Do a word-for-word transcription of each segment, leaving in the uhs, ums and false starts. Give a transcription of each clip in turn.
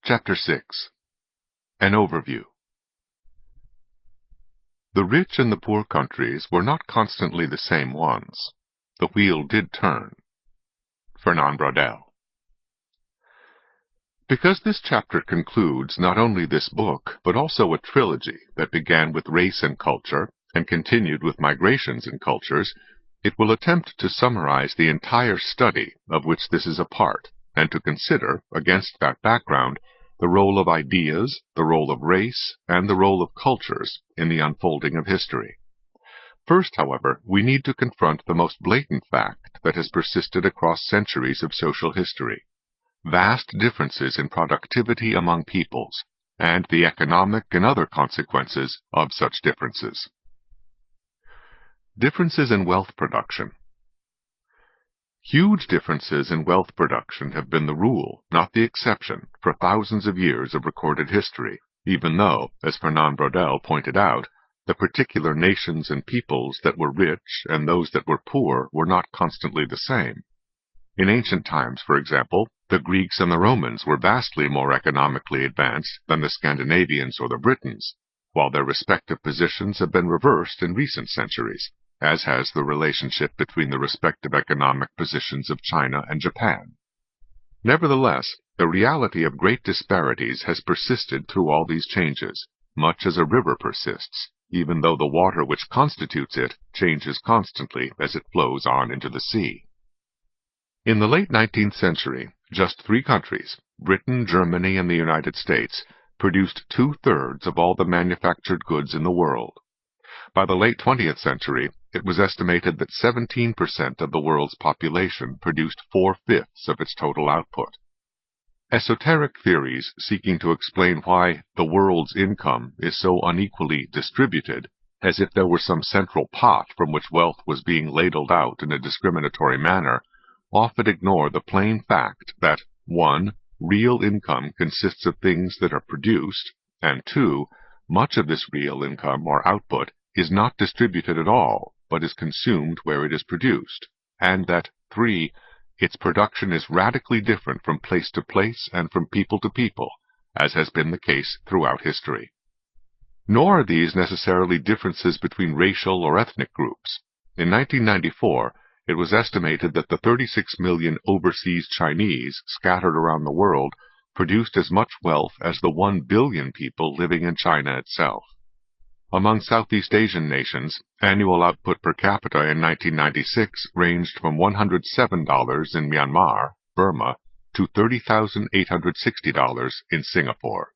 Chapter six. An Overview. The rich and the poor countries were not constantly the same ones. The wheel did turn. Fernand Braudel. Because this chapter concludes not only this book, but also a trilogy that began with race and culture and continued with migrations and cultures, it will attempt to summarize the entire study of which this is a part, and to consider, against that background, the role of ideas, the role of race, and the role of cultures in the unfolding of history. First, however, we need to confront the most blatant fact that has persisted across centuries of social history: vast differences in productivity among peoples, and the economic and other consequences of such differences. Differences in wealth production. Huge differences in wealth production have been the rule, not the exception, for thousands of years of recorded history, even though, as Fernand Braudel pointed out, the particular nations and peoples that were rich and those that were poor were not constantly the same. In ancient times, for example, the Greeks and the Romans were vastly more economically advanced than the Scandinavians or the Britons, while their respective positions have been reversed in recent centuries, as has the relationship between the respective economic positions of China and Japan. Nevertheless, the reality of great disparities has persisted through all these changes, much as a river persists, even though the water which constitutes it changes constantly as it flows on into the sea. In the late nineteenth century, just three countries, Britain, Germany, and the United States, produced two-thirds of all the manufactured goods in the world. By the late twentieth century, it was estimated that seventeen percent of the world's population produced four-fifths of its total output. Esoteric theories seeking to explain why the world's income is so unequally distributed, as if there were some central pot from which wealth was being ladled out in a discriminatory manner, often ignore the plain fact that, one, real income consists of things that are produced, and two, much of this real income or output is not distributed at all, but is consumed where it is produced, and that, three, its production is radically different from place to place and from people to people, as has been the case throughout history. Nor are these necessarily differences between racial or ethnic groups. In nineteen ninety-four, it was estimated that the thirty-six million overseas Chinese scattered around the world produced as much wealth as the one billion people living in China itself. Among Southeast Asian nations, annual output per capita in nineteen ninety-six ranged from one hundred seven dollars in Myanmar, Burma, to thirty thousand eight hundred sixty dollars in Singapore.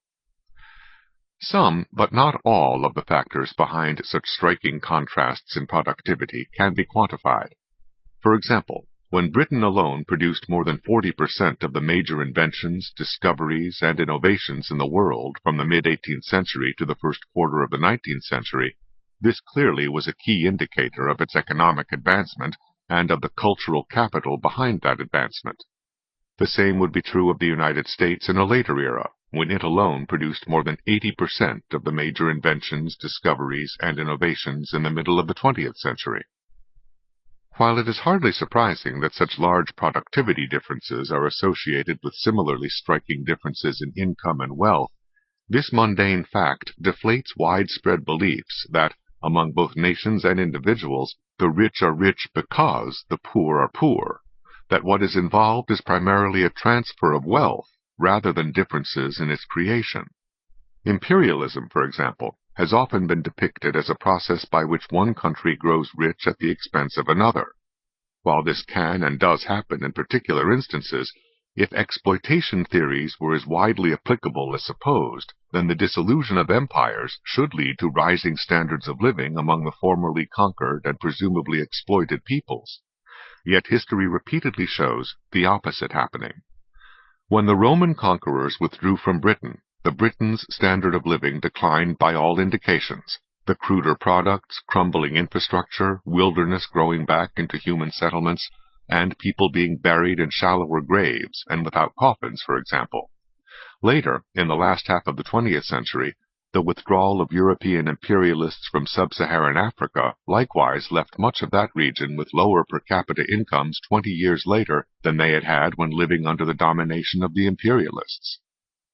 Some, but not all, of the factors behind such striking contrasts in productivity can be quantified. For example, when Britain alone produced more than forty percent of the major inventions, discoveries, and innovations in the world from the mid-eighteenth century to the first quarter of the nineteenth century, this clearly was a key indicator of its economic advancement and of the cultural capital behind that advancement. The same would be true of the United States in a later era, when it alone produced more than eighty percent of the major inventions, discoveries, and innovations in the middle of the twentieth century. While it is hardly surprising that such large productivity differences are associated with similarly striking differences in income and wealth, this mundane fact deflates widespread beliefs that, among both nations and individuals, the rich are rich because the poor are poor, that what is involved is primarily a transfer of wealth rather than differences in its creation. Imperialism, for example, has often been depicted as a process by which one country grows rich at the expense of another. While this can and does happen in particular instances, if exploitation theories were as widely applicable as supposed, then the dissolution of empires should lead to rising standards of living among the formerly conquered and presumably exploited peoples. Yet history repeatedly shows the opposite happening. When the Roman conquerors withdrew from Britain, the Britons' standard of living declined by all indications. The cruder products, crumbling infrastructure, wilderness growing back into human settlements, and people being buried in shallower graves and without coffins, for example. Later, in the last half of the twentieth century, the withdrawal of European imperialists from sub-Saharan Africa likewise left much of that region with lower per capita incomes twenty years later than they had had when living under the domination of the imperialists.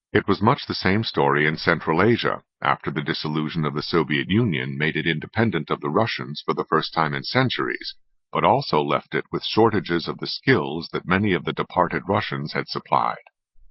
It was much the same story in Central Asia, after the dissolution of the Soviet Union made it independent of the Russians for the first time in centuries, but also left it with shortages of the skills that many of the departed Russians had supplied.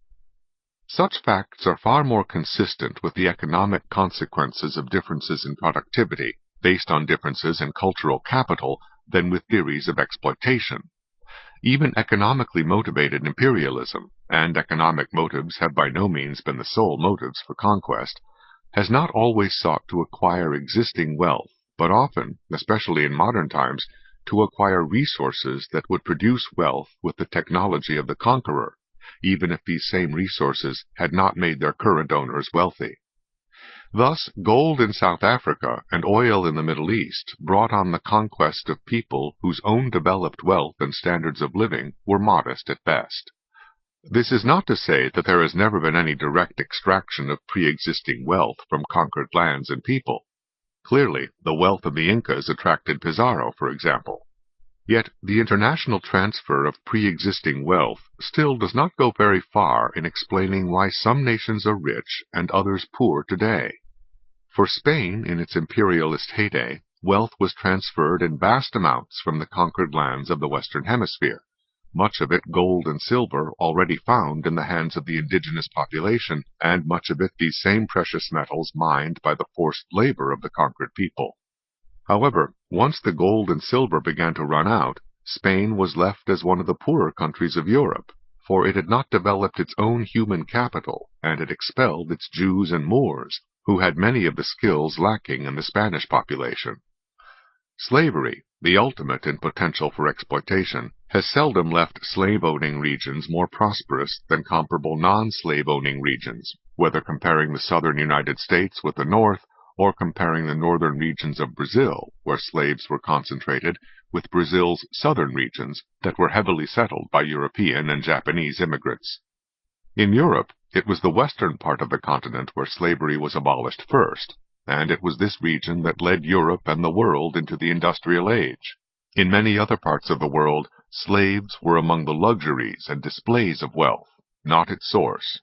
Such facts are far more consistent with the economic consequences of differences in productivity, based on differences in cultural capital, than with theories of exploitation. Even economically motivated imperialism, and economic motives have by no means been the sole motives for conquest, has not always sought to acquire existing wealth, but often, especially in modern times, to acquire resources that would produce wealth with the technology of the conqueror, even if these same resources had not made their current owners wealthy. Thus, gold in South Africa and oil in the Middle East brought on the conquest of people whose own developed wealth and standards of living were modest at best. This is not to say that there has never been any direct extraction of pre-existing wealth from conquered lands and people. Clearly, the wealth of the Incas attracted Pizarro, for example. Yet, the international transfer of pre-existing wealth still does not go very far in explaining why some nations are rich and others poor today. For Spain, in its imperialist heyday, wealth was transferred in vast amounts from the conquered lands of the Western Hemisphere, much of it gold and silver already found in the hands of the indigenous population, and much of it these same precious metals mined by the forced labor of the conquered people. However, once the gold and silver began to run out, Spain was left as one of the poorer countries of Europe, for it had not developed its own human capital, and had expelled its Jews and Moors, who had many of the skills lacking in the Spanish population. Slavery, the ultimate in potential for exploitation, has seldom left slave-owning regions more prosperous than comparable non-slave-owning regions, whether comparing the southern United States with the North, or comparing the northern regions of Brazil, where slaves were concentrated, with Brazil's southern regions that were heavily settled by European and Japanese immigrants. In Europe, it was the western part of the continent where slavery was abolished first, and it was this region that led Europe and the world into the industrial age. In many other parts of the world, slaves were among the luxuries and displays of wealth, not its source.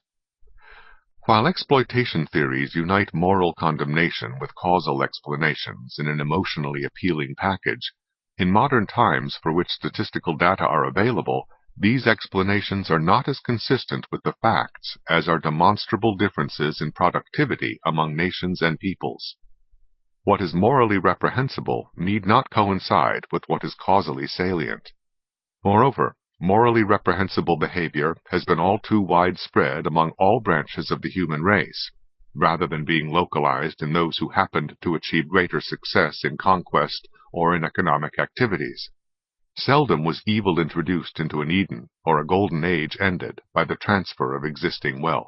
While exploitation theories unite moral condemnation with causal explanations in an emotionally appealing package, in modern times for which statistical data are available, these explanations are not as consistent with the facts as are demonstrable differences in productivity among nations and peoples. What is morally reprehensible need not coincide with what is causally salient. Moreover, morally reprehensible behavior has been all too widespread among all branches of the human race, rather than being localized in those who happened to achieve greater success in conquest or in economic activities. Seldom was evil introduced into an Eden or a golden age ended by the transfer of existing wealth.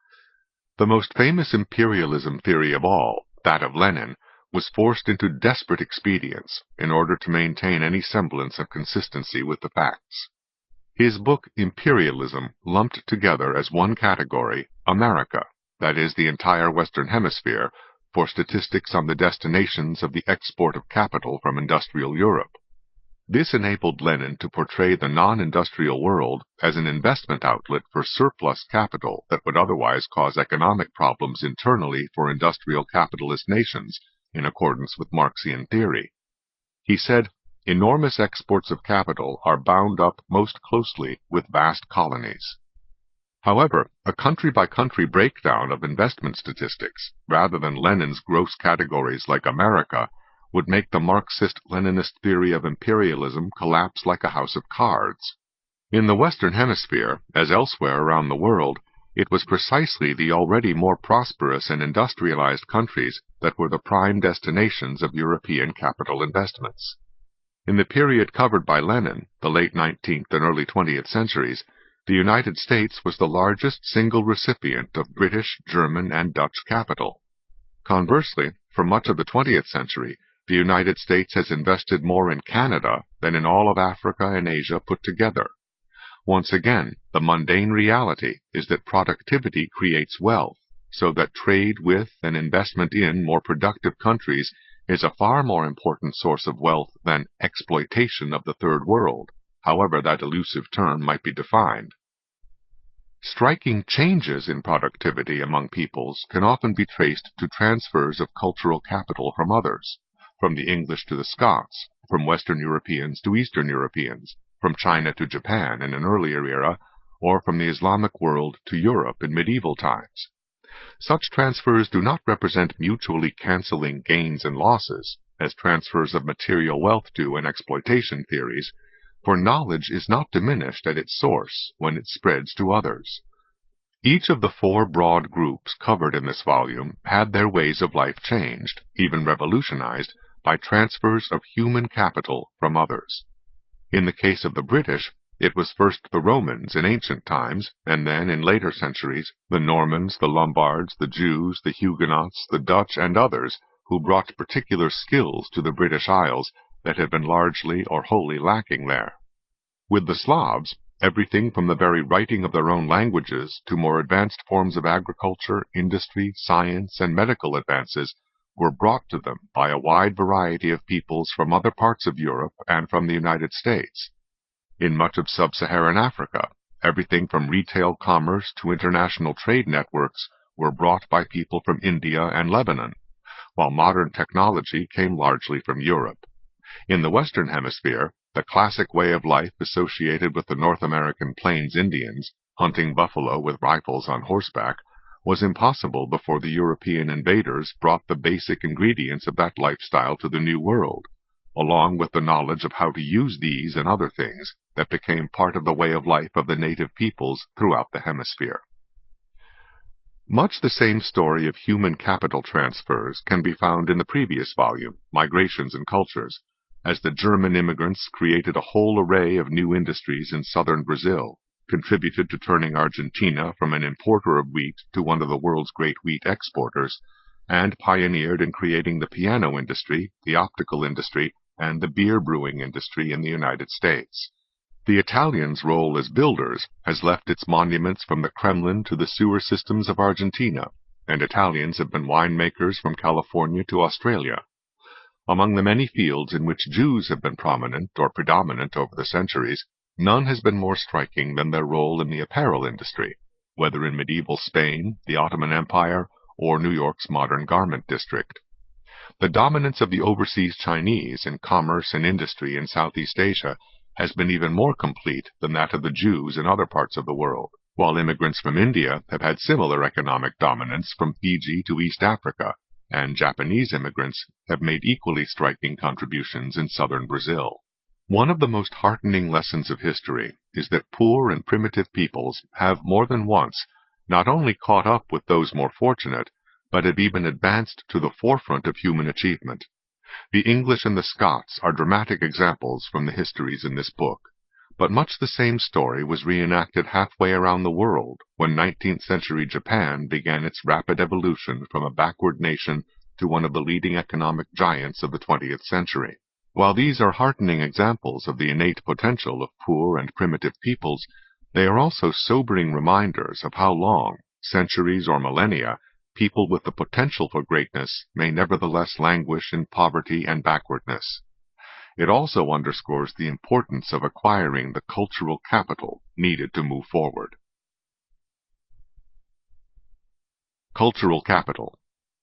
The most famous imperialism theory of all, that of Lenin, was forced into desperate expedients in order to maintain any semblance of consistency with the facts. His book Imperialism lumped together as one category America, that is, the entire Western Hemisphere, for statistics on the destinations of the export of capital from industrial Europe. This enabled Lenin to portray the non-industrial world as an investment outlet for surplus capital that would otherwise cause economic problems internally for industrial capitalist nations, in accordance with Marxian theory. He said, enormous exports of capital are bound up most closely with vast colonies. However, a country-by-country breakdown of investment statistics, rather than Lenin's gross categories like America, would make the Marxist-Leninist theory of imperialism collapse like a house of cards. In the Western Hemisphere, as elsewhere around the world, it was precisely the already more prosperous and industrialized countries that were the prime destinations of European capital investments. In the period covered by Lenin, the late nineteenth and early twentieth centuries, the United States was the largest single recipient of British, German, and Dutch capital. Conversely, for much of the twentieth century, the United States has invested more in Canada than in all of Africa and Asia put together. Once again, the mundane reality is that productivity creates wealth, so that trade with and investment in more productive countries is a far more important source of wealth than exploitation of the Third World, however that elusive term might be defined. Striking changes in productivity among peoples can often be traced to transfers of cultural capital from others, from the English to the Scots, from Western Europeans to Eastern Europeans, from China to Japan in an earlier era, or from the Islamic world to Europe in medieval times. Such transfers do not represent mutually canceling gains and losses, as transfers of material wealth do in exploitation theories, for knowledge is not diminished at its source when it spreads to others. Each of the four broad groups covered in this volume had their ways of life changed, even revolutionized, by transfers of human capital from others. In the case of the British, it was first the Romans in ancient times, and then, in later centuries, the Normans, the Lombards, the Jews, the Huguenots, the Dutch, and others who brought particular skills to the British Isles that had been largely or wholly lacking there. With the Slavs, everything from the very writing of their own languages to more advanced forms of agriculture, industry, science, and medical advances were brought to them by a wide variety of peoples from other parts of Europe and from the United States. In much of sub-Saharan Africa, everything from retail commerce to international trade networks were brought by people from India and Lebanon, while modern technology came largely from Europe. In the Western Hemisphere, the classic way of life associated with the North American Plains Indians, hunting buffalo with rifles on horseback, was impossible before the European invaders brought the basic ingredients of that lifestyle to the New World, along with the knowledge of how to use these and other things that became part of the way of life of the native peoples throughout the hemisphere. Much the same story of human capital transfers can be found in the previous volume, Migrations and Cultures, as the German immigrants created a whole array of new industries in southern Brazil, contributed to turning Argentina from an importer of wheat to one of the world's great wheat exporters, and pioneered in creating the piano industry, the optical industry, and the beer brewing industry in the United States. The Italians' role as builders has left its monuments from the Kremlin to the sewer systems of Argentina, and Italians have been winemakers from California to Australia. Among the many fields in which Jews have been prominent or predominant over the centuries, none has been more striking than their role in the apparel industry, whether in medieval Spain, the Ottoman Empire, or New York's modern garment district. The dominance of the overseas Chinese in commerce and industry in Southeast Asia has been even more complete than that of the Jews in other parts of the world, while immigrants from India have had similar economic dominance from Fiji to East Africa, and Japanese immigrants have made equally striking contributions in southern Brazil. One of the most heartening lessons of history is that poor and primitive peoples have more than once not only caught up with those more fortunate, but have even advanced to the forefront of human achievement. The English and the Scots are dramatic examples from the histories in this book, but much the same story was reenacted halfway around the world when nineteenth century Japan began its rapid evolution from a backward nation to one of the leading economic giants of the twentieth century. While these are heartening examples of the innate potential of poor and primitive peoples, they are also sobering reminders of how long, centuries or millennia, people with the potential for greatness may nevertheless languish in poverty and backwardness. It also underscores the importance of acquiring the cultural capital needed to move forward. Cultural capital.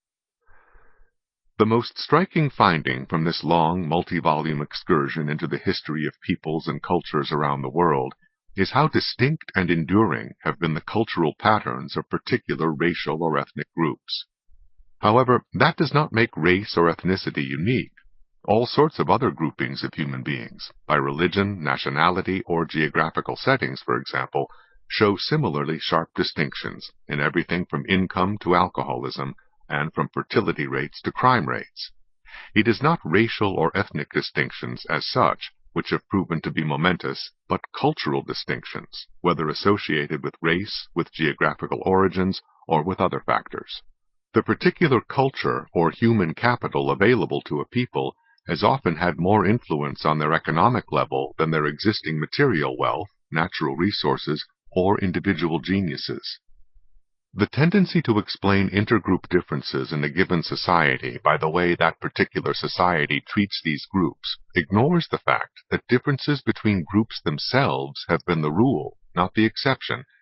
The most striking finding from this long, multi-volume excursion into the history of peoples and cultures around the world is how distinct and enduring have been the cultural patterns of particular racial or ethnic groups. However, that does not make race or ethnicity unique. All sorts of other groupings of human beings, by religion, nationality, or geographical settings, for example, show similarly sharp distinctions in everything from income to alcoholism, and from fertility rates to crime rates. It is not racial or ethnic distinctions as such which have proven to be momentous, but cultural distinctions, whether associated with race, with geographical origins, or with other factors. The particular culture or human capital available to a people has often had more influence on their economic level than their existing material wealth, natural resources, or individual geniuses. The tendency to explain intergroup differences in a given society by the way that particular society treats these groups ignores the fact that differences between groups themselves have been the rule, not the exception,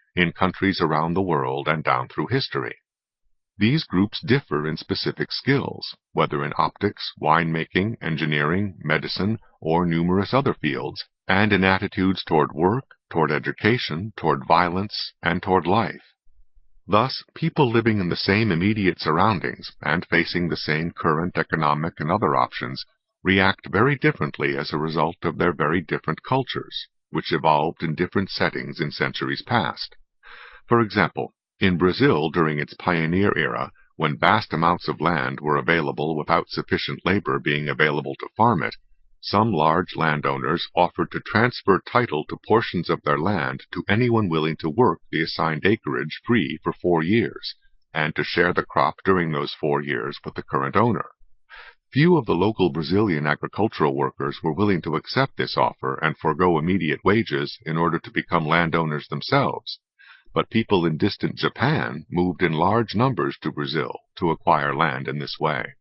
in countries around the world and down through history. These groups differ in specific skills, whether in optics, winemaking, engineering, medicine, or numerous other fields, and in attitudes toward work, toward education, toward violence, and toward life. Thus, people living in the same immediate surroundings and facing the same current economic and other options react very differently as a result of their very different cultures, which evolved in different settings in centuries past. For example, in Brazil during its pioneer era, when vast amounts of land were available without sufficient labor being available to farm it, some large landowners offered to transfer title to portions of their land to anyone willing to work the assigned acreage free for four years, and to share the crop during those four years with the current owner. Few of the local Brazilian agricultural workers were willing to accept this offer and forego immediate wages in order to become landowners themselves, but people in distant Japan moved in large numbers to Brazil to acquire land in this way.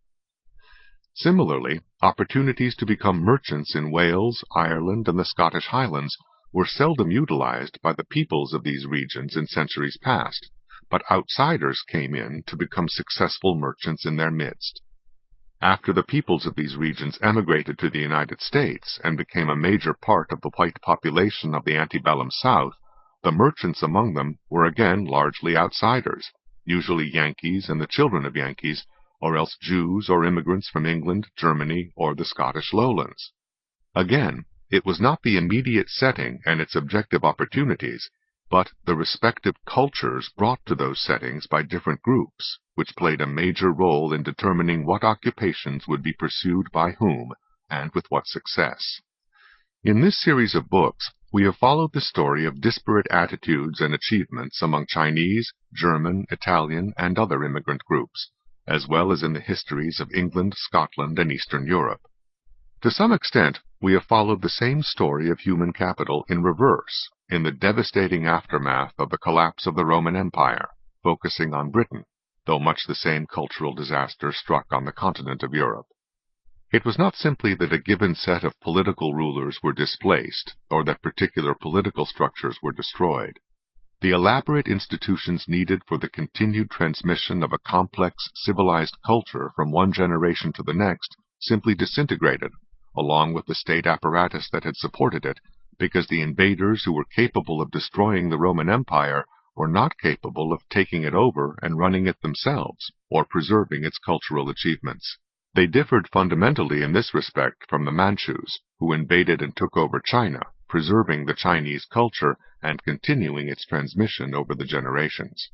Similarly, opportunities to become merchants in Wales, Ireland, and the Scottish Highlands were seldom utilized by the peoples of these regions in centuries past, but outsiders came in to become successful merchants in their midst. After the peoples of these regions emigrated to the United States and became a major part of the white population of the antebellum South, the merchants among them were again largely outsiders, usually Yankees and the children of Yankees, or else Jews or immigrants from England, Germany, or the Scottish lowlands. Again, it was not the immediate setting and its objective opportunities, but the respective cultures brought to those settings by different groups, which played a major role in determining what occupations would be pursued by whom, and with what success. In this series of books, we have followed the story of disparate attitudes and achievements among Chinese, German, Italian, and other immigrant groups, as well as in the histories of England, Scotland, and Eastern Europe. To some extent, we have followed the same story of human capital in reverse, in the devastating aftermath of the collapse of the Roman Empire, focusing on Britain, though much the same cultural disaster struck on the continent of Europe. It was not simply that a given set of political rulers were displaced, or that particular political structures were destroyed. The elaborate institutions needed for the continued transmission of a complex, civilized culture from one generation to the next simply disintegrated, along with the state apparatus that had supported it, because the invaders who were capable of destroying the Roman Empire were not capable of taking it over and running it themselves, or preserving its cultural achievements. They differed fundamentally in this respect from the Manchus, who invaded and took over China, preserving the Chinese culture and continuing its transmission over the generations.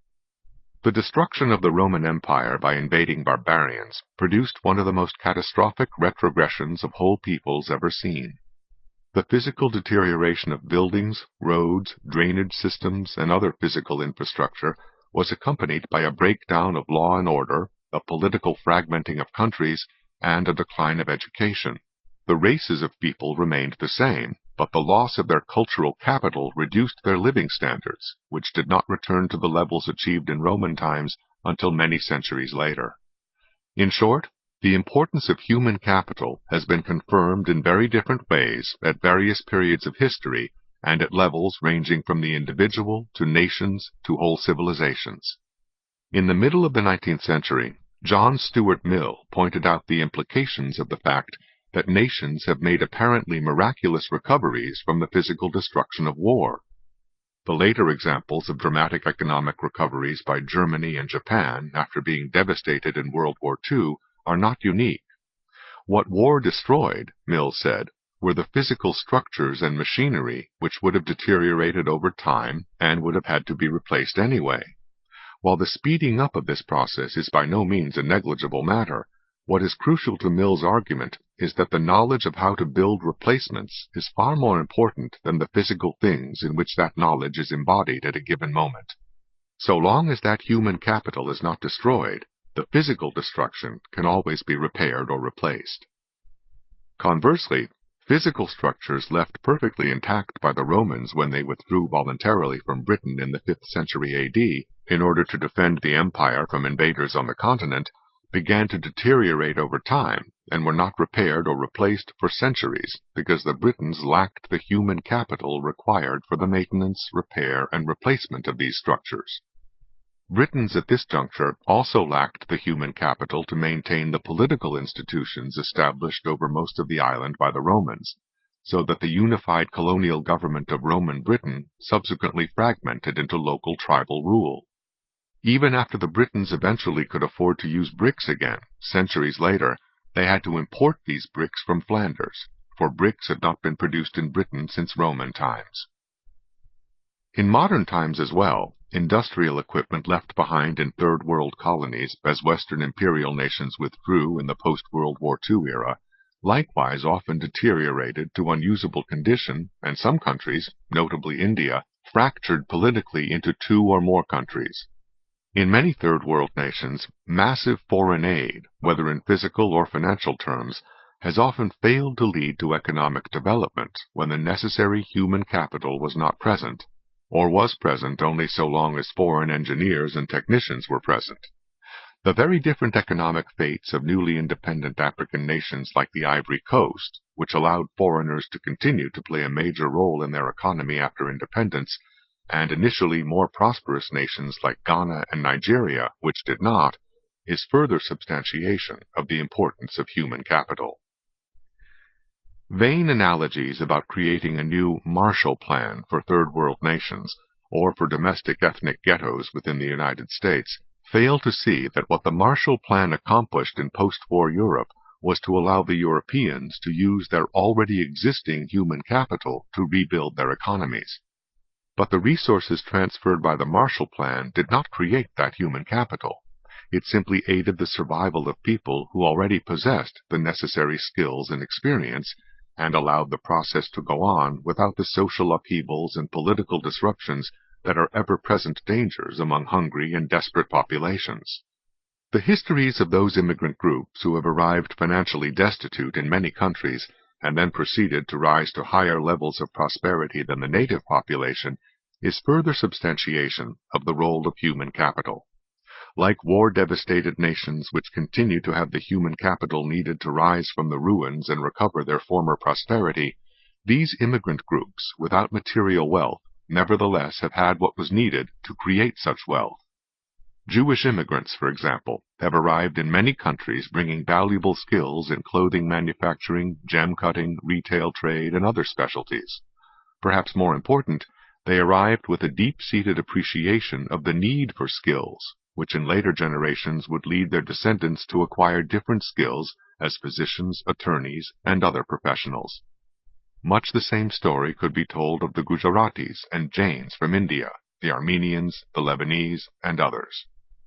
The destruction of the Roman Empire by invading barbarians produced one of the most catastrophic retrogressions of whole peoples ever seen. The physical deterioration of buildings, roads, drainage systems, and other physical infrastructure was accompanied by a breakdown of law and order, a political fragmenting of countries, and a decline of education. The races of people remained the same, but the loss of their cultural capital reduced their living standards, which did not return to the levels achieved in Roman times until many centuries later. In short, the importance of human capital has been confirmed in very different ways at various periods of history and at levels ranging from the individual to nations to whole civilizations. In the middle of the nineteenth century, John Stuart Mill pointed out the implications of the fact that nations have made apparently miraculous recoveries from the physical destruction of war. The later examples of dramatic economic recoveries by Germany and Japan after being devastated in World War Two are not unique. What war destroyed, Mill said, were the physical structures and machinery which would have deteriorated over time and would have had to be replaced anyway. While the speeding up of this process is by no means a negligible matter, what is crucial to Mill's argument is that the knowledge of how to build replacements is far more important than the physical things in which that knowledge is embodied at a given moment. So long as that human capital is not destroyed, the physical destruction can always be repaired or replaced. Conversely, physical structures left perfectly intact by the Romans when they withdrew voluntarily from Britain in the fifth century A D in order to defend the empire from invaders on the continent began to deteriorate over time and were not repaired or replaced for centuries because the Britons lacked the human capital required for the maintenance, repair, and replacement of these structures. Britons at this juncture also lacked the human capital to maintain the political institutions established over most of the island by the Romans, so that the unified colonial government of Roman Britain subsequently fragmented into local tribal rule. Even after the Britons eventually could afford to use bricks again, centuries later, they had to import these bricks from Flanders, for bricks had not been produced in Britain since Roman times. In modern times as well, industrial equipment left behind in Third World colonies as Western imperial nations withdrew in the post-World War Two era, likewise often deteriorated to unusable condition, and some countries, notably India, fractured politically into two or more countries. In many Third World nations, massive foreign aid, whether in physical or financial terms, has often failed to lead to economic development when the necessary human capital was not present, or was present only so long as foreign engineers and technicians were present. The very different economic fates of newly independent African nations like the Ivory Coast, which allowed foreigners to continue to play a major role in their economy after independence, and initially more prosperous nations like Ghana and Nigeria, which did not, is further substantiation of the importance of human capital. Vain analogies about creating a new Marshall Plan for Third World nations, or for domestic ethnic ghettos within the United States, fail to see that what the Marshall Plan accomplished in post-war Europe was to allow the Europeans to use their already existing human capital to rebuild their economies. But the resources transferred by the Marshall Plan did not create that human capital. It simply aided the survival of people who already possessed the necessary skills and experience, and allowed the process to go on without the social upheavals and political disruptions that are ever-present dangers among hungry and desperate populations. The histories of those immigrant groups who have arrived financially destitute in many countries and then proceeded to rise to higher levels of prosperity than the native population is further substantiation of the role of human capital. Like war-devastated nations which continue to have the human capital needed to rise from the ruins and recover their former prosperity, these immigrant groups without material wealth nevertheless have had what was needed to create such wealth. Jewish immigrants, for example, have arrived in many countries bringing valuable skills in clothing manufacturing, gem cutting, retail trade, and other specialties. Perhaps more important, they arrived with a deep-seated appreciation of the need for skills, which in later generations would lead their descendants to acquire different skills as physicians, attorneys, and other professionals. Much the same story could be told of the Gujaratis and Jains from India, the Armenians, the Lebanese, and others.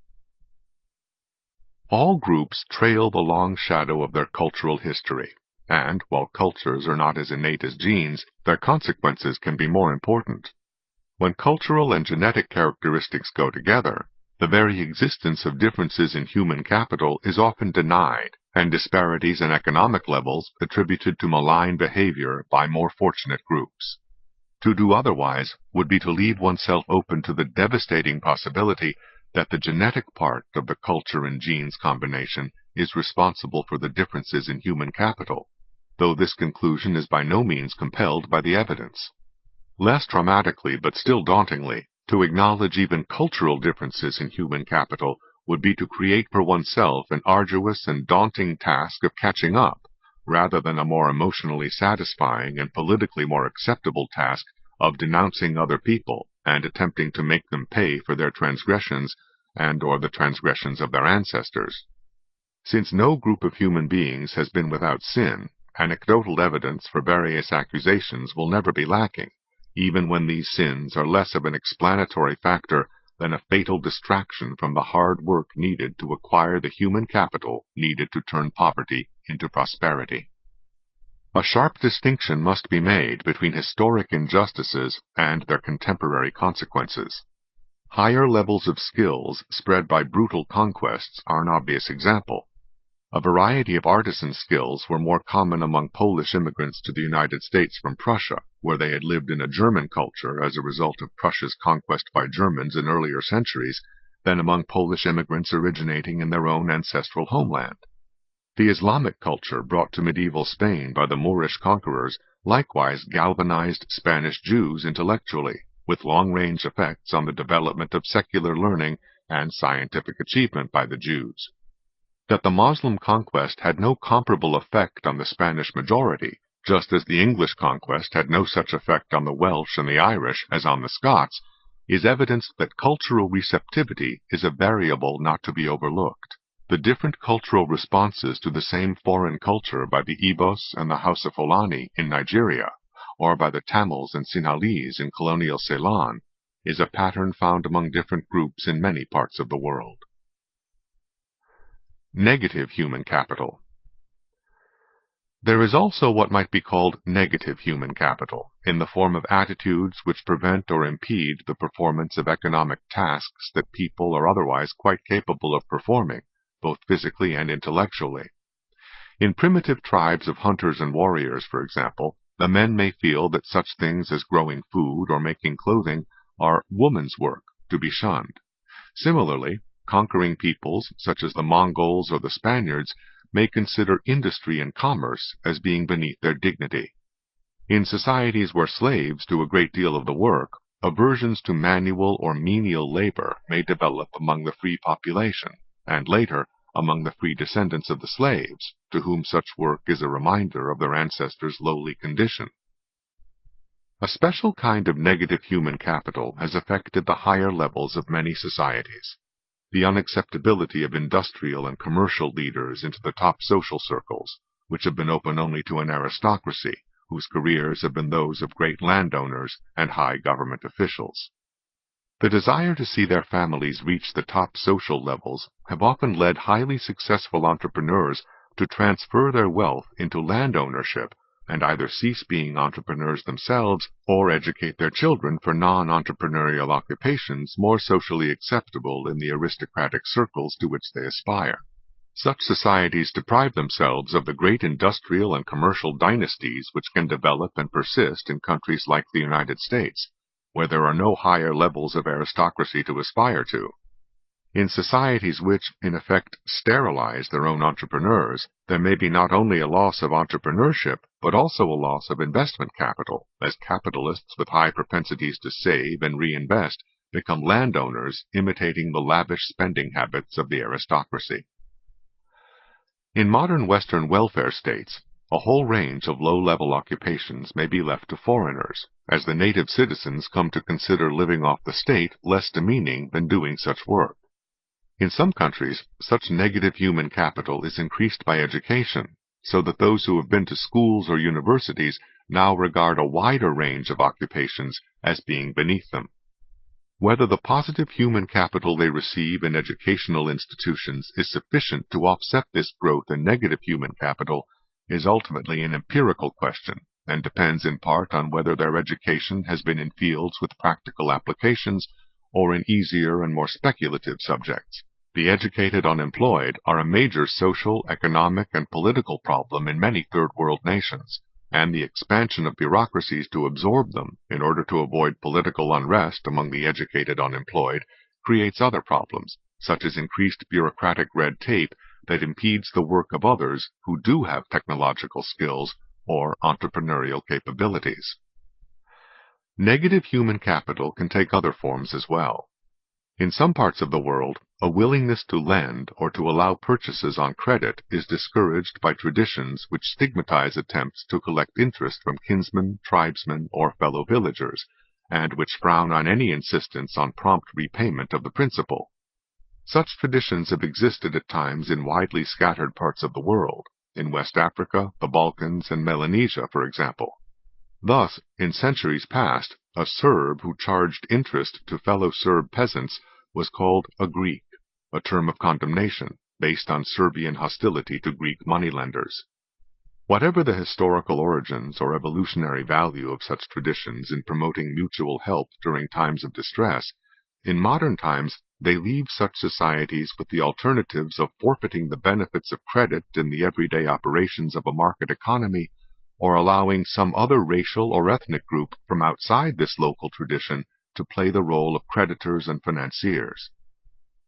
All groups trail the long shadow of their cultural history, and, while cultures are not as innate as genes, their consequences can be more important. When cultural and genetic characteristics go together, the very existence of differences in human capital is often denied, and disparities in economic levels attributed to malign behavior by more fortunate groups. To do otherwise would be to leave oneself open to the devastating possibility that the genetic part of the culture and genes combination is responsible for the differences in human capital, though this conclusion is by no means compelled by the evidence. Less dramatically, but still dauntingly, to acknowledge even cultural differences in human capital would be to create for oneself an arduous and daunting task of catching up, rather than a more emotionally satisfying and politically more acceptable task of denouncing other people and attempting to make them pay for their transgressions and or the transgressions of their ancestors. Since no group of human beings has been without sin, anecdotal evidence for various accusations will never be lacking, even when these sins are less of an explanatory factor than a fatal distraction from the hard work needed to acquire the human capital needed to turn poverty into prosperity. A sharp distinction must be made between historic injustices and their contemporary consequences. Higher levels of skills spread by brutal conquests are an obvious example. A variety of artisan skills were more common among Polish immigrants to the United States from Prussia, where they had lived in a German culture as a result of Prussia's conquest by Germans in earlier centuries, than among Polish immigrants originating in their own ancestral homeland. The Islamic culture brought to medieval Spain by the Moorish conquerors likewise galvanized Spanish Jews intellectually, with long-range effects on the development of secular learning and scientific achievement by the Jews. That the Moslem conquest had no comparable effect on the Spanish majority, just as the English conquest had no such effect on the Welsh and the Irish as on the Scots, is evidence that cultural receptivity is a variable not to be overlooked. The different cultural responses to the same foreign culture by the Igbos and the Hausa Fulani in Nigeria, or by the Tamils and Sinhalese in colonial Ceylon, is a pattern found among different groups in many parts of the world. Negative human capital. There is also what might be called negative human capital, in the form of attitudes which prevent or impede the performance of economic tasks that people are otherwise quite capable of performing, both physically and intellectually. In primitive tribes of hunters and warriors, for example, the men may feel that such things as growing food or making clothing are woman's work, to be shunned. Similarly, conquering peoples, such as the Mongols or the Spaniards, may consider industry and commerce as being beneath their dignity. In societies where slaves do a great deal of the work, aversions to manual or menial labor may develop among the free population, and later among the free descendants of the slaves, to whom such work is a reminder of their ancestors' lowly condition. A special kind of negative human capital has affected the higher levels of many societies. The unacceptability of industrial and commercial leaders into the top social circles, which have been open only to an aristocracy, whose careers have been those of great landowners and high government officials. The desire to see their families reach the top social levels have often led highly successful entrepreneurs to transfer their wealth into land ownership and either cease being entrepreneurs themselves or educate their children for non-entrepreneurial occupations more socially acceptable in the aristocratic circles to which they aspire. Such societies deprive themselves of the great industrial and commercial dynasties which can develop and persist in countries like the United States, where there are no higher levels of aristocracy to aspire to. In societies which, in effect, sterilize their own entrepreneurs, there may be not only a loss of entrepreneurship, but also a loss of investment capital, as capitalists with high propensities to save and reinvest become landowners imitating the lavish spending habits of the aristocracy. In modern Western welfare states, a whole range of low-level occupations may be left to foreigners, as the native citizens come to consider living off the state less demeaning than doing such work. In some countries, such negative human capital is increased by education, so that those who have been to schools or universities now regard a wider range of occupations as being beneath them. Whether the positive human capital they receive in educational institutions is sufficient to offset this growth in negative human capital is ultimately an empirical question, and depends in part on whether their education has been in fields with practical applications or in easier and more speculative subjects. The educated unemployed are a major social, economic, and political problem in many third world nations, and the expansion of bureaucracies to absorb them in order to avoid political unrest among the educated unemployed creates other problems, such as increased bureaucratic red tape that impedes the work of others who do have technological skills or entrepreneurial capabilities. Negative human capital can take other forms as well. In some parts of the world, a willingness to lend or to allow purchases on credit is discouraged by traditions which stigmatize attempts to collect interest from kinsmen, tribesmen, or fellow villagers, and which frown on any insistence on prompt repayment of the principal. Such traditions have existed at times in widely scattered parts of the world, in West Africa, the Balkans, and Melanesia, for example. Thus, in centuries past, a Serb who charged interest to fellow Serb peasants was called a Greek, a term of condemnation based on Serbian hostility to Greek moneylenders. Whatever the historical origins or evolutionary value of such traditions in promoting mutual help during times of distress, in modern times they leave such societies with the alternatives of forfeiting the benefits of credit in the everyday operations of a market economy, or allowing some other racial or ethnic group from outside this local tradition to play the role of creditors and financiers.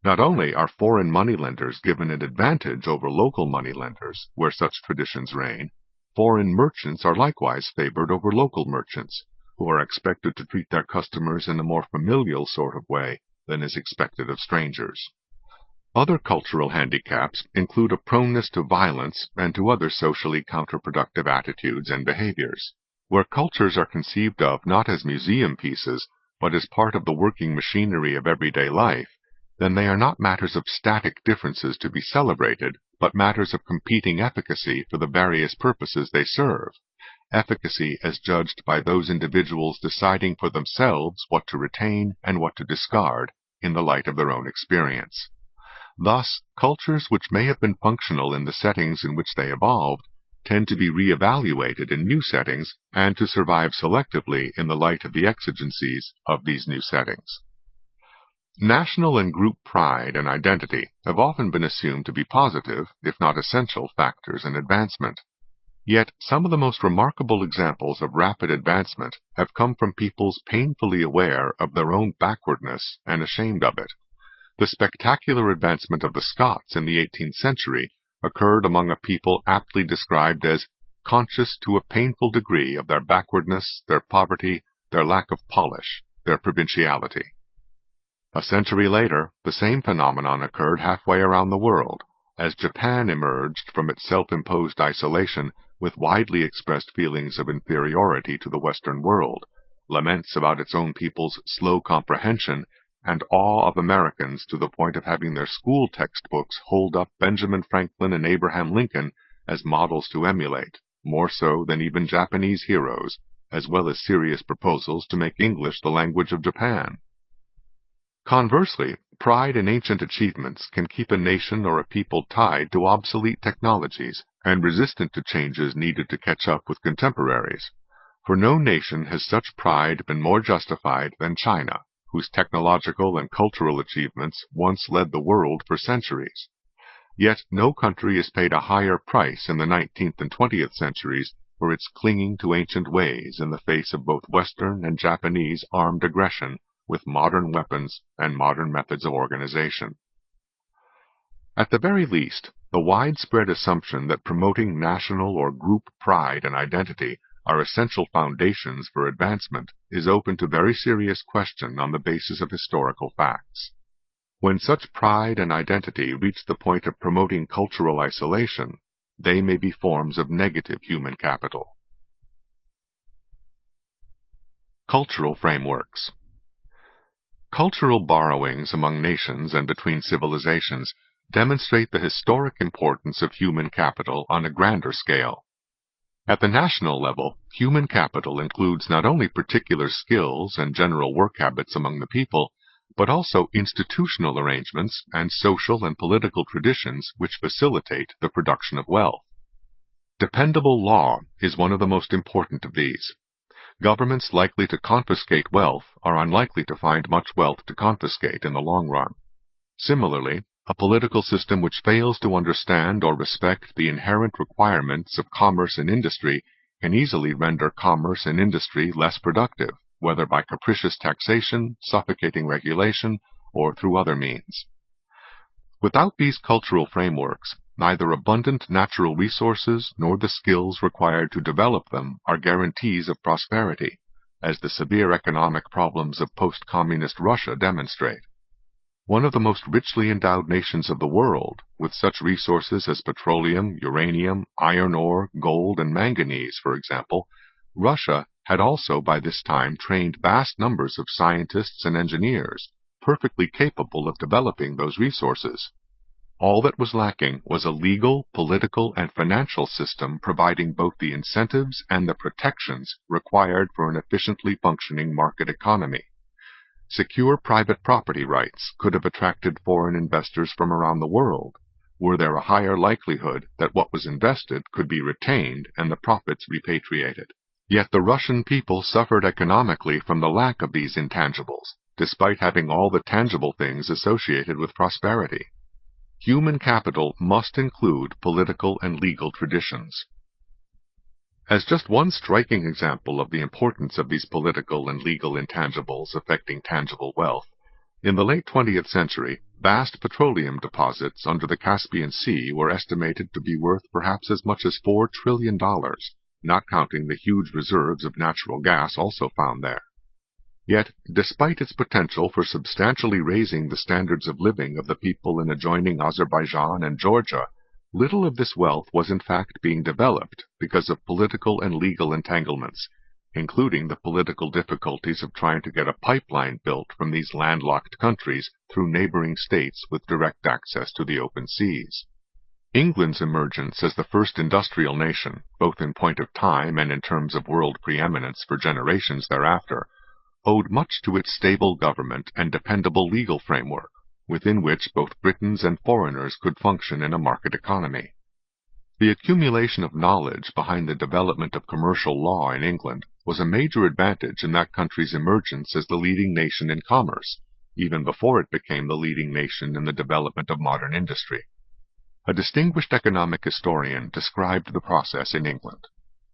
Not only are foreign moneylenders given an advantage over local moneylenders where such traditions reign, foreign merchants are likewise favored over local merchants, who are expected to treat their customers in a more familial sort of way than is expected of strangers. Other cultural handicaps include a proneness to violence and to other socially counterproductive attitudes and behaviors. Where cultures are conceived of not as museum pieces, but as part of the working machinery of everyday life, then they are not matters of static differences to be celebrated, but matters of competing efficacy for the various purposes they serve, efficacy as judged by those individuals deciding for themselves what to retain and what to discard in the light of their own experience. Thus, cultures which may have been functional in the settings in which they evolved tend to be re-evaluated in new settings and to survive selectively in the light of the exigencies of these new settings. National and group pride and identity have often been assumed to be positive, if not essential, factors in advancement. Yet some of the most remarkable examples of rapid advancement have come from peoples painfully aware of their own backwardness and ashamed of it. The spectacular advancement of the Scots in the eighteenth century occurred among a people aptly described as conscious to a painful degree of their backwardness, their poverty, their lack of polish, their provinciality. A century later, the same phenomenon occurred halfway around the world, as Japan emerged from its self-imposed isolation with widely expressed feelings of inferiority to the Western world, laments about its own people's slow comprehension, and awe of Americans to the point of having their school textbooks hold up Benjamin Franklin and Abraham Lincoln as models to emulate, more so than even Japanese heroes, as well as serious proposals to make English the language of Japan. Conversely, pride in ancient achievements can keep a nation or a people tied to obsolete technologies and resistant to changes needed to catch up with contemporaries. For no nation has such pride been more justified than China, whose technological and cultural achievements once led the world for centuries. Yet no country has paid a higher price in the nineteenth and twentieth centuries for its clinging to ancient ways in the face of both Western and Japanese armed aggression with modern weapons and modern methods of organization. At the very least, the widespread assumption that promoting national or group pride and identity are essential foundations for advancement is open to very serious question on the basis of historical facts. When such pride and identity reach the point of promoting cultural isolation, they may be forms of negative human capital. Cultural frameworks. Cultural borrowings among nations and between civilizations demonstrate the historic importance of human capital on a grander scale. At the national level, human capital includes not only particular skills and general work habits among the people, but also institutional arrangements and social and political traditions which facilitate the production of wealth. Dependable law is one of the most important of these. Governments likely to confiscate wealth are unlikely to find much wealth to confiscate in the long run. Similarly, a political system which fails to understand or respect the inherent requirements of commerce and industry can easily render commerce and industry less productive, whether by capricious taxation, suffocating regulation, or through other means. Without these cultural frameworks, neither abundant natural resources nor the skills required to develop them are guarantees of prosperity, as the severe economic problems of post-communist Russia demonstrate. One of the most richly endowed nations of the world, with such resources as petroleum, uranium, iron ore, gold, and manganese, for example, Russia had also by this time trained vast numbers of scientists and engineers, perfectly capable of developing those resources. All that was lacking was a legal, political, and financial system providing both the incentives and the protections required for an efficiently functioning market economy. Secure private property rights could have attracted foreign investors from around the world, were there a higher likelihood that what was invested could be retained and the profits repatriated. Yet the Russian people suffered economically from the lack of these intangibles, despite having all the tangible things associated with prosperity. Human capital must include political and legal traditions. As just one striking example of the importance of these political and legal intangibles affecting tangible wealth, in the late twentieth century, Vast petroleum deposits under the Caspian Sea were estimated to be worth perhaps as much as four trillion dollars, not counting the huge reserves of natural gas also found there. Yet, despite its potential for substantially raising the standards of living of the people in adjoining Azerbaijan and Georgia, little of this wealth was in fact being developed because of political and legal entanglements, including the political difficulties of trying to get a pipeline built from these landlocked countries through neighboring states with direct access to the open seas. England's emergence as the first industrial nation, both in point of time and in terms of world preeminence for generations thereafter, owed much to its stable government and dependable legal framework, within which both Britons and foreigners could function in a market economy. The accumulation of knowledge behind the development of commercial law in England was a major advantage in that country's emergence as the leading nation in commerce, even before it became the leading nation in the development of modern industry. A distinguished economic historian described the process in England.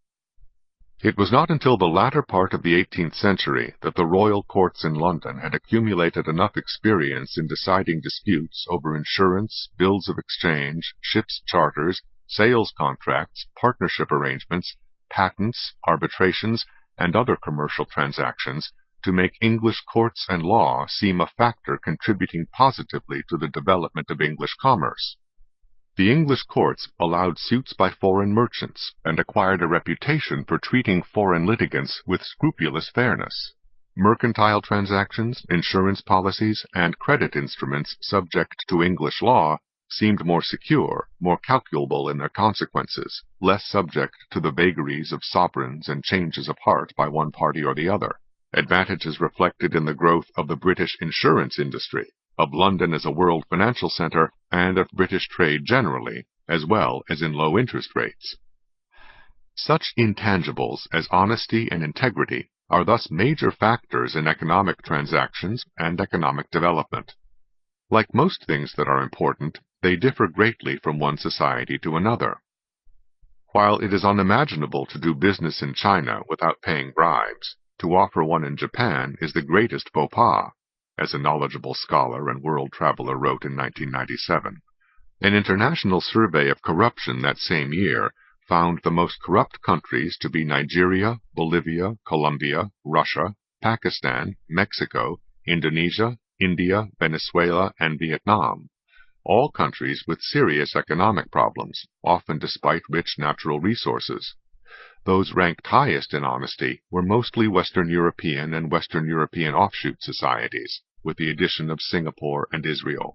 It was not until the latter part of the eighteenth century that the royal courts in London had accumulated enough experience in deciding disputes over insurance, bills of exchange, ships' charters, sales contracts, partnership arrangements, patents, arbitrations, and other commercial transactions to make English courts and law seem a factor contributing positively to the development of English commerce. The English courts allowed suits by foreign merchants and acquired a reputation for treating foreign litigants with scrupulous fairness. Mercantile transactions, insurance policies, and credit instruments subject to English law seemed more secure, more calculable in their consequences, less subject to the vagaries of sovereigns and changes of heart by one party or the other. Advantages reflected in the growth of the British insurance industry, of London as a world financial center, and of British trade generally, as well as in low interest rates. Such intangibles as honesty and integrity are thus major factors in economic transactions and economic development. Like most things that are important, they differ greatly from one society to another. While it is unimaginable to do business in China without paying bribes, to offer one in Japan is the greatest faux pas, as a knowledgeable scholar and world traveler wrote in nineteen ninety-seven. An international survey of corruption that same year found the most corrupt countries to be Nigeria, Bolivia, Colombia, Russia, Pakistan, Mexico, Indonesia, India, Venezuela, and Vietnam, all countries with serious economic problems, often despite rich natural resources. Those ranked highest in honesty were mostly Western European and Western European offshoot societies, with the addition of Singapore and Israel.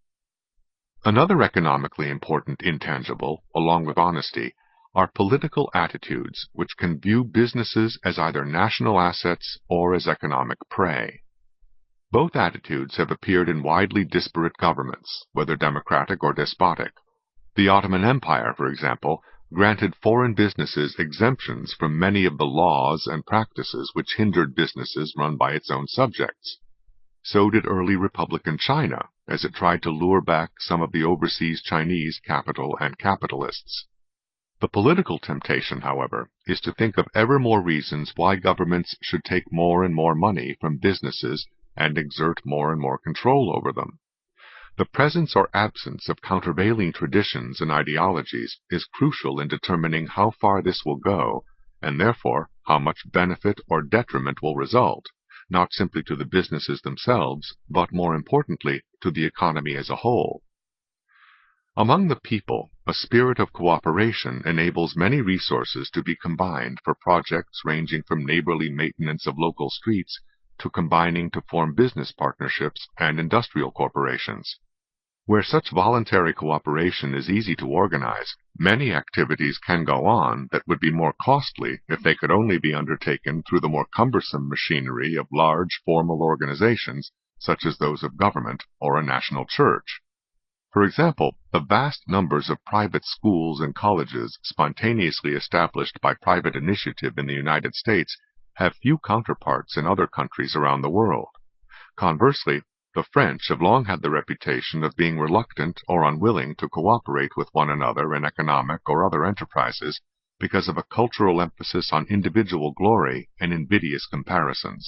Another economically important intangible, along with honesty, are political attitudes which can view businesses as either national assets or as economic prey. Both attitudes have appeared in widely disparate governments, whether democratic or despotic. The Ottoman Empire, for example, granted foreign businesses exemptions from many of the laws and practices which hindered businesses run by its own subjects. So did early Republican China, as it tried to lure back some of the overseas Chinese capital and capitalists. The political temptation, however, is to think of ever more reasons why governments should take more and more money from businesses and exert more and more control over them. The presence or absence of countervailing traditions and ideologies is crucial in determining how far this will go, and therefore how much benefit or detriment will result, not simply to the businesses themselves, but more importantly, to the economy as a whole. Among the people, a spirit of cooperation enables many resources to be combined for projects ranging from neighborly maintenance of local streets to combining to form business partnerships and industrial corporations. Where such voluntary cooperation is easy to organize, many activities can go on that would be more costly if they could only be undertaken through the more cumbersome machinery of large formal organizations, such as those of government or a national church. For example, the vast numbers of private schools and colleges spontaneously established by private initiative in the United States have few counterparts in other countries around the world. Conversely, the French have long had the reputation of being reluctant or unwilling to cooperate with one another in economic or other enterprises because of a cultural emphasis on individual glory and invidious comparisons.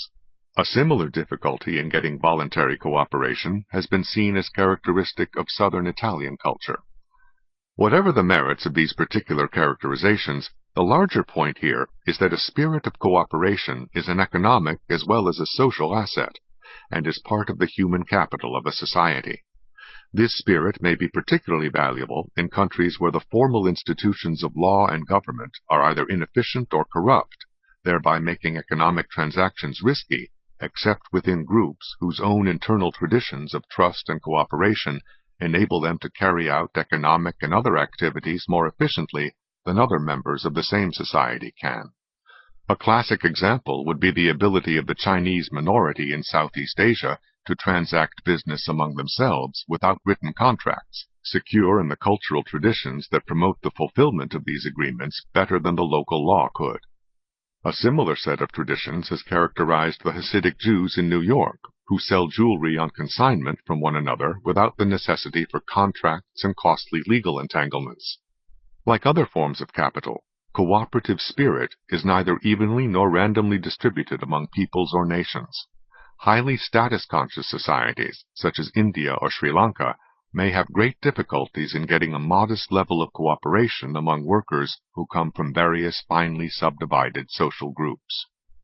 A similar difficulty in getting voluntary cooperation has been seen as characteristic of southern Italian culture. Whatever the merits of these particular characterizations, the larger point here is that a spirit of cooperation is an economic as well as a social asset, and is part of the human capital of a society. This spirit may be particularly valuable in countries where the formal institutions of law and government are either inefficient or corrupt, thereby making economic transactions risky, except within groups whose own internal traditions of trust and cooperation enable them to carry out economic and other activities more efficiently than other members of the same society can. A classic example would be the ability of the Chinese minority in Southeast Asia to transact business among themselves without written contracts, secure in the cultural traditions that promote the fulfillment of these agreements better than the local law could. A similar set of traditions has characterized the Hasidic Jews in New York, who sell jewelry on consignment from one another without the necessity for contracts and costly legal entanglements. Like other forms of capital, cooperative spirit is neither evenly nor randomly distributed among peoples or nations. Highly status-conscious societies, such as India or Sri Lanka, may have great difficulties in getting a modest level of cooperation among workers who come from various finely subdivided social groups.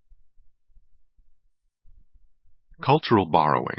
Cultural borrowing.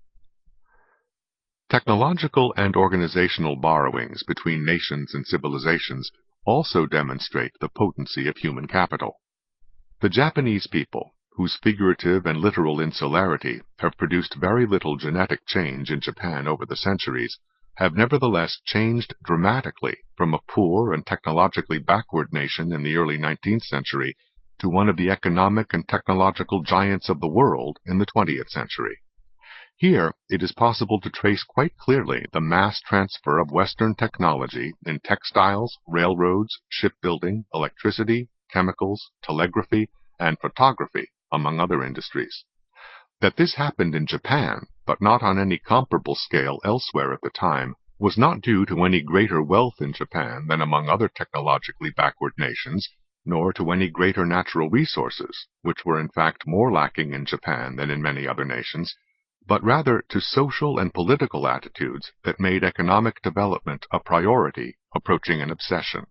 Technological and organizational borrowings between nations and civilizations also demonstrate the potency of human capital. The Japanese people, whose figurative and literal insularity have produced very little genetic change in Japan over the centuries, have nevertheless changed dramatically from a poor and technologically backward nation in the early nineteenth century to one of the economic and technological giants of the world in the twentieth century. Here, it is possible to trace quite clearly the mass transfer of Western technology in textiles, railroads, shipbuilding, electricity, chemicals, telegraphy, and photography, among other industries. That this happened in Japan, but not on any comparable scale elsewhere at the time, was not due to any greater wealth in Japan than among other technologically backward nations, nor to any greater natural resources, which were in fact more lacking in Japan than in many other nations, but rather to social and political attitudes that made economic development a priority approaching an obsession.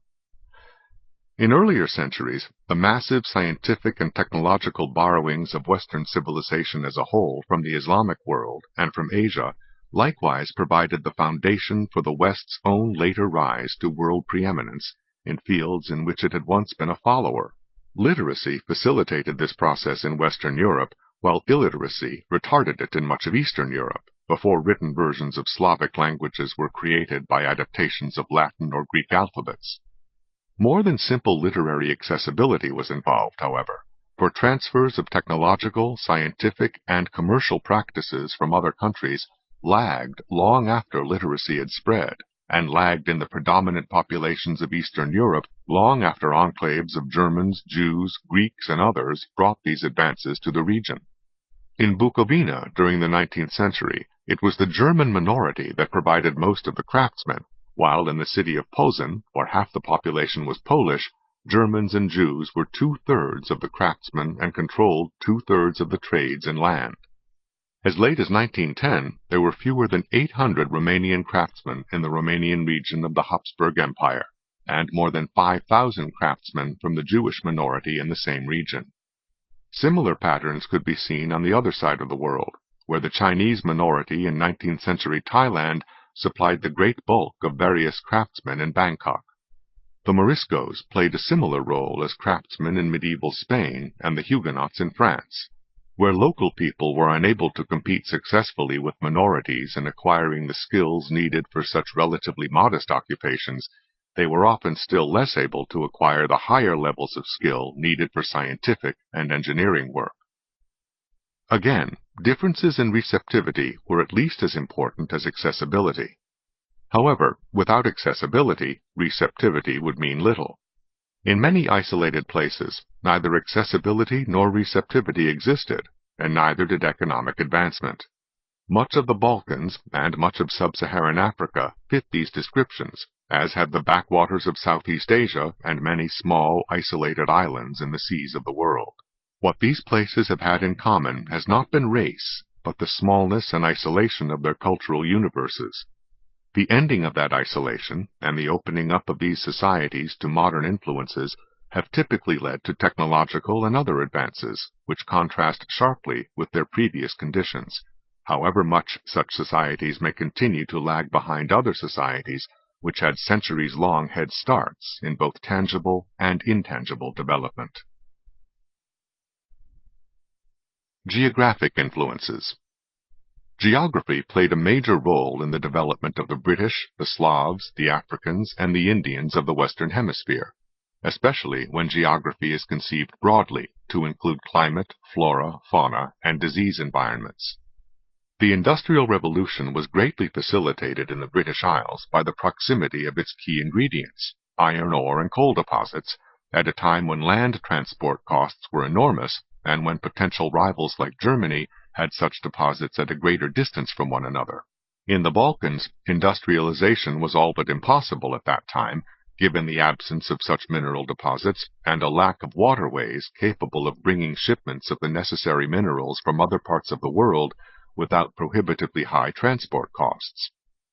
In earlier centuries, the massive scientific and technological borrowings of Western civilization as a whole from the Islamic world and from Asia likewise provided the foundation for the West's own later rise to world preeminence in fields in which it had once been a follower. Literacy facilitated this process in Western Europe, while illiteracy retarded it in much of Eastern Europe, before written versions of Slavic languages were created by adaptations of Latin or Greek alphabets. More than simple literary accessibility was involved, however, for transfers of technological, scientific, and commercial practices from other countries lagged long after literacy had spread, and lagged in the predominant populations of Eastern Europe long after enclaves of Germans, Jews, Greeks, and others brought these advances to the region. In Bukovina during the nineteenth century, it was the German minority that provided most of the craftsmen, while in the city of Posen, where half the population was Polish, Germans and Jews were two-thirds of the craftsmen and controlled two-thirds of the trades in land. As late as nineteen ten, there were fewer than eight hundred Romanian craftsmen in the Romanian region of the Habsburg Empire, and more than five thousand craftsmen from the Jewish minority in the same region. Similar patterns could be seen on the other side of the world, where the Chinese minority in nineteenth century Thailand supplied the great bulk of various craftsmen in Bangkok. The Moriscos played a similar role as craftsmen in medieval Spain and the Huguenots in France. Where local people were unable to compete successfully with minorities in acquiring the skills needed for such relatively modest occupations, they were often still less able to acquire the higher levels of skill needed for scientific and engineering work. Again, differences in receptivity were at least as important as accessibility. However, without accessibility, receptivity would mean little. In many isolated places, neither accessibility nor receptivity existed, and neither did economic advancement. Much of the Balkans and much of sub-Saharan Africa fit these descriptions, as had the backwaters of Southeast Asia and many small, isolated islands in the seas of the world. What these places have had in common has not been race, but the smallness and isolation of their cultural universes. The ending of that isolation and the opening up of these societies to modern influences have typically led to technological and other advances, which contrast sharply with their previous conditions, however much such societies may continue to lag behind other societies which had centuries-long head starts in both tangible and intangible development. Geographic influences. Geography played a major role in the development of the British, the Slavs, the Africans, and the Indians of the Western Hemisphere, especially when geography is conceived broadly to include climate, flora, fauna, and disease environments. The Industrial Revolution was greatly facilitated in the British Isles by the proximity of its key ingredients, iron ore and coal deposits, at a time when land transport costs were enormous and when potential rivals like Germany had such deposits at a greater distance from one another. In the Balkans, industrialization was all but impossible at that time, given the absence of such mineral deposits and a lack of waterways capable of bringing shipments of the necessary minerals from other parts of the world without prohibitively high transport costs.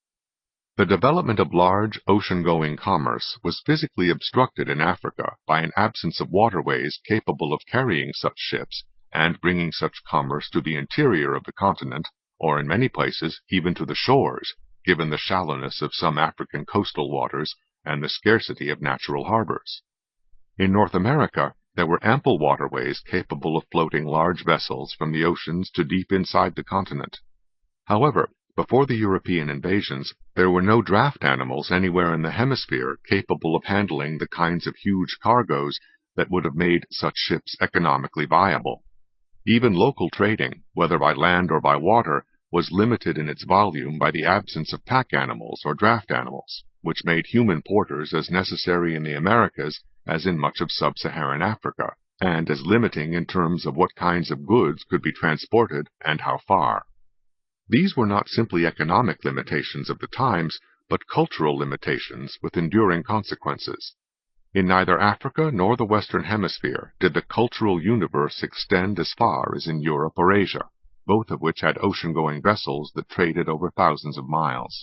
The development of large ocean-going commerce was physically obstructed in Africa by an absence of waterways capable of carrying such ships and bringing such commerce to the interior of the continent, or in many places even to the shores, given the shallowness of some African coastal waters and the scarcity of natural harbors. In North America, there were ample waterways capable of floating large vessels from the oceans to deep inside the continent. However, before the European invasions, there were no draft animals anywhere in the hemisphere capable of handling the kinds of huge cargoes that would have made such ships economically viable. Even local trading, whether by land or by water, was limited in its volume by the absence of pack animals or draft animals, which made human porters as necessary in the Americas as in much of sub-Saharan Africa, and as limiting in terms of what kinds of goods could be transported and how far. These were not simply economic limitations of the times, but cultural limitations with enduring consequences. In neither Africa nor the Western Hemisphere did the cultural universe extend as far as in Europe or Asia, both of which had ocean-going vessels that traded over thousands of miles.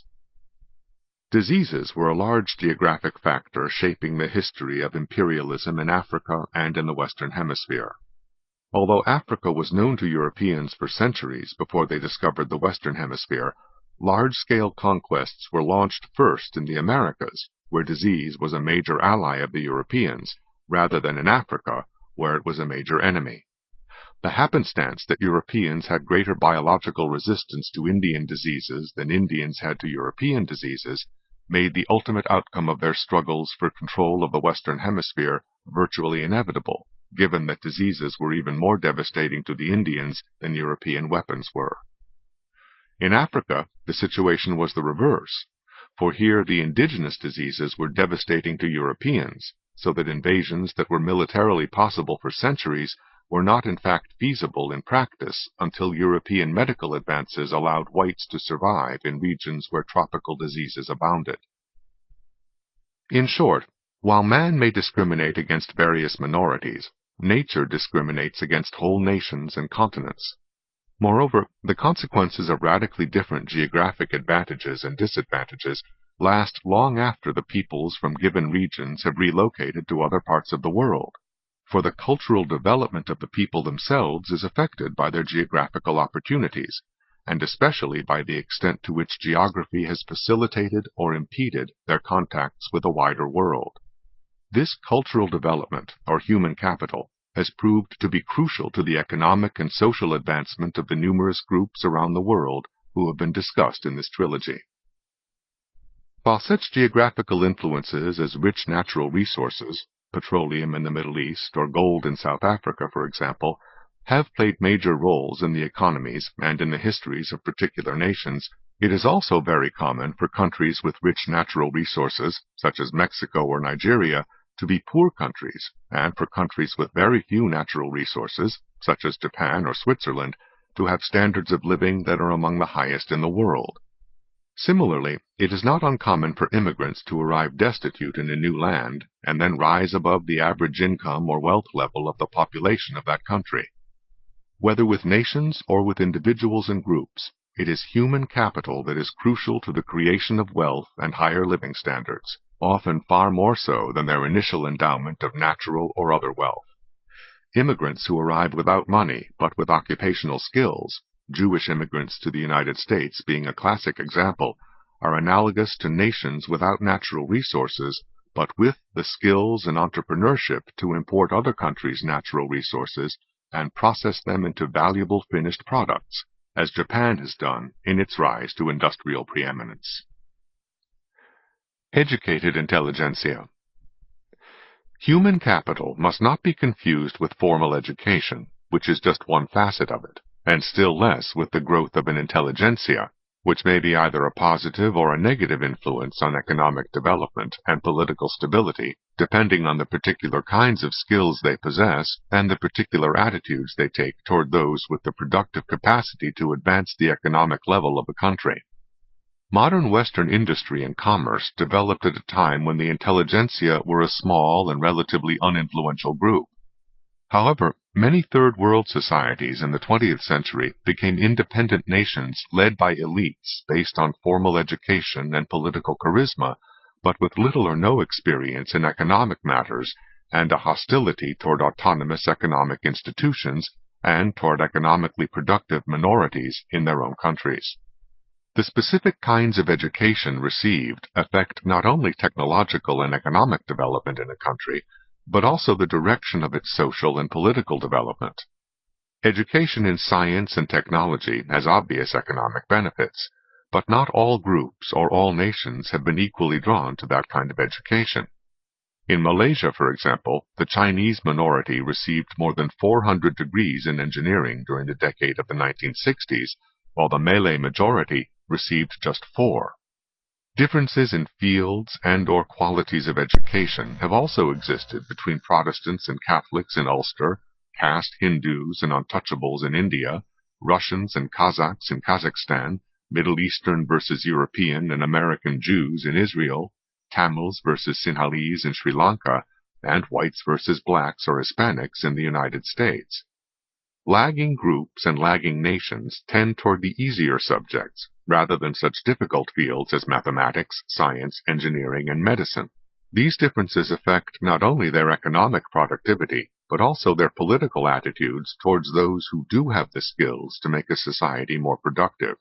Diseases were a large geographic factor shaping the history of imperialism in Africa and in the Western Hemisphere. Although Africa was known to Europeans for centuries before they discovered the Western Hemisphere, large-scale conquests were launched first in the Americas, where disease was a major ally of the Europeans, rather than in Africa, where it was a major enemy. The happenstance that Europeans had greater biological resistance to Indian diseases than Indians had to European diseases made the ultimate outcome of their struggles for control of the Western Hemisphere virtually inevitable, given that diseases were even more devastating to the Indians than European weapons were. In Africa, the situation was the reverse, for here the indigenous diseases were devastating to Europeans, so that invasions that were militarily possible for centuries were not in fact feasible in practice until European medical advances allowed whites to survive in regions where tropical diseases abounded. In short, while man may discriminate against various minorities, nature discriminates against whole nations and continents. Moreover, the consequences of radically different geographic advantages and disadvantages last long after the peoples from given regions have relocated to other parts of the world, for the cultural development of the people themselves is affected by their geographical opportunities, and especially by the extent to which geography has facilitated or impeded their contacts with a wider world. This cultural development, or human capital, has proved to be crucial to the economic and social advancement of the numerous groups around the world who have been discussed in this trilogy. While such geographical influences as rich natural resources, petroleum in the Middle East or gold in South Africa, for example, have played major roles in the economies and in the histories of particular nations, it is also very common for countries with rich natural resources, such as Mexico or Nigeria, to be poor countries, and for countries with very few natural resources, such as Japan or Switzerland, to have standards of living that are among the highest in the world. Similarly, it is not uncommon for immigrants to arrive destitute in a new land and then rise above the average income or wealth level of the population of that country. Whether with nations or with individuals and groups, it is human capital that is crucial to the creation of wealth and higher living standards, often far more so than their initial endowment of natural or other wealth. Immigrants who arrive without money but with occupational skills, Jewish immigrants to the United States being a classic example, are analogous to nations without natural resources but with the skills and entrepreneurship to import other countries' natural resources and process them into valuable finished products, as Japan has done in its rise to industrial preeminence. Educated intelligentsia. Human capital must not be confused with formal education, which is just one facet of it, and still less with the growth of an intelligentsia, which may be either a positive or a negative influence on economic development and political stability, depending on the particular kinds of skills they possess and the particular attitudes they take toward those with the productive capacity to advance the economic level of a country. Modern Western industry and commerce developed at a time when the intelligentsia were a small and relatively uninfluential group. However, many Third World societies in the twentieth century became independent nations led by elites based on formal education and political charisma, but with little or no experience in economic matters and a hostility toward autonomous economic institutions and toward economically productive minorities in their own countries. The specific kinds of education received affect not only technological and economic development in a country, but also the direction of its social and political development. Education in science and technology has obvious economic benefits, but not all groups or all nations have been equally drawn to that kind of education. In Malaysia, for example, the Chinese minority received more than four hundred degrees in engineering during the decade of the nineteen sixties, while the Malay majority received just four. Differences in fields and or qualities of education have also existed between Protestants and Catholics in Ulster, caste Hindus and untouchables in India, Russians and Kazakhs in Kazakhstan, Middle Eastern versus European and American Jews in Israel, Tamils versus Sinhalese in Sri Lanka, and whites versus blacks or Hispanics in the United States. Lagging groups and lagging nations tend toward the easier subjects, rather than such difficult fields as mathematics, science, engineering, and medicine. These differences affect not only their economic productivity, but also their political attitudes towards those who do have the skills to make a society more productive.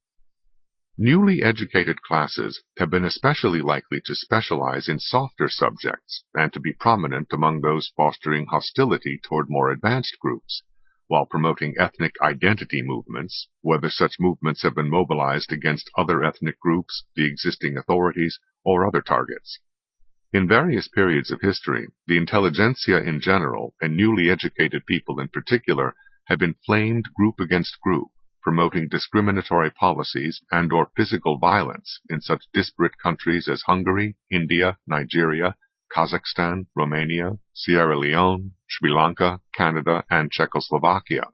Newly educated classes have been especially likely to specialize in softer subjects and to be prominent among those fostering hostility toward more advanced groups, while promoting ethnic identity movements, whether such movements have been mobilized against other ethnic groups, the existing authorities, or other targets. In various periods of history, the intelligentsia in general, and newly educated people in particular, have inflamed group against group, promoting discriminatory policies and or physical violence in such disparate countries as Hungary, India, Nigeria, Kazakhstan, Romania, Sierra Leone, Sri Lanka, Canada, and Czechoslovakia.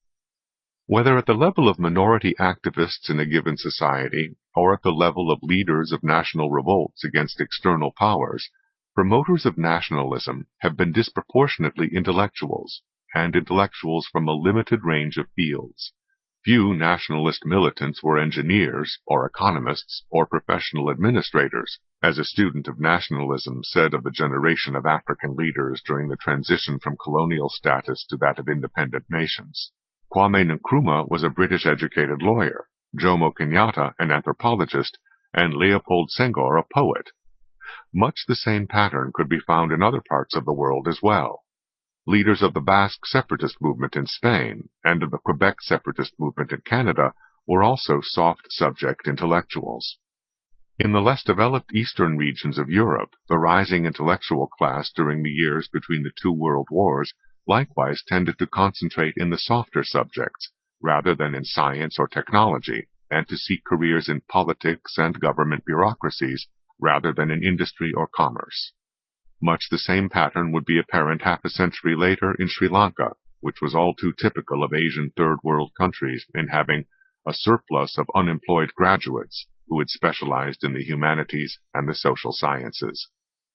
Whether at the level of minority activists in a given society, or at the level of leaders of national revolts against external powers, promoters of nationalism have been disproportionately intellectuals, and intellectuals from a limited range of fields. Few nationalist militants were engineers, or economists, or professional administrators, as a student of nationalism said of the generation of African leaders during the transition from colonial status to that of independent nations. Kwame Nkrumah was a British-educated lawyer, Jomo Kenyatta an anthropologist, and Leopold Senghor a poet. Much the same pattern could be found in other parts of the world as well. Leaders of the Basque separatist movement in Spain and of the Quebec separatist movement in Canada were also soft subject intellectuals. In the less developed eastern regions of Europe, the rising intellectual class during the years between the two world wars likewise tended to concentrate in the softer subjects, rather than in science or technology, and to seek careers in politics and government bureaucracies, rather than in industry or commerce. Much the same pattern would be apparent half a century later in Sri Lanka, which was all too typical of Asian Third World countries in having a surplus of unemployed graduates, who had specialized in the humanities and the social sciences.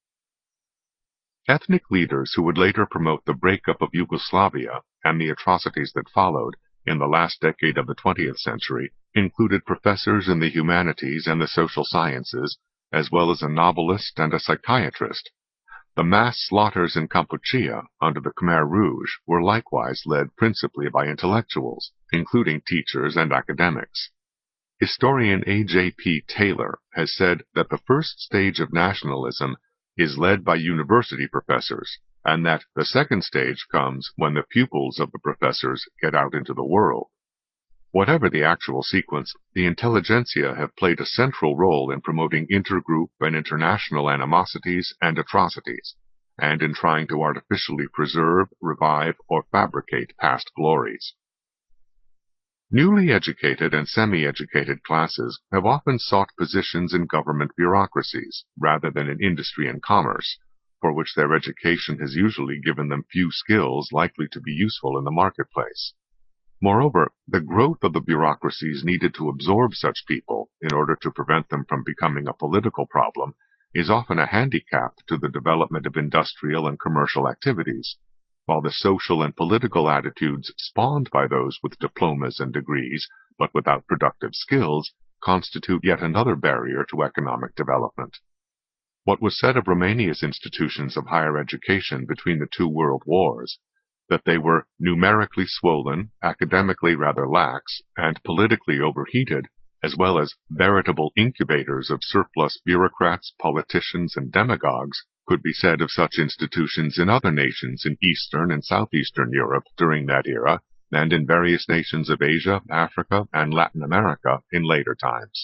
Ethnic leaders who would later promote the breakup of Yugoslavia and the atrocities that followed in the last decade of the twentieth century included professors in the humanities and the social sciences, as well as a novelist and a psychiatrist. The mass slaughters in Kampuchea under the Khmer Rouge were likewise led principally by intellectuals, including teachers and academics. Historian A J P Taylor has said that the first stage of nationalism is led by university professors, and that the second stage comes when the pupils of the professors get out into the world. Whatever the actual sequence, the intelligentsia have played a central role in promoting intergroup and international animosities and atrocities, and in trying to artificially preserve, revive, or fabricate past glories. Newly educated and semi-educated classes have often sought positions in government bureaucracies, rather than in industry and commerce, for which their education has usually given them few skills likely to be useful in the marketplace. Moreover, the growth of the bureaucracies needed to absorb such people in order to prevent them from becoming a political problem is often a handicap to the development of industrial and commercial activities, while the social and political attitudes spawned by those with diplomas and degrees, but without productive skills, constitute yet another barrier to economic development. What was said of Romania's institutions of higher education between the two world wars, that they were numerically swollen, academically rather lax, and politically overheated, as well as veritable incubators of surplus bureaucrats, politicians, and demagogues, could be said of such institutions in other nations in Eastern and Southeastern Europe during that era, and in various nations of Asia, Africa, and Latin America in later times.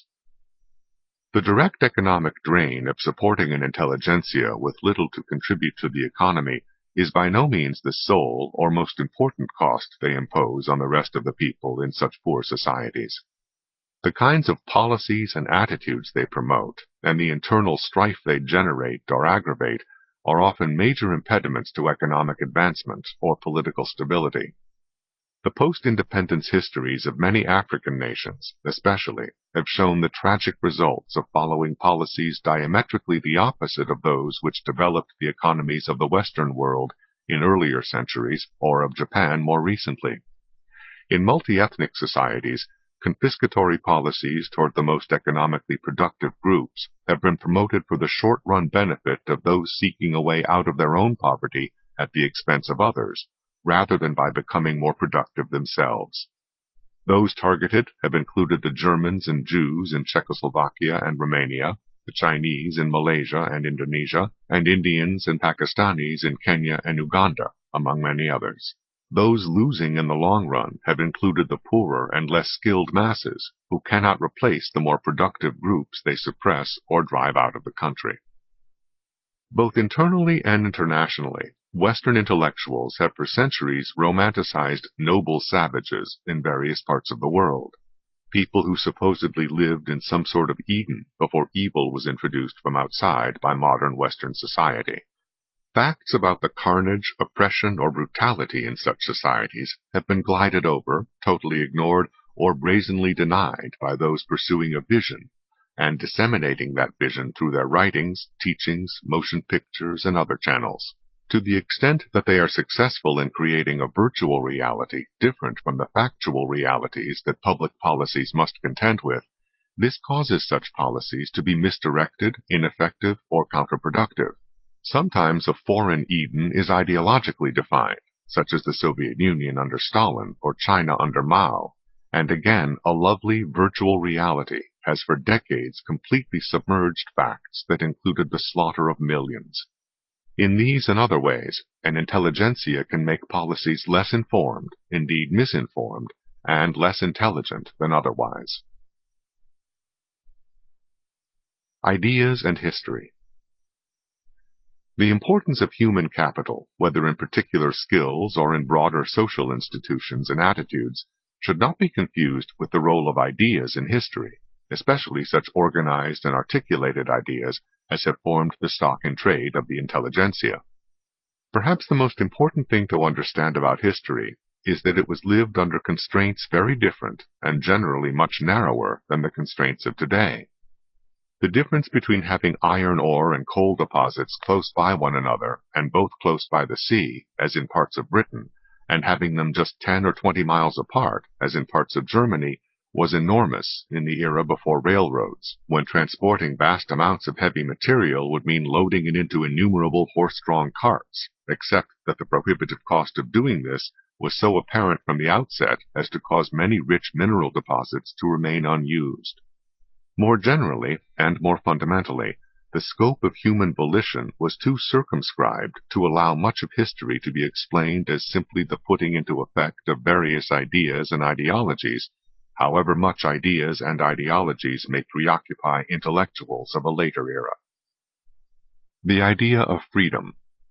The direct economic drain of supporting an intelligentsia with little to contribute to the economy is by no means the sole or most important cost they impose on the rest of the people in such poor societies. The kinds of policies and attitudes they promote, and the internal strife they generate or aggravate, are often major impediments to economic advancement or political stability. The post-independence histories of many African nations, especially, have shown the tragic results of following policies diametrically the opposite of those which developed the economies of the Western world in earlier centuries, or of Japan more recently. In multi-ethnic societies, confiscatory policies toward the most economically productive groups have been promoted for the short-run benefit of those seeking a way out of their own poverty at the expense of others, rather than by becoming more productive themselves. Those targeted have included the Germans and Jews in Czechoslovakia and Romania, the Chinese in Malaysia and Indonesia, and Indians and Pakistanis in Kenya and Uganda, among many others. Those losing in the long run have included the poorer and less skilled masses, who cannot replace the more productive groups they suppress or drive out of the country. Both internally and internationally, Western intellectuals have for centuries romanticized noble savages in various parts of the world, people who supposedly lived in some sort of Eden before evil was introduced from outside by modern Western society. Facts about the carnage, oppression, or brutality in such societies have been glided over, totally ignored, or brazenly denied by those pursuing a vision, and disseminating that vision through their writings, teachings, motion pictures, and other channels. To the extent that they are successful in creating a virtual reality different from the factual realities that public policies must contend with, this causes such policies to be misdirected, ineffective, or counterproductive. Sometimes a foreign Eden is ideologically defined, such as the Soviet Union under Stalin or China under Mao, and again a lovely virtual reality has for decades completely submerged facts that included the slaughter of millions. In these and other ways, an intelligentsia can make policies less informed, indeed misinformed, and less intelligent than otherwise. Ideas and history. The importance of human capital, whether in particular skills or in broader social institutions and attitudes, should not be confused with the role of ideas in history, especially such organized and articulated ideas as have formed the stock in trade of the intelligentsia. Perhaps the most important thing to understand about history is that it was lived under constraints very different and generally much narrower than the constraints of today. The difference between having iron ore and coal deposits close by one another, and both close by the sea, as in parts of Britain, and having them just ten or twenty miles apart, as in parts of Germany, was enormous in the era before railroads, when transporting vast amounts of heavy material would mean loading it into innumerable horse-drawn carts, except that the prohibitive cost of doing this was so apparent from the outset as to cause many rich mineral deposits to remain unused. More generally, and more fundamentally, the scope of human volition was too circumscribed to allow much of history to be explained as simply the putting into effect of various ideas and ideologies, however much ideas and ideologies may preoccupy intellectuals of a later era. The idea of freedom.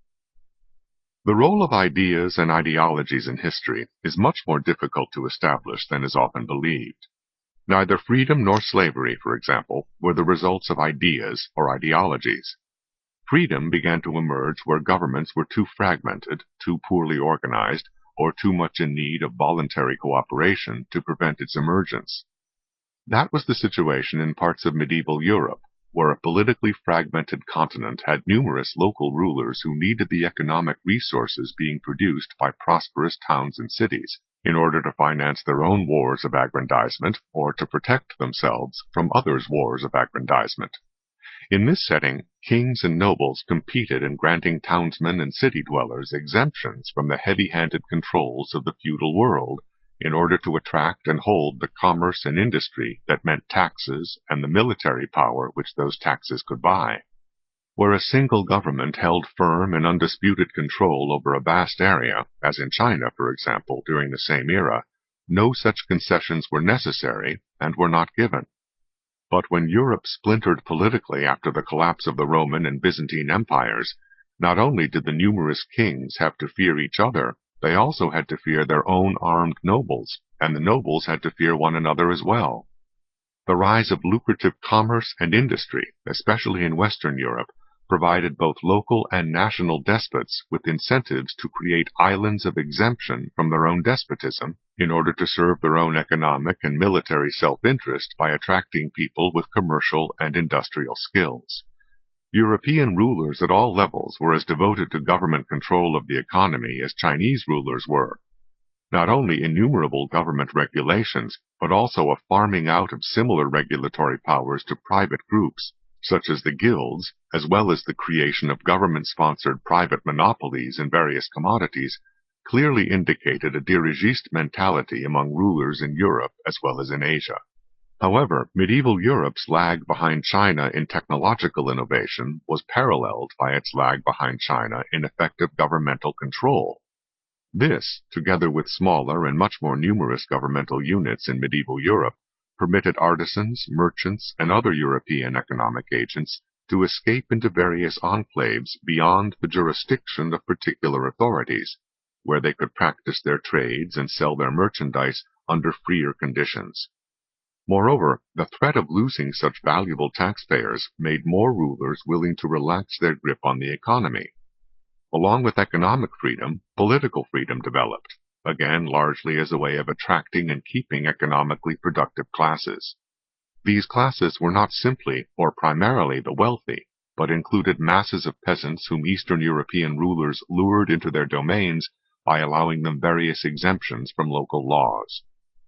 The role of ideas and ideologies in history is much more difficult to establish than is often believed. Neither freedom nor slavery, for example, were the results of ideas or ideologies. Freedom began to emerge where governments were too fragmented, too poorly organized, or too much in need of voluntary cooperation to prevent its emergence. That was the situation in parts of medieval Europe, where a politically fragmented continent had numerous local rulers who needed the economic resources being produced by prosperous towns and cities, in order to finance their own wars of aggrandizement or to protect themselves from others' wars of aggrandizement. In this setting, kings and nobles competed in granting townsmen and city dwellers exemptions from the heavy-handed controls of the feudal world in order to attract and hold the commerce and industry that meant taxes and the military power which those taxes could buy. Where a single government held firm and undisputed control over a vast area, as in China, for example, during the same era, no such concessions were necessary and were not given. But when Europe splintered politically after the collapse of the Roman and Byzantine empires, not only did the numerous kings have to fear each other, they also had to fear their own armed nobles, and the nobles had to fear one another as well. The rise of lucrative commerce and industry, especially in Western Europe, provided both local and national despots with incentives to create islands of exemption from their own despotism in order to serve their own economic and military self-interest by attracting people with commercial and industrial skills. European rulers at all levels were as devoted to government control of the economy as Chinese rulers were. Not only innumerable government regulations, but also a farming out of similar regulatory powers to private groups, such as the guilds, as well as the creation of government-sponsored private monopolies in various commodities, clearly indicated a dirigiste mentality among rulers in Europe as well as in Asia. However, medieval Europe's lag behind China in technological innovation was paralleled by its lag behind China in effective governmental control. This, together with smaller and much more numerous governmental units in medieval Europe, permitted artisans, merchants, and other European economic agents to escape into various enclaves beyond the jurisdiction of particular authorities, where they could practice their trades and sell their merchandise under freer conditions. Moreover, the threat of losing such valuable taxpayers made more rulers willing to relax their grip on the economy. Along with economic freedom, political freedom developed, again largely as a way of attracting and keeping economically productive classes. These classes were not simply or primarily the wealthy, but included masses of peasants whom Eastern European rulers lured into their domains by allowing them various exemptions from local laws.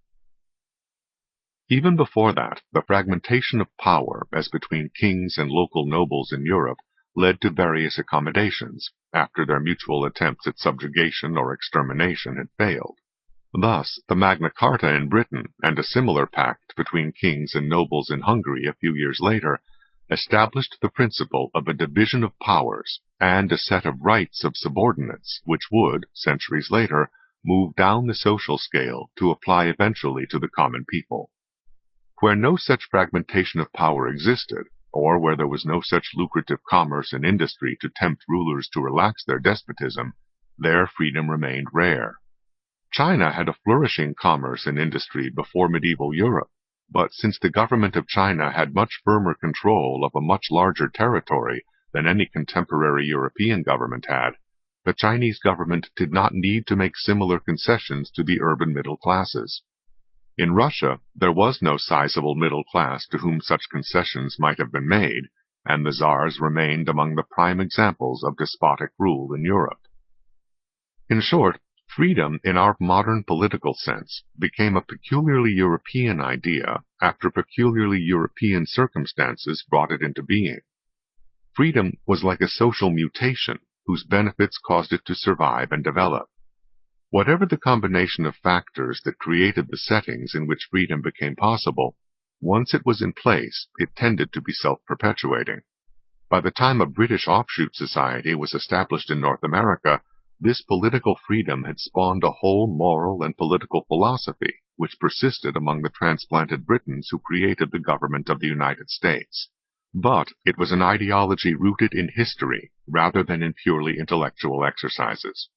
Even before that, the fragmentation of power as between kings and local nobles in Europe led to various accommodations, after their mutual attempts at subjugation or extermination had failed. Thus, the Magna Carta in Britain, and a similar pact between kings and nobles in Hungary a few years later, established the principle of a division of powers and a set of rights of subordinates which would, centuries later, move down the social scale to apply eventually to the common people. Where no such fragmentation of power existed, or where there was no such lucrative commerce and industry to tempt rulers to relax their despotism, there freedom remained rare. China had a flourishing commerce and industry before medieval Europe, but since the government of China had much firmer control of a much larger territory than any contemporary European government had, the Chinese government did not need to make similar concessions to the urban middle classes. In Russia, there was no sizable middle class to whom such concessions might have been made, and the Tsars remained among the prime examples of despotic rule in Europe. In short, freedom in our modern political sense became a peculiarly European idea after peculiarly European circumstances brought it into being. Freedom was like a social mutation whose benefits caused it to survive and develop. Whatever the combination of factors that created the settings in which freedom became possible, once it was in place, it tended to be self-perpetuating. By the time a British offshoot society was established in North America, this political freedom had spawned a whole moral and political philosophy which persisted among the transplanted Britons who created the government of the United States. But it was an ideology rooted in history rather than in purely intellectual exercises.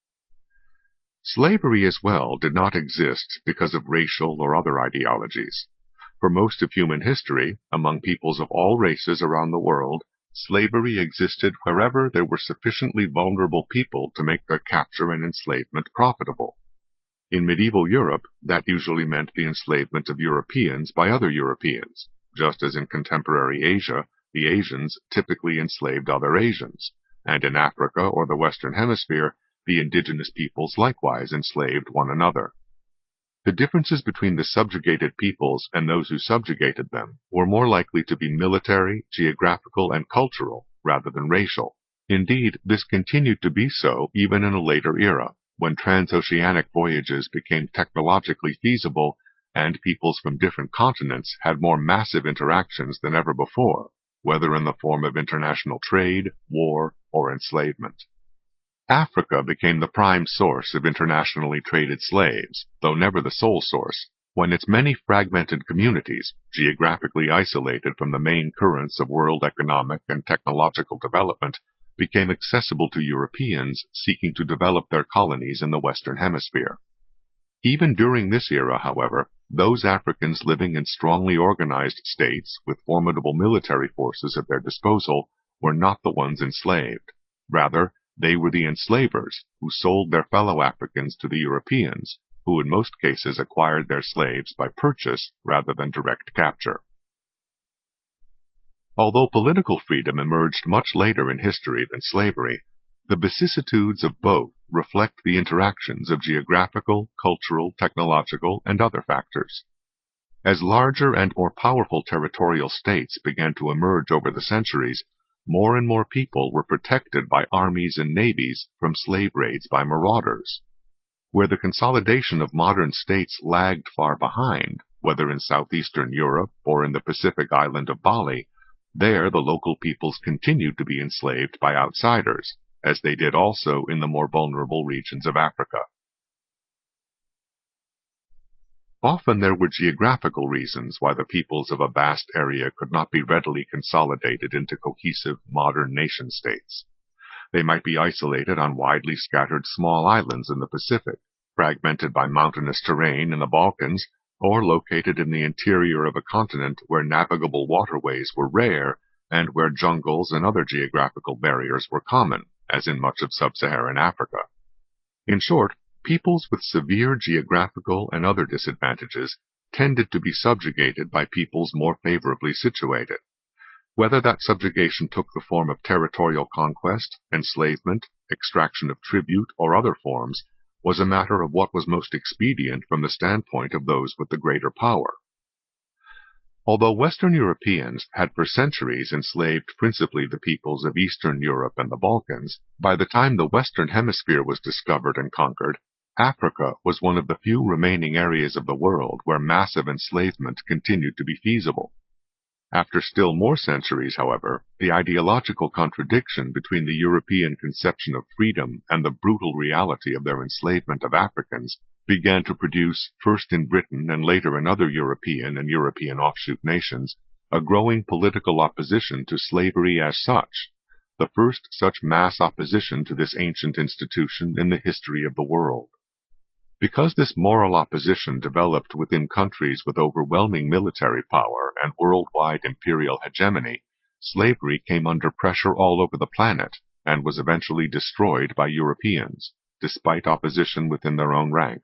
Slavery as well did not exist because of racial or other ideologies. For most of human history, among peoples of all races around the world, slavery existed wherever there were sufficiently vulnerable people to make their capture and enslavement profitable. In medieval Europe, that usually meant the enslavement of Europeans by other Europeans, just as in contemporary Asia, the Asians typically enslaved other Asians, and in Africa or the Western Hemisphere, the indigenous peoples likewise enslaved one another. The differences between the subjugated peoples and those who subjugated them were more likely to be military, geographical, and cultural rather than racial. Indeed, this continued to be so even in a later era, when transoceanic voyages became technologically feasible and peoples from different continents had more massive interactions than ever before, whether in the form of international trade, war, or enslavement. Africa became the prime source of internationally traded slaves, though never the sole source, when its many fragmented communities, geographically isolated from the main currents of world economic and technological development, became accessible to Europeans seeking to develop their colonies in the Western Hemisphere. Even during this era, however, those Africans living in strongly organized states with formidable military forces at their disposal were not the ones enslaved. Rather, they were the enslavers who sold their fellow Africans to the Europeans, who in most cases acquired their slaves by purchase rather than direct capture. Although political freedom emerged much later in history than slavery, the vicissitudes of both reflect the interactions of geographical, cultural, technological, and other factors. As larger and more powerful territorial states began to emerge over the centuries, more and more people were protected by armies and navies from slave raids by marauders. Where the consolidation of modern states lagged far behind, whether in southeastern Europe or in the Pacific island of Bali, there the local peoples continued to be enslaved by outsiders, as they did also in the more vulnerable regions of Africa. Often there were geographical reasons why the peoples of a vast area could not be readily consolidated into cohesive modern nation-states. They might be isolated on widely scattered small islands in the Pacific, fragmented by mountainous terrain in the Balkans, or located in the interior of a continent where navigable waterways were rare and where jungles and other geographical barriers were common, as in much of sub-Saharan Africa. In short, peoples with severe geographical and other disadvantages tended to be subjugated by peoples more favorably situated. Whether that subjugation took the form of territorial conquest, enslavement, extraction of tribute, or other forms, was a matter of what was most expedient from the standpoint of those with the greater power. Although Western Europeans had for centuries enslaved principally the peoples of Eastern Europe and the Balkans, by the time the Western Hemisphere was discovered and conquered, Africa was one of the few remaining areas of the world where massive enslavement continued to be feasible. After still more centuries, however, the ideological contradiction between the European conception of freedom and the brutal reality of their enslavement of Africans began to produce, first in Britain and later in other European and European offshoot nations, a growing political opposition to slavery as such, the first such mass opposition to this ancient institution in the history of the world. Because this moral opposition developed within countries with overwhelming military power and worldwide imperial hegemony, slavery came under pressure all over the planet and was eventually destroyed by Europeans, despite opposition within their own ranks,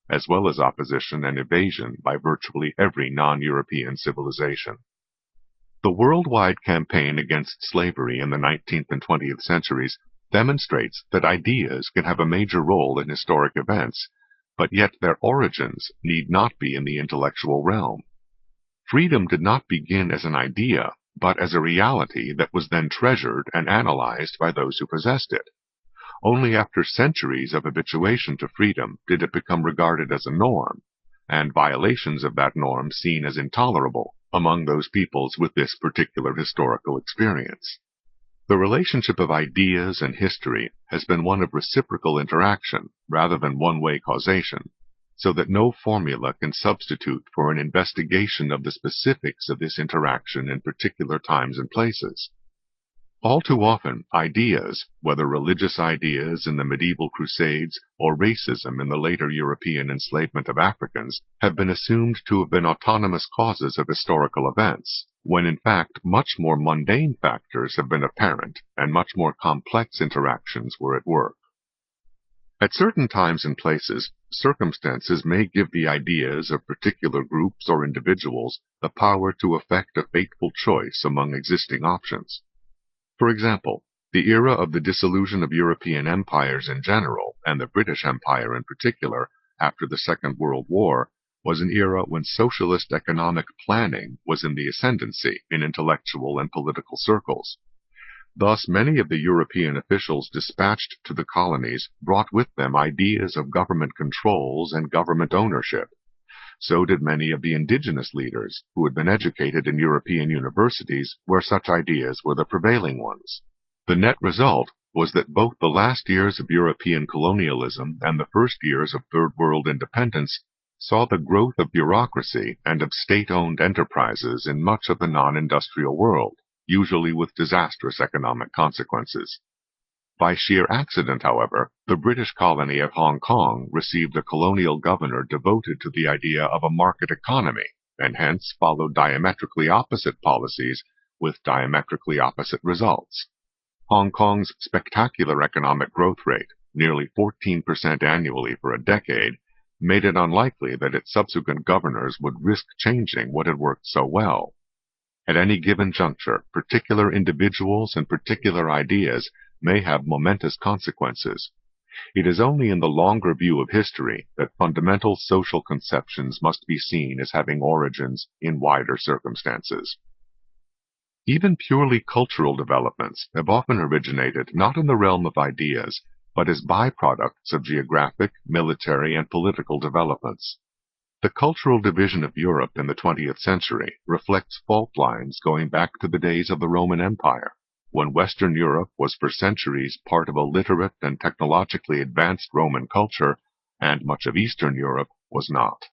as well as opposition and evasion by virtually every non-European civilization. The worldwide campaign against slavery in the nineteenth and twentieth centuries demonstrates that ideas can have a major role in historic events, but yet their origins need not be in the intellectual realm. Freedom did not begin as an idea, but as a reality that was then treasured and analyzed by those who possessed it. Only after centuries of habituation to freedom did it become regarded as a norm, and violations of that norm seen as intolerable among those peoples with this particular historical experience. The relationship of ideas and history has been one of reciprocal interaction rather than one-way causation, so that no formula can substitute for an investigation of the specifics of this interaction in particular times and places. All too often, ideas, whether religious ideas in the medieval Crusades or racism in the later European enslavement of Africans, have been assumed to have been autonomous causes of historical events, when in fact much more mundane factors have been apparent and much more complex interactions were at work. At certain times and places, circumstances may give the ideas of particular groups or individuals the power to effect a fateful choice among existing options. For example, the era of the dissolution of European empires in general, and the British Empire in particular, after the Second World War, was an era when socialist economic planning was in the ascendancy in intellectual and political circles. Thus, many of the European officials dispatched to the colonies brought with them ideas of government controls and government ownership. So did many of the indigenous leaders who had been educated in European universities where such ideas were the prevailing ones. The net result was that both the last years of European colonialism and the first years of Third World independence saw the growth of bureaucracy and of state-owned enterprises in much of the non-industrial world, usually with disastrous economic consequences. By sheer accident, however, the British colony of Hong Kong received a colonial governor devoted to the idea of a market economy, and hence followed diametrically opposite policies with diametrically opposite results. Hong Kong's spectacular economic growth rate, nearly fourteen percent annually for a decade, made it unlikely that its subsequent governors would risk changing what had worked so well. At any given juncture, particular individuals and particular ideas may have momentous consequences. It is only in the longer view of history that fundamental social conceptions must be seen as having origins in wider circumstances. Even purely cultural developments have often originated not in the realm of ideas, but as byproducts of geographic, military, and political developments. The cultural division of Europe in the twentieth century reflects fault lines going back to the days of the Roman Empire, when Western Europe was for centuries part of a literate and technologically advanced Roman culture, and much of Eastern Europe was not.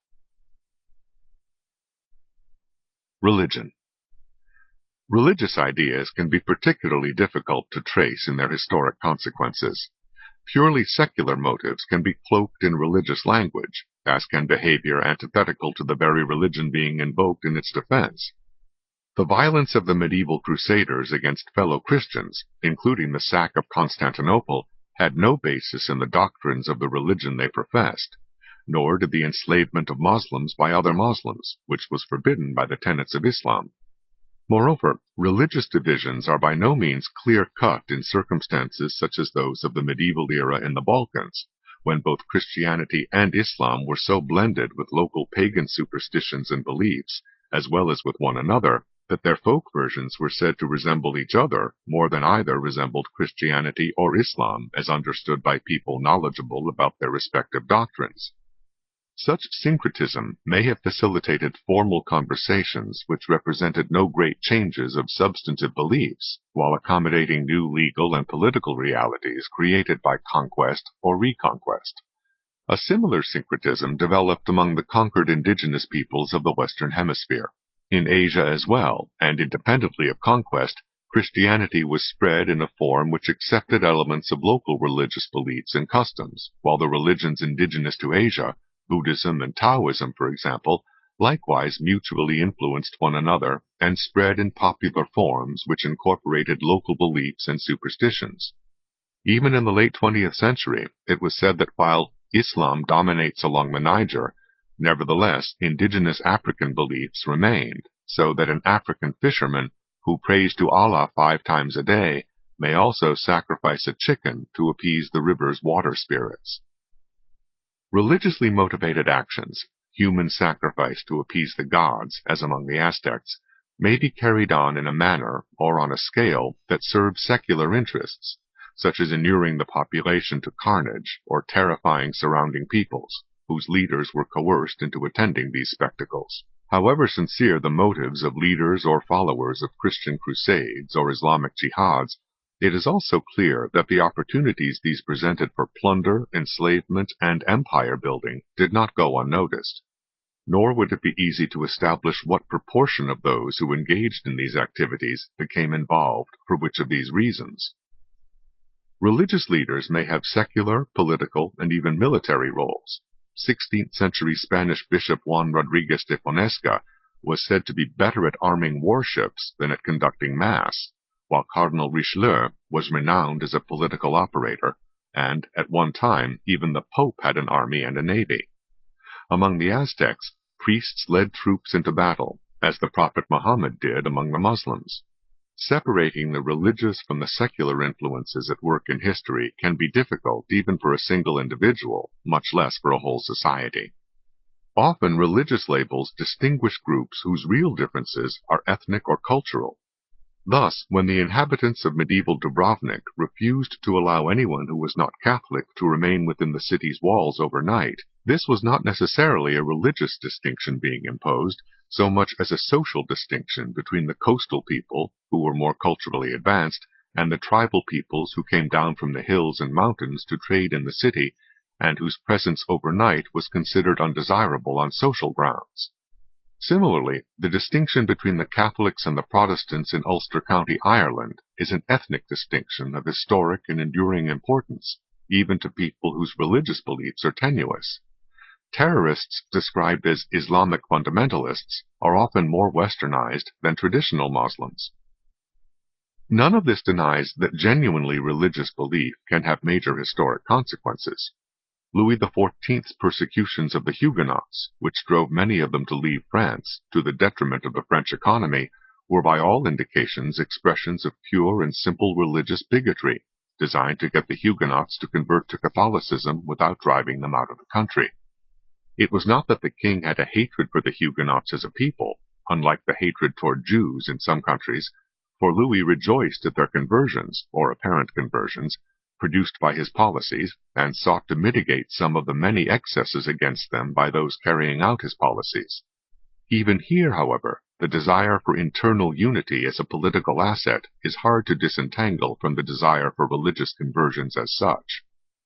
Religion. Religious ideas can be particularly difficult to trace in their historic consequences. Purely secular motives can be cloaked in religious language, as can behavior antithetical to the very religion being invoked in its defense. The violence of the medieval crusaders against fellow Christians, including the sack of Constantinople, had no basis in the doctrines of the religion they professed, nor did the enslavement of Muslims by other Muslims, which was forbidden by the tenets of Islam. Moreover, religious divisions are by no means clear-cut in circumstances such as those of the medieval era in the Balkans, when both Christianity and Islam were so blended with local pagan superstitions and beliefs, as well as with one another, that their folk versions were said to resemble each other more than either resembled Christianity or Islam as understood by people knowledgeable about their respective doctrines. Such syncretism may have facilitated formal conversations which represented no great changes of substantive beliefs, while accommodating new legal and political realities created by conquest or reconquest. A similar syncretism developed among the conquered indigenous peoples of the Western Hemisphere. In Asia as well, and independently of conquest, Christianity was spread in a form which accepted elements of local religious beliefs and customs, while the religions indigenous to Asia, Buddhism and Taoism, for example, likewise mutually influenced one another and spread in popular forms which incorporated local beliefs and superstitions. Even in the late twentieth century, it was said that while Islam dominates along the Niger, nevertheless indigenous African beliefs remained, so that an African fisherman who prays to Allah five times a day may also sacrifice a chicken to appease the river's water spirits. Religiously motivated actions, human sacrifice to appease the gods, as among the Aztecs, may be carried on in a manner or on a scale that serves secular interests, such as inuring the population to carnage or terrifying surrounding peoples, whose leaders were coerced into attending these spectacles. However sincere the motives of leaders or followers of Christian crusades or Islamic jihads, it is also clear that the opportunities these presented for plunder, enslavement, and empire building did not go unnoticed. Nor would it be easy to establish what proportion of those who engaged in these activities became involved for which of these reasons. Religious leaders may have secular, political, and even military roles. sixteenth century Spanish Bishop Juan Rodriguez de Fonseca was said to be better at arming warships than at conducting mass, while Cardinal Richelieu was renowned as a political operator, and at one time even the Pope had an army and a navy. Among the Aztecs, priests led troops into battle, as the Prophet Muhammad did among the Muslims. Separating the religious from the secular influences at work in history can be difficult even for a single individual, much less for a whole society. Often religious labels distinguish groups whose real differences are ethnic or cultural. Thus, when the inhabitants of medieval Dubrovnik refused to allow anyone who was not Catholic to remain within the city's walls overnight, this was not necessarily a religious distinction being imposed, so much as a social distinction between the coastal people, who were more culturally advanced, and the tribal peoples who came down from the hills and mountains to trade in the city, and whose presence overnight was considered undesirable on social grounds. Similarly, the distinction between the Catholics and the Protestants in Ulster County, Ireland, is an ethnic distinction of historic and enduring importance, even to people whose religious beliefs are tenuous. Terrorists described as Islamic fundamentalists are often more westernized than traditional Muslims. None of this denies that genuinely religious belief can have major historic consequences. Louis the fourteenth's persecutions of the Huguenots, which drove many of them to leave France, to the detriment of the French economy, were by all indications expressions of pure and simple religious bigotry, designed to get the Huguenots to convert to Catholicism without driving them out of the country. It was not that the king had a hatred for the Huguenots as a people, unlike the hatred toward Jews in some countries, for Louis rejoiced at their conversions, or apparent conversions, produced by his policies, and sought to mitigate some of the many excesses against them by those carrying out his policies. Even here, however, the desire for internal unity as a political asset is hard to disentangle from the desire for religious conversions as such.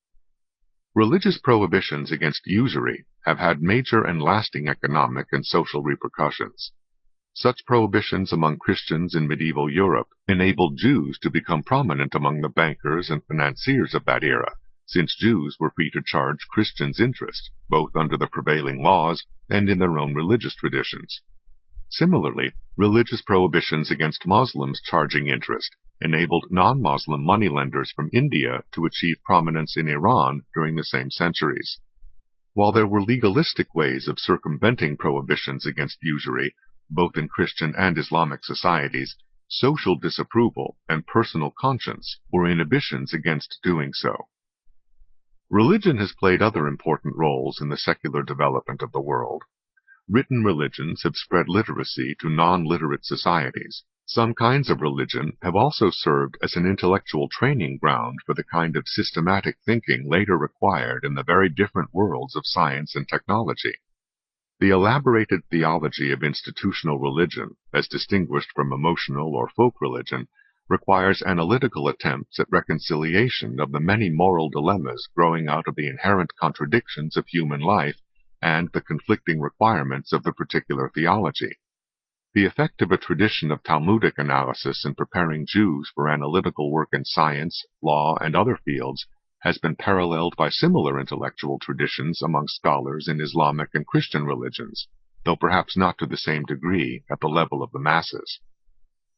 Religious prohibitions against usury have had major and lasting economic and social repercussions. Such prohibitions among Christians in medieval Europe enabled Jews to become prominent among the bankers and financiers of that era, since Jews were free to charge Christians interest, both under the prevailing laws and in their own religious traditions. Similarly, religious prohibitions against Muslims charging interest enabled non-Muslim moneylenders from India to achieve prominence in Iran during the same centuries. While there were legalistic ways of circumventing prohibitions against usury, both in Christian and Islamic societies, social disapproval and personal conscience were inhibitions against doing so. Religion has played other important roles in the secular development of the world. Written religions have spread literacy to non-literate societies. Some kinds of religion have also served as an intellectual training ground for the kind of systematic thinking later required in the very different worlds of science and technology. The elaborated theology of institutional religion, as distinguished from emotional or folk religion, requires analytical attempts at reconciliation of the many moral dilemmas growing out of the inherent contradictions of human life and the conflicting requirements of the particular theology. The effect of a tradition of Talmudic analysis in preparing Jews for analytical work in science, law, and other fields has been paralleled by similar intellectual traditions among scholars in Islamic and Christian religions, though perhaps not to the same degree at the level of the masses.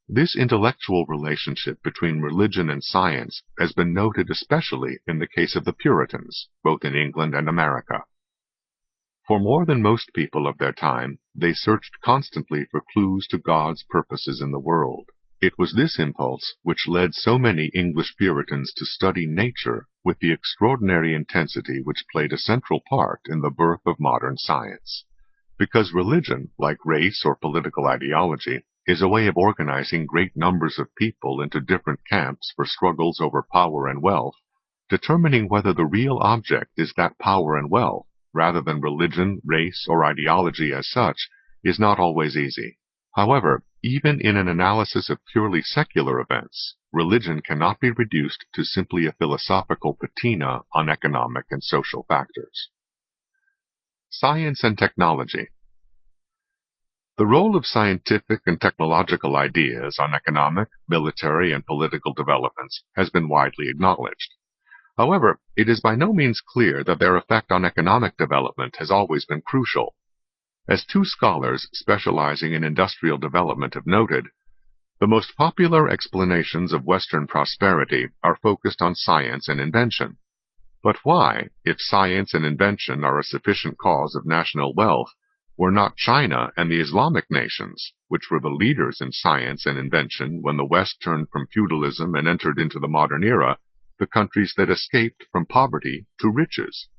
This intellectual relationship between religion and science has been noted especially in the case of the Puritans, both in England and America. For more than most people of their time, they searched constantly for clues to God's purposes in the world. It was this impulse which led so many English Puritans to study nature with the extraordinary intensity which played a central part in the birth of modern science. Because religion, like race or political ideology, is a way of organizing great numbers of people into different camps for struggles over power and wealth, determining whether the real object is that power and wealth, rather than religion, race, or ideology as such, is not always easy. However, even in an analysis of purely secular events, religion cannot be reduced to simply a philosophical patina on economic and social factors. Science and technology. The role of scientific and technological ideas on economic, military, and political developments has been widely acknowledged. However, it is by no means clear that their effect on economic development has always been crucial. As two scholars specializing in industrial development have noted, the most popular explanations of Western prosperity are focused on science and invention. But why, if science and invention are a sufficient cause of national wealth, were not China and the Islamic nations, which were the leaders in science and invention when the West turned from feudalism and entered into the modern era, the countries that escaped from poverty to riches?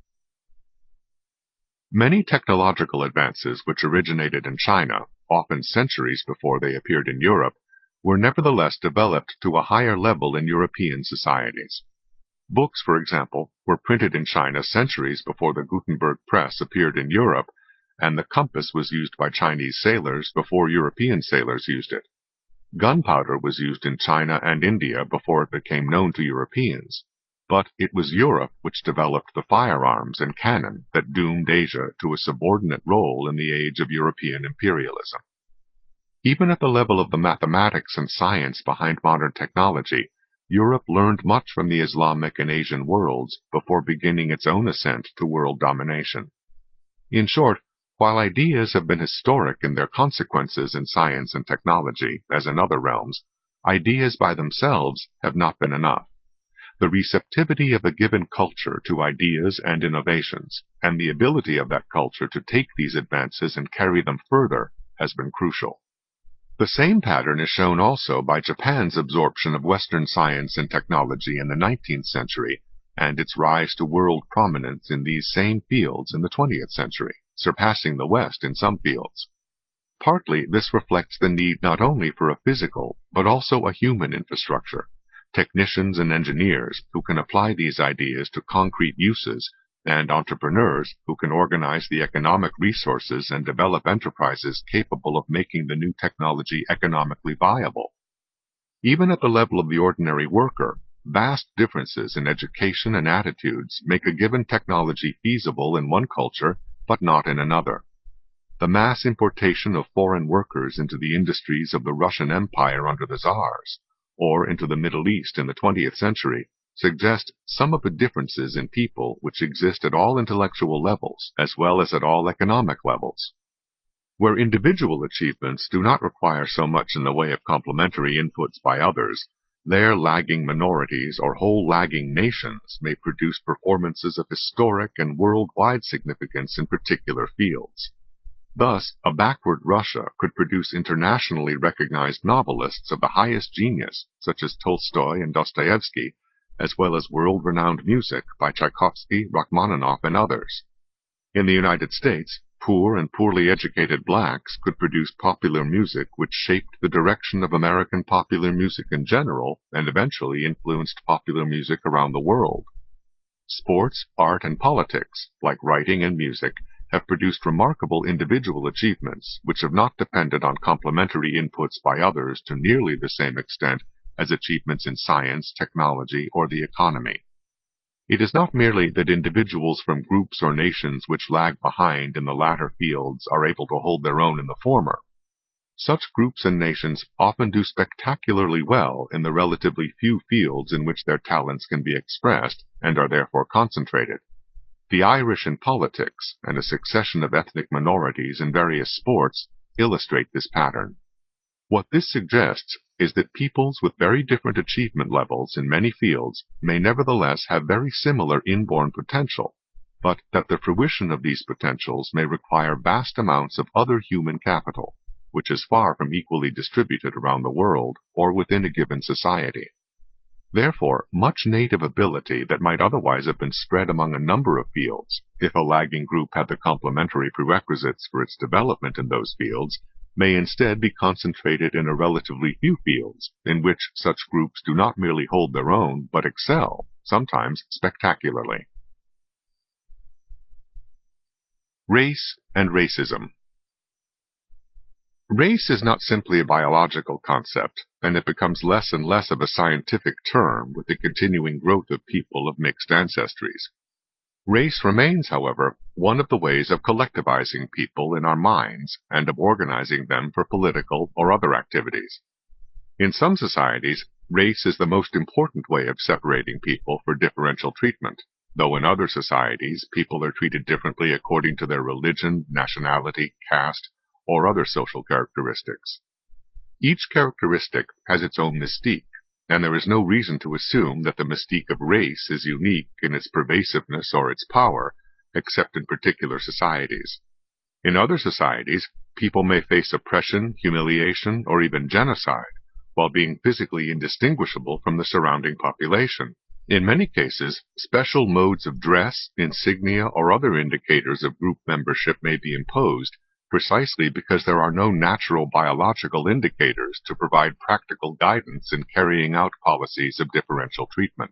Many technological advances which originated in China, often centuries before they appeared in Europe, were nevertheless developed to a higher level in European societies. Books, for example, were printed in China centuries before the Gutenberg press appeared in Europe, and the compass was used by Chinese sailors before European sailors used it. Gunpowder was used in China and India before it became known to Europeans. But it was Europe which developed the firearms and cannon that doomed Asia to a subordinate role in the age of European imperialism. Even at the level of the mathematics and science behind modern technology, Europe learned much from the Islamic and Asian worlds before beginning its own ascent to world domination. In short, while ideas have been historic in their consequences in science and technology, as in other realms, ideas by themselves have not been enough. The receptivity of a given culture to ideas and innovations, and the ability of that culture to take these advances and carry them further, has been crucial. The same pattern is shown also by Japan's absorption of Western science and technology in the nineteenth century, and its rise to world prominence in these same fields in the twentieth century, surpassing the West in some fields. Partly this reflects the need not only for a physical, but also a human infrastructure. Technicians and engineers who can apply these ideas to concrete uses, and entrepreneurs who can organize the economic resources and develop enterprises capable of making the new technology economically viable. Even at the level of the ordinary worker, vast differences in education and attitudes make a given technology feasible in one culture, but not in another. The mass importation of foreign workers into the industries of the Russian Empire under the Tsars, or into the Middle East in the twentieth century, suggest some of the differences in people which exist at all intellectual levels as well as at all economic levels. Where individual achievements do not require so much in the way of complementary inputs by others, there lagging minorities or whole lagging nations may produce performances of historic and worldwide significance in particular fields. Thus, a backward Russia could produce internationally recognized novelists of the highest genius, such as Tolstoy and Dostoevsky, as well as world-renowned music by Tchaikovsky, Rachmaninoff, and others. In the United States, poor and poorly educated blacks could produce popular music which shaped the direction of American popular music in general and eventually influenced popular music around the world. Sports, art, and politics, like writing and music, have produced remarkable individual achievements which have not depended on complementary inputs by others to nearly the same extent as achievements in science, technology, or the economy. It is not merely that individuals from groups or nations which lag behind in the latter fields are able to hold their own in the former. Such groups and nations often do spectacularly well in the relatively few fields in which their talents can be expressed and are therefore concentrated. The Irish in politics and a succession of ethnic minorities in various sports illustrate this pattern. What this suggests is that peoples with very different achievement levels in many fields may nevertheless have very similar inborn potential, but that the fruition of these potentials may require vast amounts of other human capital, which is far from equally distributed around the world or within a given society. Therefore, much native ability that might otherwise have been spread among a number of fields, if a lagging group had the complementary prerequisites for its development in those fields, may instead be concentrated in a relatively few fields, in which such groups do not merely hold their own, but excel, sometimes spectacularly. Race and racism. Race is not simply a biological concept, and it becomes less and less of a scientific term with the continuing growth of people of mixed ancestries. Race remains, however, one of the ways of collectivizing people in our minds and of organizing them for political or other activities. In some societies, race is the most important way of separating people for differential treatment, though in other societies people are treated differently according to their religion, nationality, caste, or other social characteristics. Each characteristic has its own mystique, and there is no reason to assume that the mystique of race is unique in its pervasiveness or its power, except in particular societies. In other societies, people may face oppression, humiliation, or even genocide, while being physically indistinguishable from the surrounding population. In many cases, special modes of dress, insignia, or other indicators of group membership may be imposed, precisely because there are no natural biological indicators to provide practical guidance in carrying out policies of differential treatment.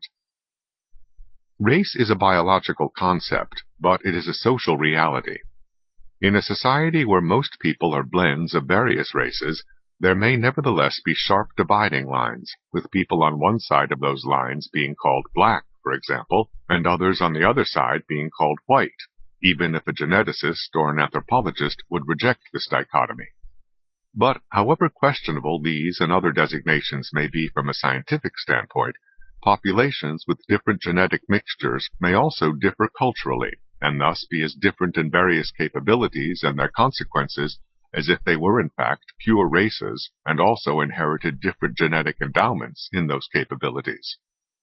Race is a biological concept, but it is a social reality. In a society where most people are blends of various races, there may nevertheless be sharp dividing lines, with people on one side of those lines being called black, for example, and others on the other side being called white, even if a geneticist or an anthropologist would reject this dichotomy. But however questionable these and other designations may be from a scientific standpoint, populations with different genetic mixtures may also differ culturally, and thus be as different in various capabilities and their consequences as if they were in fact pure races and also inherited different genetic endowments in those capabilities.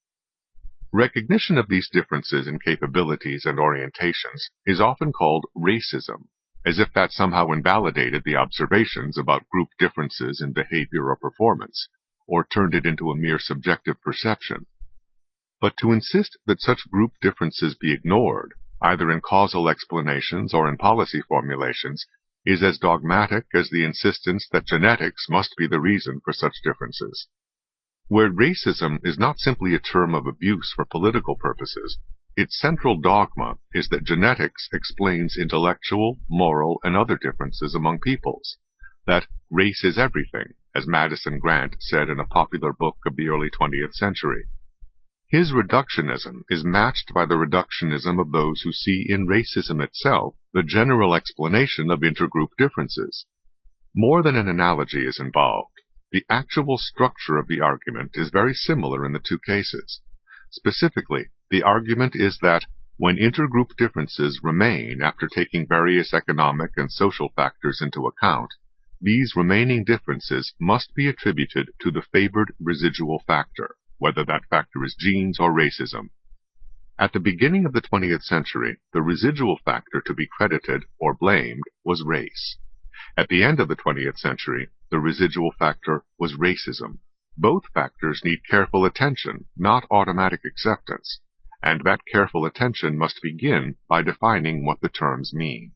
Recognition of these differences in capabilities and orientations is often called racism, as if that somehow invalidated the observations about group differences in behavior or performance, or turned it into a mere subjective perception. But to insist that such group differences be ignored, either in causal explanations or in policy formulations, is as dogmatic as the insistence that genetics must be the reason for such differences. Where racism is not simply a term of abuse for political purposes, its central dogma is that genetics explains intellectual, moral, and other differences among peoples, that race is everything, as Madison Grant said in a popular book of the early twentieth century. His reductionism is matched by the reductionism of those who see in racism itself the general explanation of intergroup differences. More than an analogy is involved. The actual structure of the argument is very similar in the two cases. Specifically, the argument is that when intergroup differences remain after taking various economic and social factors into account, these remaining differences must be attributed to the favored residual factor, whether that factor is genes or racism. At the beginning of the twentieth century, the residual factor to be credited or blamed was race. At the end of the twentieth century, the residual factor was racism. Both factors need careful attention, not automatic acceptance, and that careful attention must begin by defining what the terms mean.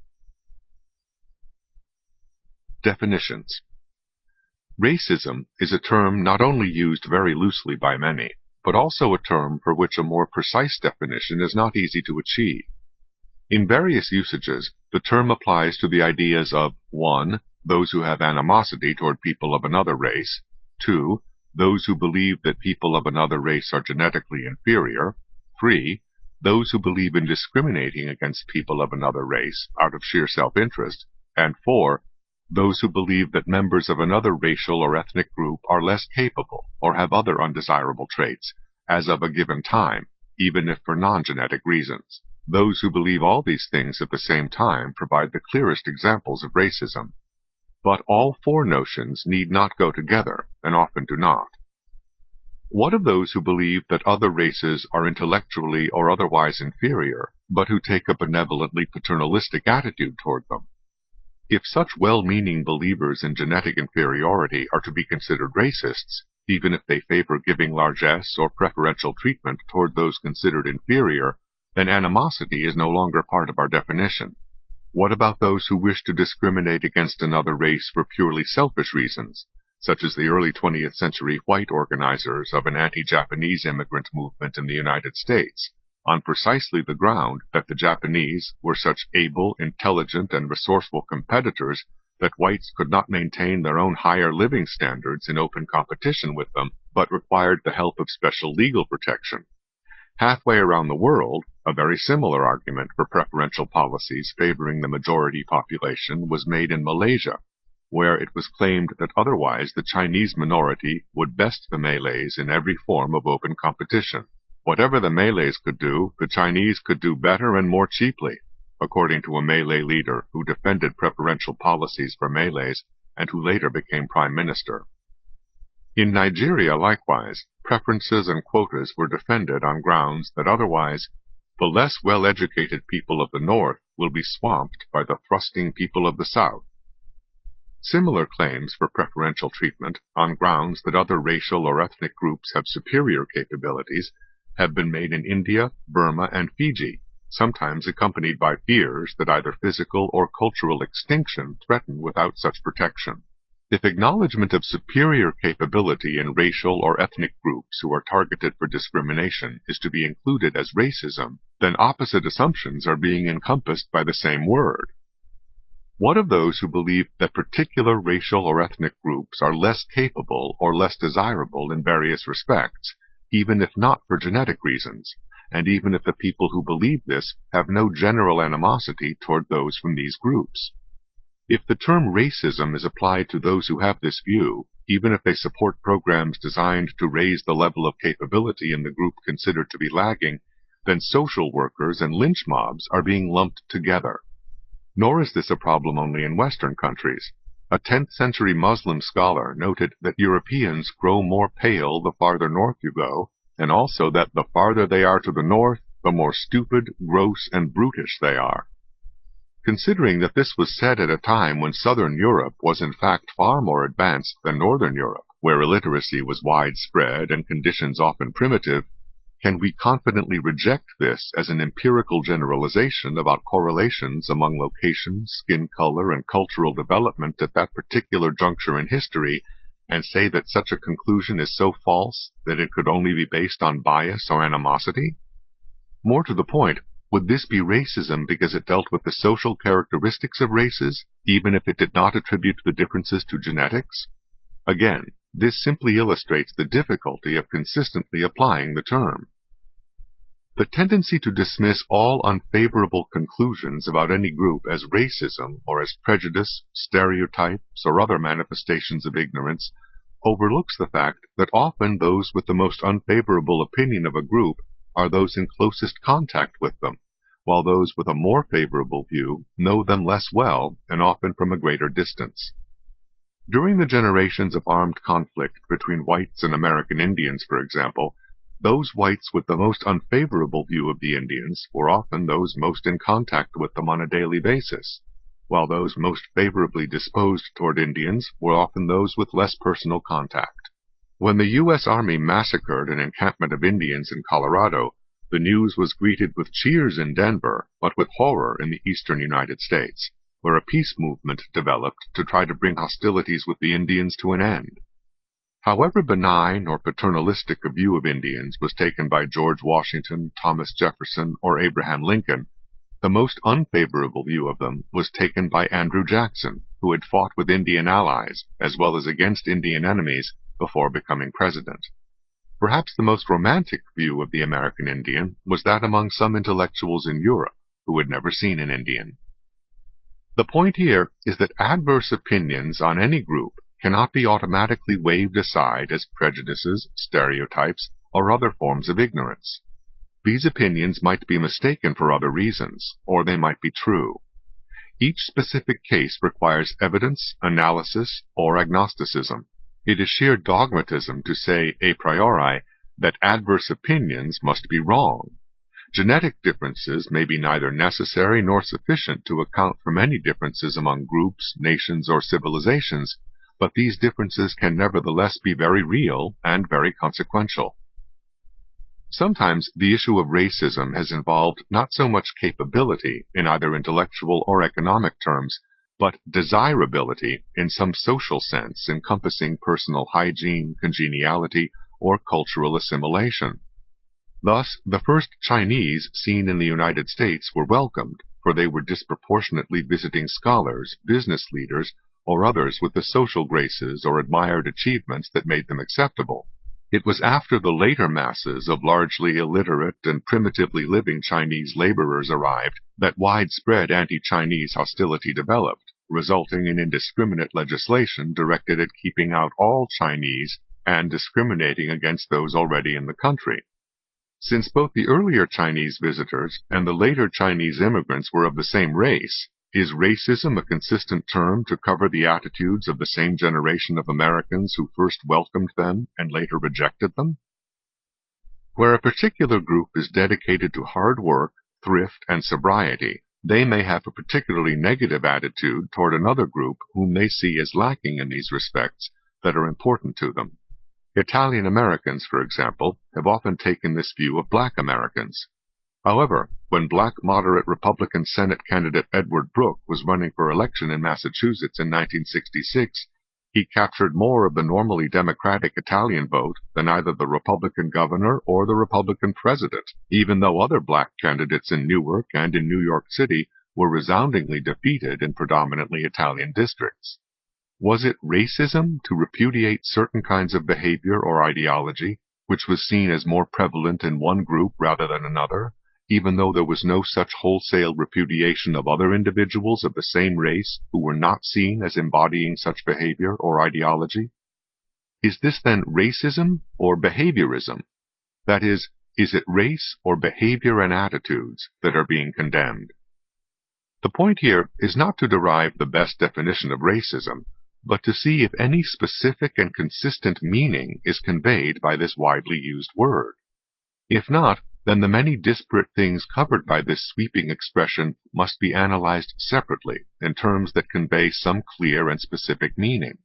Definitions. Racism is a term not only used very loosely by many, but also a term for which a more precise definition is not easy to achieve. In various usages, the term applies to the ideas of one. Those who have animosity toward people of another race, two. Those who believe that people of another race are genetically inferior, three. Those who believe in discriminating against people of another race out of sheer self-interest, and four. Those who believe that members of another racial or ethnic group are less capable or have other undesirable traits, as of a given time, even if for non-genetic reasons. Those who believe all these things at the same time provide the clearest examples of racism. But all four notions need not go together, and often do not. What of those who believe that other races are intellectually or otherwise inferior, but who take a benevolently paternalistic attitude toward them? If such well-meaning believers in genetic inferiority are to be considered racists, even if they favor giving largesse or preferential treatment toward those considered inferior, then animosity is no longer part of our definition. What about those who wish to discriminate against another race for purely selfish reasons, such as the early twentieth century white organizers of an anti-Japanese immigrant movement in the United States, on precisely the ground that the Japanese were such able, intelligent, and resourceful competitors that whites could not maintain their own higher living standards in open competition with them, but required the help of special legal protection? Halfway around the world, a very similar argument for preferential policies favoring the majority population was made in Malaysia, where it was claimed that otherwise the Chinese minority would best the Malays in every form of open competition. Whatever the Malays could do, the Chinese could do better and more cheaply, according to a Malay leader who defended preferential policies for Malays and who later became prime minister. In Nigeria, likewise, preferences and quotas were defended on grounds that otherwise the less well-educated people of the North will be swamped by the thrusting people of the South. Similar claims for preferential treatment on grounds that other racial or ethnic groups have superior capabilities have been made in India, Burma, and Fiji, sometimes accompanied by fears that either physical or cultural extinction threaten without such protection. If acknowledgement of superior capability in racial or ethnic groups who are targeted for discrimination is to be included as racism, then opposite assumptions are being encompassed by the same word. What of those who believe that particular racial or ethnic groups are less capable or less desirable in various respects, even if not for genetic reasons, and even if the people who believe this have no general animosity toward those from these groups? If the term racism is applied to those who have this view, even if they support programs designed to raise the level of capability in the group considered to be lagging, then social workers and lynch mobs are being lumped together. Nor is this a problem only in Western countries. A tenth century Muslim scholar noted that Europeans grow more pale the farther north you go, and also that the farther they are to the north, the more stupid, gross, and brutish they are. Considering that this was said at a time when Southern Europe was in fact far more advanced than Northern Europe, where illiteracy was widespread and conditions often primitive, can we confidently reject this as an empirical generalization about correlations among location, skin color, and cultural development at that particular juncture in history, and say that such a conclusion is so false that it could only be based on bias or animosity? More to the point, would this be racism because it dealt with the social characteristics of races, even if it did not attribute the differences to genetics? Again, this simply illustrates the difficulty of consistently applying the term. The tendency to dismiss all unfavorable conclusions about any group as racism or as prejudice, stereotypes, or other manifestations of ignorance overlooks the fact that often those with the most unfavorable opinion of a group are those in closest contact with them, while those with a more favorable view know them less well and often from a greater distance. During the generations of armed conflict between whites and American Indians, for example, those whites with the most unfavorable view of the Indians were often those most in contact with them on a daily basis, while those most favorably disposed toward Indians were often those with less personal contact. When the U S Army massacred an encampment of Indians in Colorado, the news was greeted with cheers in Denver, but with horror in the eastern United States, where a peace movement developed to try to bring hostilities with the Indians to an end. However benign or paternalistic a view of Indians was taken by George Washington, Thomas Jefferson, or Abraham Lincoln, the most unfavorable view of them was taken by Andrew Jackson, who had fought with Indian allies, as well as against Indian enemies, before becoming president. Perhaps the most romantic view of the American Indian was that among some intellectuals in Europe who had never seen an Indian. The point here is that adverse opinions on any group cannot be automatically waved aside as prejudices, stereotypes, or other forms of ignorance. These opinions might be mistaken for other reasons, or they might be true. Each specific case requires evidence, analysis, or agnosticism. It is sheer dogmatism to say a priori that adverse opinions must be wrong. Genetic differences may be neither necessary nor sufficient to account for many differences among groups, nations, or civilizations, but these differences can nevertheless be very real and very consequential. Sometimes the issue of racism has involved not so much capability in either intellectual or economic terms, but desirability in some social sense encompassing personal hygiene, congeniality, or cultural assimilation. Thus, the first Chinese seen in the United States were welcomed, for they were disproportionately visiting scholars, business leaders, or others with the social graces or admired achievements that made them acceptable. It was after the later masses of largely illiterate and primitively living Chinese laborers arrived that widespread anti-Chinese hostility developed, resulting in indiscriminate legislation directed at keeping out all Chinese and discriminating against those already in the country. Since both the earlier Chinese visitors and the later Chinese immigrants were of the same race, is racism a consistent term to cover the attitudes of the same generation of Americans who first welcomed them and later rejected them? Where a particular group is dedicated to hard work, thrift, and sobriety, they may have a particularly negative attitude toward another group whom they see as lacking in these respects that are important to them. Italian Americans, for example, have often taken this view of black Americans. However, when black moderate Republican Senate candidate Edward Brooke was running for election in Massachusetts in nineteen sixty-six, he captured more of the normally Democratic Italian vote than either the Republican governor or the Republican president, even though other black candidates in Newark and in New York City were resoundingly defeated in predominantly Italian districts. Was it racism to repudiate certain kinds of behavior or ideology, which was seen as more prevalent in one group rather than another, even though there was no such wholesale repudiation of other individuals of the same race who were not seen as embodying such behavior or ideology? Is this then racism or behaviorism? That is, is it race or behavior and attitudes that are being condemned? The point here is not to derive the best definition of racism, but to see if any specific and consistent meaning is conveyed by this widely used word. If not, then the many disparate things covered by this sweeping expression must be analyzed separately in terms that convey some clear and specific meaning.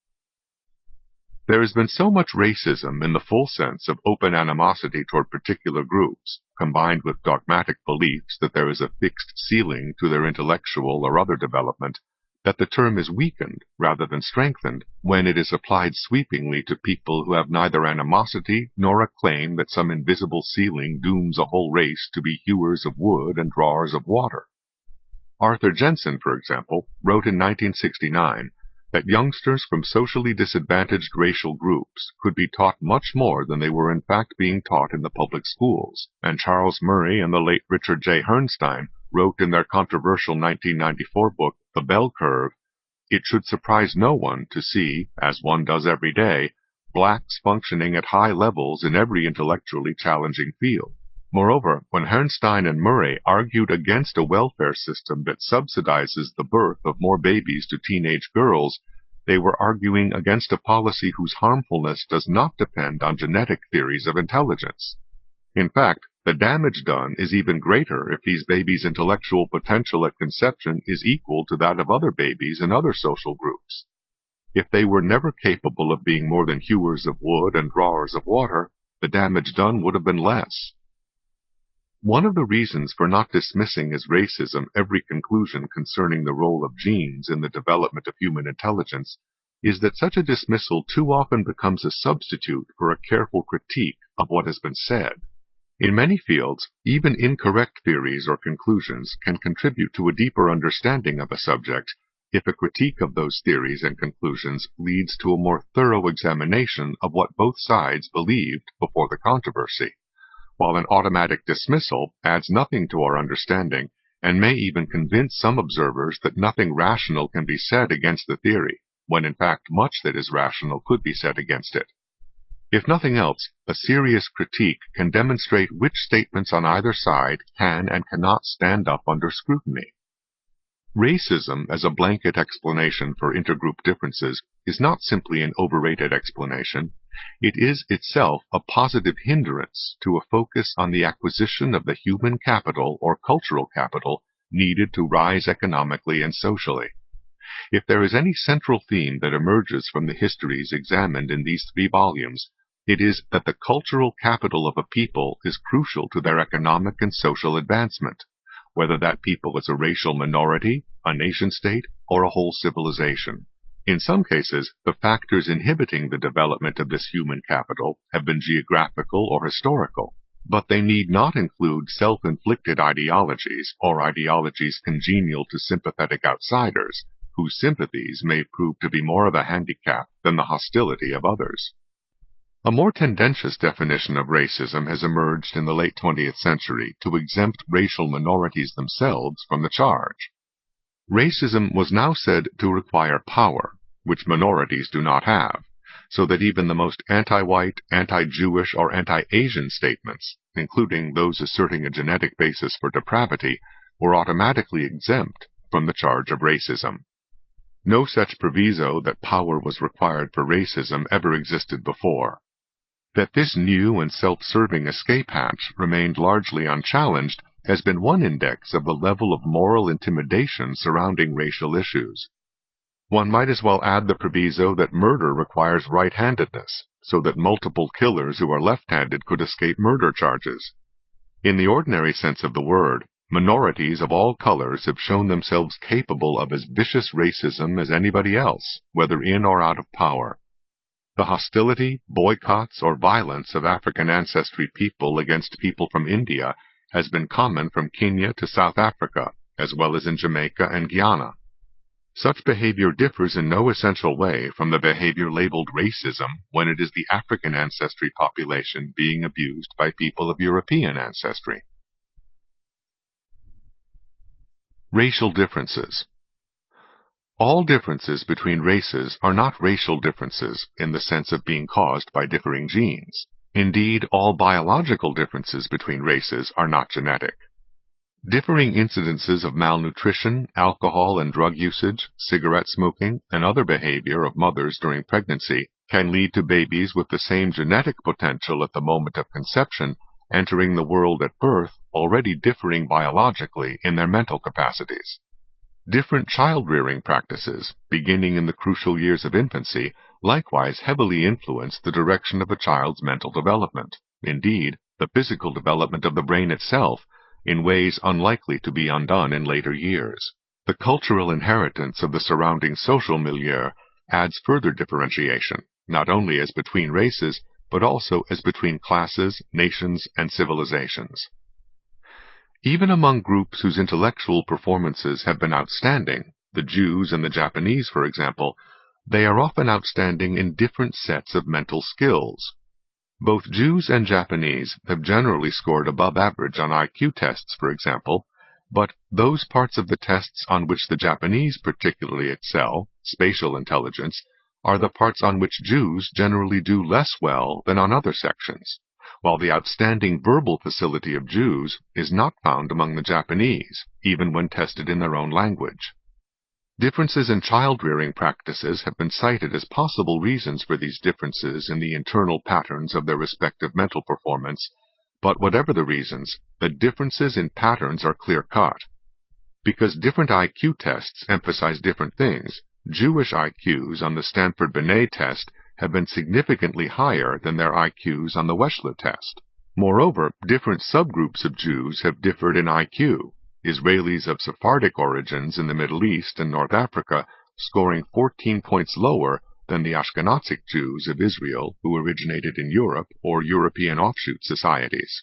There has been so much racism in the full sense of open animosity toward particular groups, combined with dogmatic beliefs that there is a fixed ceiling to their intellectual or other development, that the term is weakened rather than strengthened when it is applied sweepingly to people who have neither animosity nor a claim that some invisible ceiling dooms a whole race to be hewers of wood and drawers of water. Arthur Jensen, for example, wrote in nineteen sixty-nine that youngsters from socially disadvantaged racial groups could be taught much more than they were in fact being taught in the public schools, and Charles Murray and the late Richard J. Herrnstein wrote in their controversial nineteen ninety-four book, The Bell Curve, "It should surprise no one to see, as one does every day, blacks functioning at high levels in every intellectually challenging field." Moreover, when Herrnstein and Murray argued against a welfare system that subsidizes the birth of more babies to teenage girls, they were arguing against a policy whose harmfulness does not depend on genetic theories of intelligence. In fact, the damage done is even greater if these babies' intellectual potential at conception is equal to that of other babies in other social groups. If they were never capable of being more than hewers of wood and drawers of water, the damage done would have been less. One of the reasons for not dismissing as racism every conclusion concerning the role of genes in the development of human intelligence is that such a dismissal too often becomes a substitute for a careful critique of what has been said. In many fields, even incorrect theories or conclusions can contribute to a deeper understanding of a subject if a critique of those theories and conclusions leads to a more thorough examination of what both sides believed before the controversy, while an automatic dismissal adds nothing to our understanding and may even convince some observers that nothing rational can be said against the theory, when in fact much that is rational could be said against it. If nothing else, a serious critique can demonstrate which statements on either side can and cannot stand up under scrutiny. Racism as a blanket explanation for intergroup differences is not simply an overrated explanation. It is itself a positive hindrance to a focus on the acquisition of the human capital or cultural capital needed to rise economically and socially. If there is any central theme that emerges from the histories examined in these three volumes, it is that the cultural capital of a people is crucial to their economic and social advancement, whether that people is a racial minority, a nation-state, or a whole civilization. In some cases, the factors inhibiting the development of this human capital have been geographical or historical, but they need not include self-inflicted ideologies or ideologies congenial to sympathetic outsiders, whose sympathies may prove to be more of a handicap than the hostility of others. A more tendentious definition of racism has emerged in the late twentieth century to exempt racial minorities themselves from the charge. Racism was now said to require power, which minorities do not have, so that even the most anti-white, anti-Jewish, or anti-Asian statements, including those asserting a genetic basis for depravity, were automatically exempt from the charge of racism. No such proviso that power was required for racism ever existed before. That this new and self-serving escape hatch remained largely unchallenged has been one index of the level of moral intimidation surrounding racial issues. One might as well add the proviso that murder requires right-handedness, so that multiple killers who are left-handed could escape murder charges. In the ordinary sense of the word, minorities of all colors have shown themselves capable of as vicious racism as anybody else, whether in or out of power. The hostility, boycotts, or violence of African ancestry people against people from India has been common from Kenya to South Africa, as well as in Jamaica and Guyana. Such behavior differs in no essential way from the behavior labeled racism when it is the African ancestry population being abused by people of European ancestry. Racial differences. All differences between races are not racial differences in the sense of being caused by differing genes. Indeed, all biological differences between races are not genetic. Differing incidences of malnutrition, alcohol and drug usage, cigarette smoking, and other behavior of mothers during pregnancy can lead to babies with the same genetic potential at the moment of conception entering the world at birth already differing biologically in their mental capacities. Different child-rearing practices, beginning in the crucial years of infancy, likewise heavily influence the direction of a child's mental development, indeed, the physical development of the brain itself, in ways unlikely to be undone in later years. The cultural inheritance of the surrounding social milieu adds further differentiation, not only as between races, but also as between classes, nations, and civilizations. Even among groups whose intellectual performances have been outstanding, the Jews and the Japanese, for example, they are often outstanding in different sets of mental skills. Both Jews and Japanese have generally scored above average on I Q tests, for example, but those parts of the tests on which the Japanese particularly excel, spatial intelligence, are the parts on which Jews generally do less well than on other sections, while the outstanding verbal facility of Jews is not found among the Japanese, even when tested in their own language. Differences in child-rearing practices have been cited as possible reasons for these differences in the internal patterns of their respective mental performance, but whatever the reasons, the differences in patterns are clear-cut. Because different I Q tests emphasize different things, Jewish I Qs on the Stanford-Binet test have been significantly higher than their I Qs on the Wechsler test. Moreover, different subgroups of Jews have differed in I Q, Israelis of Sephardic origins in the Middle East and North Africa scoring fourteen points lower than the Ashkenazic Jews of Israel who originated in Europe or European offshoot societies.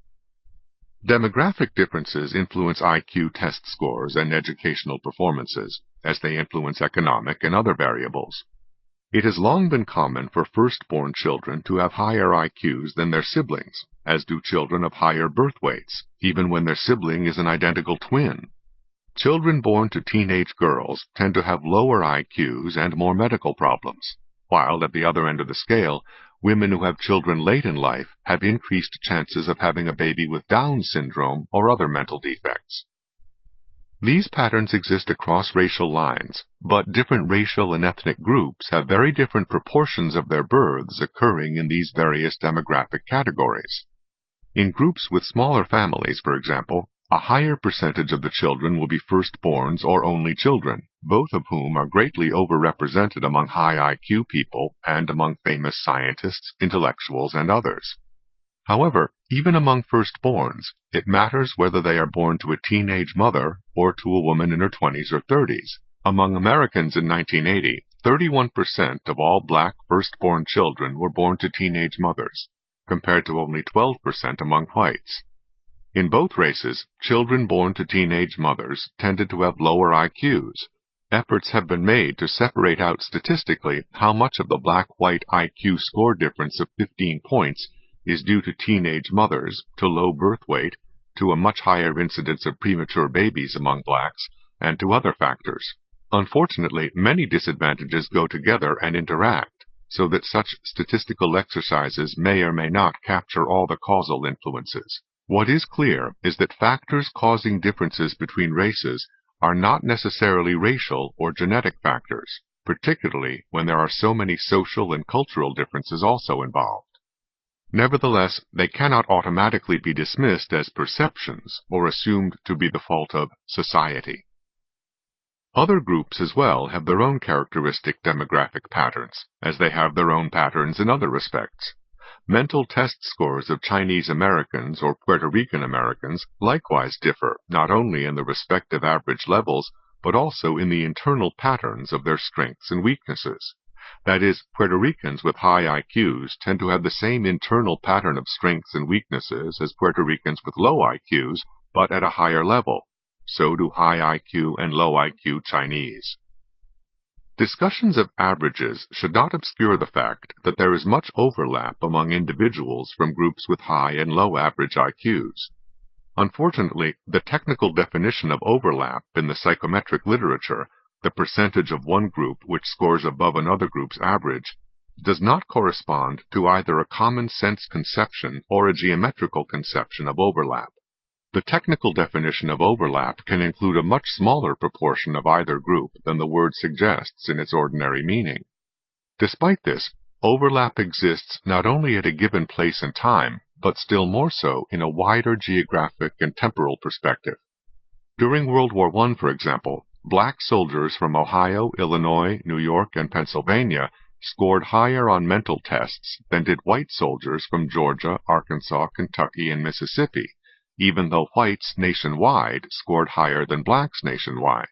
Demographic differences influence I Q test scores and educational performances, as they influence economic and other variables. It has long been common for firstborn children to have higher I Qs than their siblings, as do children of higher birth weights, even when their sibling is an identical twin. Children born to teenage girls tend to have lower I Qs and more medical problems, while at the other end of the scale, women who have children late in life have increased chances of having a baby with Down syndrome or other mental defects. These patterns exist across racial lines, but different racial and ethnic groups have very different proportions of their births occurring in these various demographic categories. In groups with smaller families, for example, a higher percentage of the children will be firstborns or only children, both of whom are greatly overrepresented among high I Q people and among famous scientists, intellectuals, and others. However, even among firstborns, it matters whether they are born to a teenage mother or to a woman in her twenties or thirties. Among Americans in nineteen eighty, thirty-one percent of all black firstborn children were born to teenage mothers, compared to only twelve percent among whites. In both races, children born to teenage mothers tended to have lower I Qs. Efforts have been made to separate out statistically how much of the black-white I Q score difference of fifteen points is due to teenage mothers, to low birth weight, to a much higher incidence of premature babies among blacks, and to other factors. Unfortunately, many disadvantages go together and interact, so that such statistical exercises may or may not capture all the causal influences. What is clear is that factors causing differences between races are not necessarily racial or genetic factors, particularly when there are so many social and cultural differences also involved. Nevertheless, they cannot automatically be dismissed as perceptions or assumed to be the fault of society. Other groups as well have their own characteristic demographic patterns, as they have their own patterns in other respects. Mental test scores of Chinese Americans or Puerto Rican Americans likewise differ not only in the respective average levels, but also in the internal patterns of their strengths and weaknesses. That is, Puerto Ricans with high I Qs tend to have the same internal pattern of strengths and weaknesses as Puerto Ricans with low I Qs, but at a higher level. So do high I Q and low I Q Chinese. Discussions of averages should not obscure the fact that there is much overlap among individuals from groups with high and low average I Qs. Unfortunately, the technical definition of overlap in the psychometric literature, the percentage of one group which scores above another group's average, does not correspond to either a common sense conception or a geometrical conception of overlap. The technical definition of overlap can include a much smaller proportion of either group than the word suggests in its ordinary meaning. Despite this, overlap exists not only at a given place and time, but still more so in a wider geographic and temporal perspective. During World War One, for example, black soldiers from Ohio, Illinois, New York, and Pennsylvania scored higher on mental tests than did white soldiers from Georgia, Arkansas, Kentucky, and Mississippi, even though whites nationwide scored higher than blacks nationwide.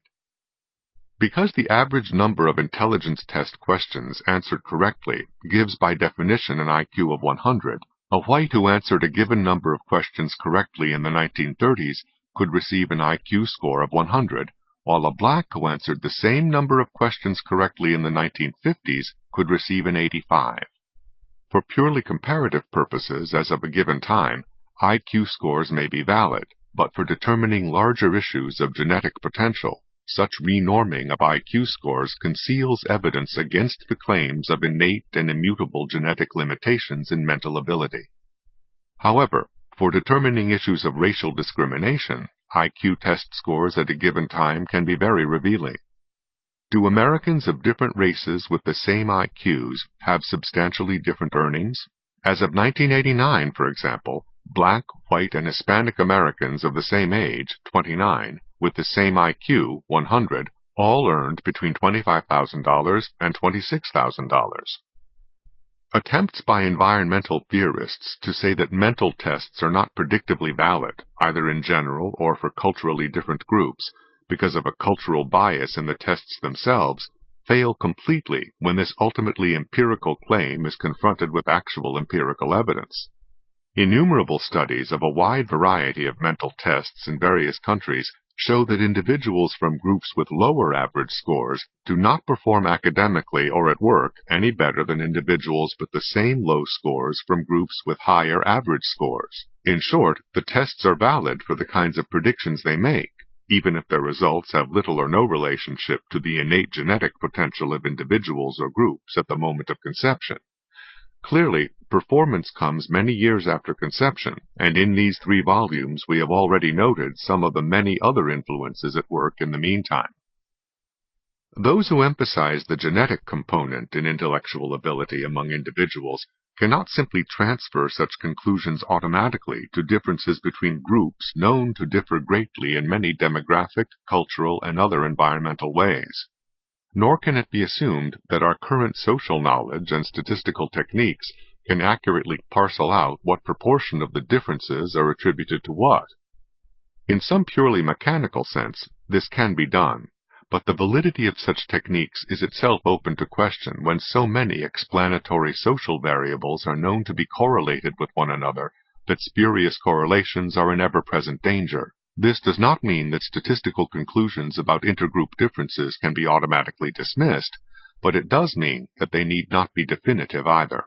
Because the average number of intelligence test questions answered correctly gives by definition an I Q of one hundred, a white who answered a given number of questions correctly in the nineteen thirties could receive an I Q score of one hundred, while a black who answered the same number of questions correctly in the nineteen fifties could receive an eighty-five. For purely comparative purposes as of a given time, I Q scores may be valid, but for determining larger issues of genetic potential, such renorming of I Q scores conceals evidence against the claims of innate and immutable genetic limitations in mental ability. However, for determining issues of racial discrimination, I Q test scores at a given time can be very revealing. Do Americans of different races with the same I Qs have substantially different earnings? As of nineteen eighty-nine, for example, black, white, and Hispanic Americans of the same age, twenty-nine, with the same I Q, one hundred, all earned between twenty-five thousand dollars and twenty-six thousand dollars. Attempts by environmental theorists to say that mental tests are not predictably valid, either in general or for culturally different groups, because of a cultural bias in the tests themselves, fail completely when this ultimately empirical claim is confronted with actual empirical evidence. Innumerable studies of a wide variety of mental tests in various countries show that individuals from groups with lower average scores do not perform academically or at work any better than individuals with the same low scores from groups with higher average scores. In short, the tests are valid for the kinds of predictions they make, even if their results have little or no relationship to the innate genetic potential of individuals or groups at the moment of conception. Clearly, performance comes many years after conception, and in these three volumes we have already noted some of the many other influences at work in the meantime. Those who emphasize the genetic component in intellectual ability among individuals cannot simply transfer such conclusions automatically to differences between groups known to differ greatly in many demographic, cultural, and other environmental ways. Nor can it be assumed that our current social knowledge and statistical techniques can accurately parcel out what proportion of the differences are attributed to what. In some purely mechanical sense, this can be done, but the validity of such techniques is itself open to question when so many explanatory social variables are known to be correlated with one another that spurious correlations are in ever-present danger. This does not mean that statistical conclusions about intergroup differences can be automatically dismissed, but it does mean that they need not be definitive either.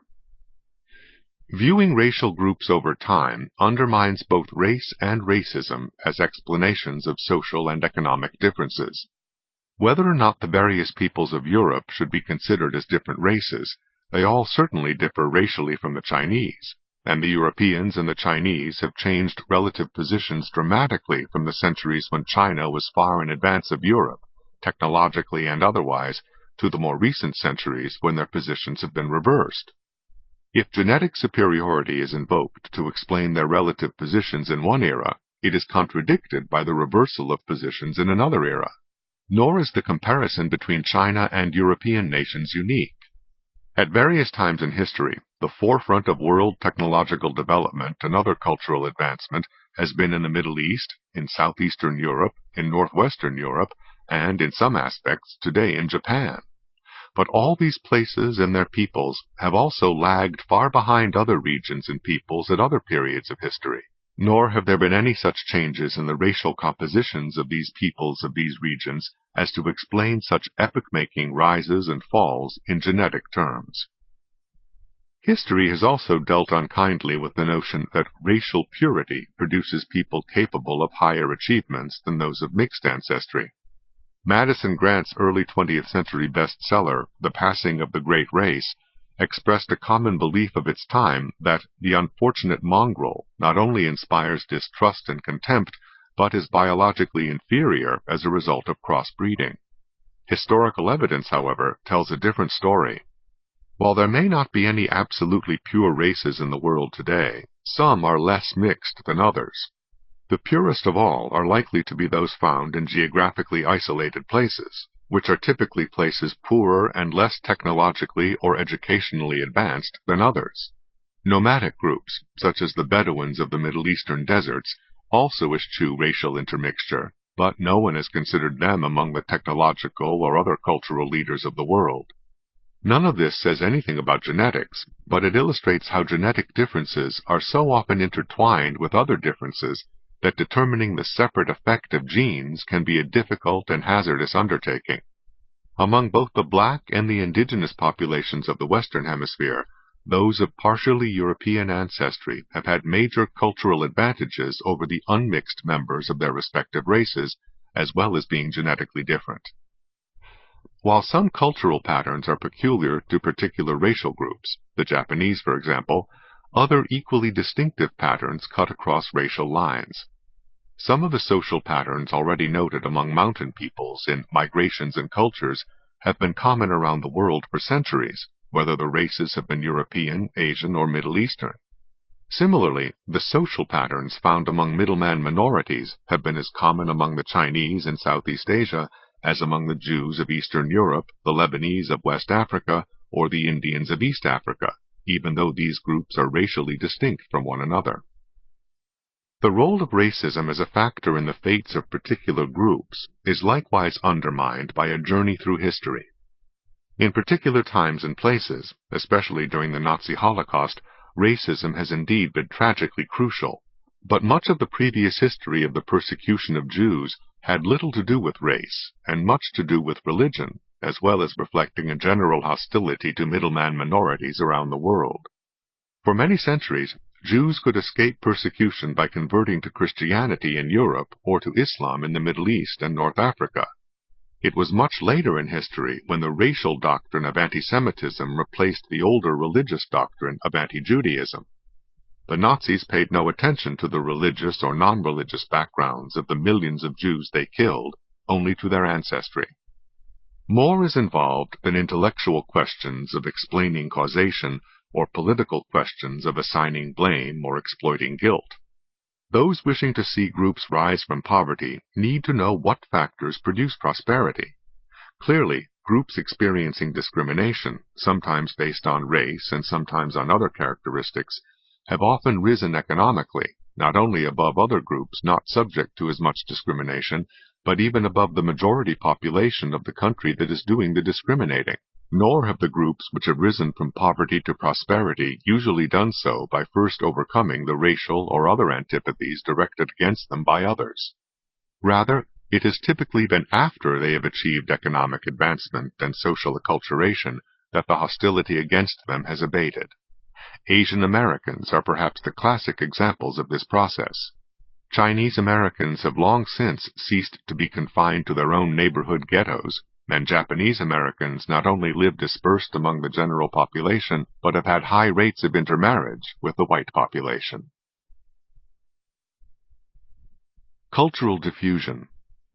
Viewing racial groups over time undermines both race and racism as explanations of social and economic differences. Whether or not the various peoples of Europe should be considered as different races, they all certainly differ racially from the Chinese, and the Europeans and the Chinese have changed relative positions dramatically from the centuries when China was far in advance of Europe, technologically and otherwise, to the more recent centuries when their positions have been reversed. If genetic superiority is invoked to explain their relative positions in one era, it is contradicted by the reversal of positions in another era. Nor is the comparison between China and European nations unique. At various times in history, the forefront of world technological development and other cultural advancement has been in the Middle East, in southeastern Europe, in northwestern Europe, and, in some aspects, today in Japan. But all these places and their peoples have also lagged far behind other regions and peoples at other periods of history. Nor have there been any such changes in the racial compositions of these peoples of these regions as to explain such epoch-making rises and falls in genetic terms. History has also dealt unkindly with the notion that racial purity produces people capable of higher achievements than those of mixed ancestry. Madison Grant's early twentieth century bestseller, The Passing of the Great Race, expressed a common belief of its time that the unfortunate mongrel not only inspires distrust and contempt, but is biologically inferior as a result of crossbreeding. Historical evidence, however, tells a different story. While there may not be any absolutely pure races in the world today, some are less mixed than others. The purest of all are likely to be those found in geographically isolated places, which are typically places poorer and less technologically or educationally advanced than others. Nomadic groups, such as the Bedouins of the Middle Eastern deserts, also eschew racial intermixture, but no one has considered them among the technological or other cultural leaders of the world. None of this says anything about genetics, but it illustrates how genetic differences are so often intertwined with other differences that determining the separate effect of genes can be a difficult and hazardous undertaking. Among both the black and the indigenous populations of the Western Hemisphere, those of partially European ancestry have had major cultural advantages over the unmixed members of their respective races, as well as being genetically different. While some cultural patterns are peculiar to particular racial groups, the Japanese, for example, other equally distinctive patterns cut across racial lines. Some of the social patterns already noted among mountain peoples in Migrations and Cultures have been common around the world for centuries, whether the races have been European, Asian, or Middle Eastern. Similarly, the social patterns found among middleman minorities have been as common among the Chinese in Southeast Asia as among the Jews of Eastern Europe, the Lebanese of West Africa, or the Indians of East Africa, even though these groups are racially distinct from one another. The role of racism as a factor in the fates of particular groups is likewise undermined by a journey through history. In particular times and places, especially during the Nazi Holocaust, racism has indeed been tragically crucial, but much of the previous history of the persecution of Jews had little to do with race, and much to do with religion, as well as reflecting a general hostility to middleman minorities around the world. For many centuries, Jews could escape persecution by converting to Christianity in Europe or to Islam in the Middle East and North Africa. It was much later in history when the racial doctrine of anti-Semitism replaced the older religious doctrine of anti-Judaism. The Nazis paid no attention to the religious or non-religious backgrounds of the millions of Jews they killed, only to their ancestry. More is involved than intellectual questions of explaining causation or political questions of assigning blame or exploiting guilt. Those wishing to see groups rise from poverty need to know what factors produce prosperity. Clearly, groups experiencing discrimination, sometimes based on race and sometimes on other characteristics, have often risen economically, not only above other groups not subject to as much discrimination, but even above the majority population of the country that is doing the discriminating. Nor have the groups which have risen from poverty to prosperity usually done so by first overcoming the racial or other antipathies directed against them by others. Rather, it has typically been after they have achieved economic advancement and social acculturation that the hostility against them has abated. Asian Americans are perhaps the classic examples of this process. Chinese Americans have long since ceased to be confined to their own neighborhood ghettos, and Japanese Americans not only live dispersed among the general population, but have had high rates of intermarriage with the white population. Cultural diffusion.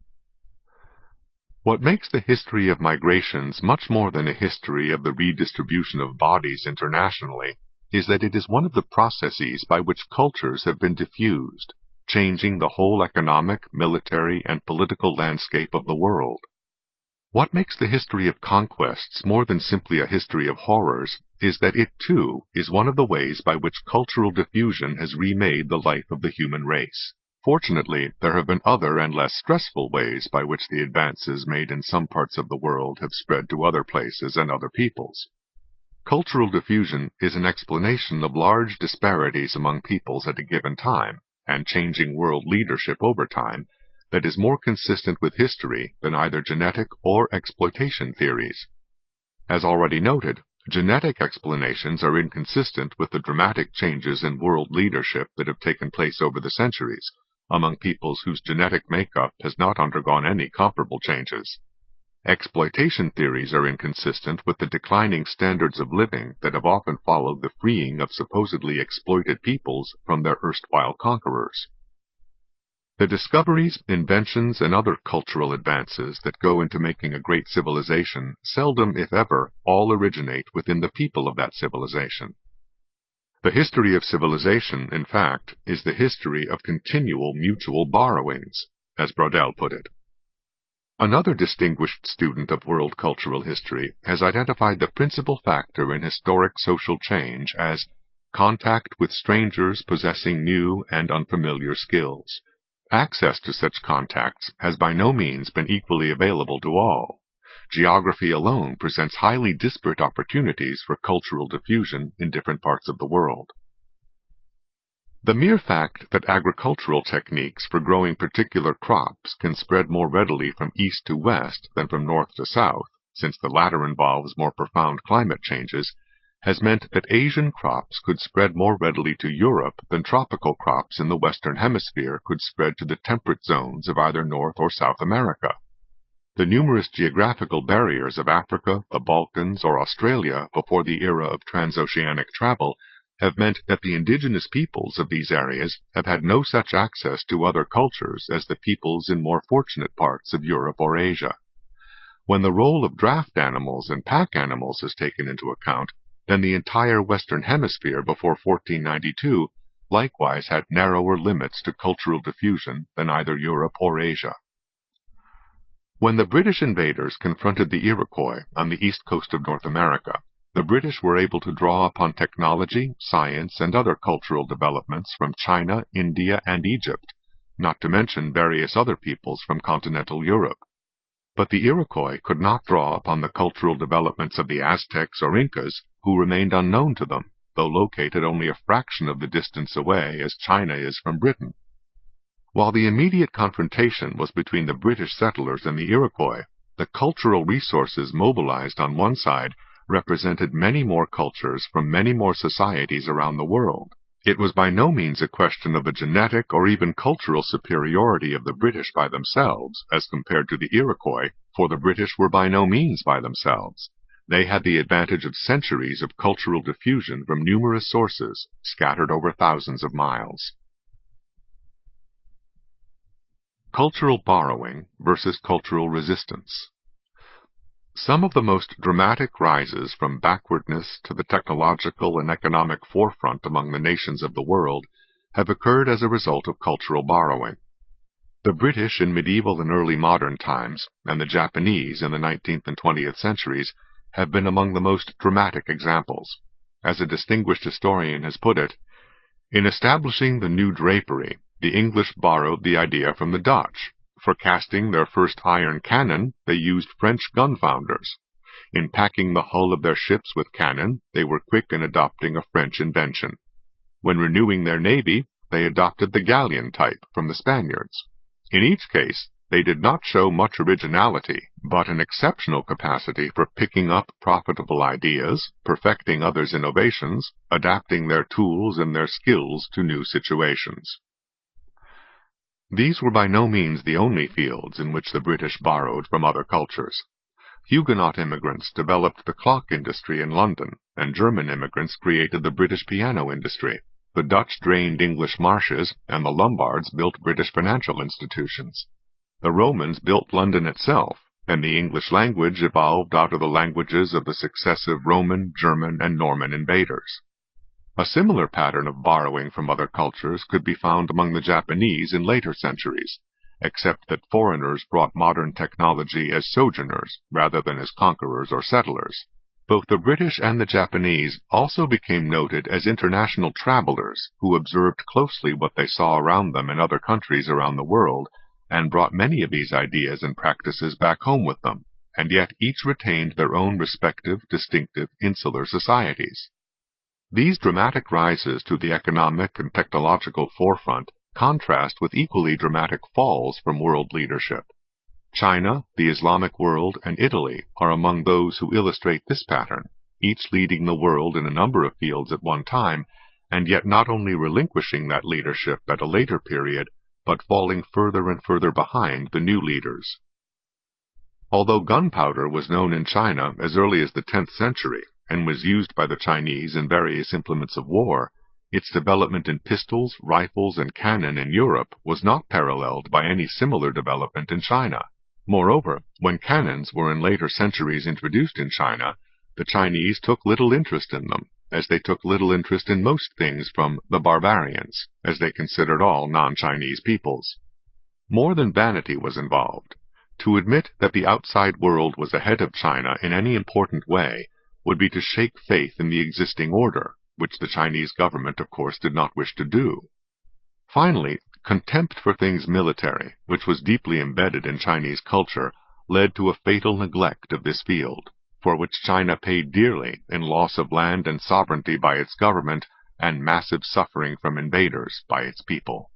What makes the history of migrations much more than a history of the redistribution of bodies internationally is that it is one of the processes by which cultures have been diffused, changing the whole economic, military, and political landscape of the world. What makes the history of conquests more than simply a history of horrors is that it, too, is one of the ways by which cultural diffusion has remade the life of the human race. Fortunately, there have been other and less stressful ways by which the advances made in some parts of the world have spread to other places and other peoples. Cultural diffusion is an explanation of large disparities among peoples at a given time, and changing world leadership over time, that is more consistent with history than either genetic or exploitation theories. As already noted, genetic explanations are inconsistent with the dramatic changes in world leadership that have taken place over the centuries, among peoples whose genetic makeup has not undergone any comparable changes. Exploitation theories are inconsistent with the declining standards of living that have often followed the freeing of supposedly exploited peoples from their erstwhile conquerors. The discoveries, inventions, and other cultural advances that go into making a great civilization seldom, if ever, all originate within the people of that civilization. The history of civilization, in fact, is the history of continual mutual borrowings, as Braudel put it. Another distinguished student of world cultural history has identified the principal factor in historic social change as contact with strangers possessing new and unfamiliar skills. Access to such contacts has by no means been equally available to all. Geography alone presents highly disparate opportunities for cultural diffusion in different parts of the world. The mere fact that agricultural techniques for growing particular crops can spread more readily from east to west than from north to south, since the latter involves more profound climate changes, has meant that Asian crops could spread more readily to Europe than tropical crops in the Western Hemisphere could spread to the temperate zones of either North or South America. The numerous geographical barriers of Africa, the Balkans, or Australia before the era of transoceanic travel have meant that the indigenous peoples of these areas have had no such access to other cultures as the peoples in more fortunate parts of Europe or Asia. When the role of draft animals and pack animals is taken into account, then the entire Western Hemisphere before fourteen ninety-two likewise had narrower limits to cultural diffusion than either Europe or Asia. When the British invaders confronted the Iroquois on the east coast of North America, the British were able to draw upon technology, science, and other cultural developments from China, India, and Egypt, not to mention various other peoples from continental Europe. But the Iroquois could not draw upon the cultural developments of the Aztecs or Incas, who remained unknown to them, though located only a fraction of the distance away as China is from Britain. While the immediate confrontation was between the British settlers and the Iroquois, the cultural resources mobilized on one side represented many more cultures from many more societies around the world. It was by no means a question of the genetic or even cultural superiority of the British by themselves as compared to the Iroquois, for the British were by no means by themselves. They had the advantage of centuries of cultural diffusion from numerous sources, scattered over thousands of miles. Cultural borrowing versus cultural resistance. Some of the most dramatic rises from backwardness to the technological and economic forefront among the nations of the world have occurred as a result of cultural borrowing. The British in medieval and early modern times, and the Japanese in the nineteenth and twentieth centuries, have been among the most dramatic examples. As a distinguished historian has put it, in establishing the new drapery, the English borrowed the idea from the Dutch. For casting their first iron cannon, they used French gun founders. In packing the hull of their ships with cannon, they were quick in adopting a French invention. When renewing their navy, they adopted the galleon type from the Spaniards. In each case, they did not show much originality, but an exceptional capacity for picking up profitable ideas, perfecting others' innovations, adapting their tools and their skills to new situations. These were by no means the only fields in which the British borrowed from other cultures. Huguenot immigrants developed the clock industry in London, and German immigrants created the British piano industry. The Dutch drained English marshes, and the Lombards built British financial institutions. The Romans built London itself, and the English language evolved out of the languages of the successive Roman, German, and Norman invaders. A similar pattern of borrowing from other cultures could be found among the Japanese in later centuries, except that foreigners brought modern technology as sojourners rather than as conquerors or settlers. Both the British and the Japanese also became noted as international travelers who observed closely what they saw around them in other countries around the world and brought many of these ideas and practices back home with them, and yet each retained their own respective, distinctive, insular societies. These dramatic rises to the economic and technological forefront contrast with equally dramatic falls from world leadership. China, the Islamic world, and Italy are among those who illustrate this pattern, each leading the world in a number of fields at one time, and yet not only relinquishing that leadership at a later period, but falling further and further behind the new leaders. Although gunpowder was known in China as early as the tenth century, and was used by the Chinese in various implements of war, its development in pistols, rifles, and cannon in Europe was not paralleled by any similar development in China. Moreover, when cannons were in later centuries introduced in China, the Chinese took little interest in them, as they took little interest in most things from the barbarians, as they considered all non-Chinese peoples. More than vanity was involved. To admit that the outside world was ahead of China in any important way would be to shake faith in the existing order, which the Chinese government of course did not wish to do. Finally, contempt for things military, which was deeply embedded in Chinese culture, led to a fatal neglect of this field, for which China paid dearly in loss of land and sovereignty by its government and massive suffering from invaders by its people.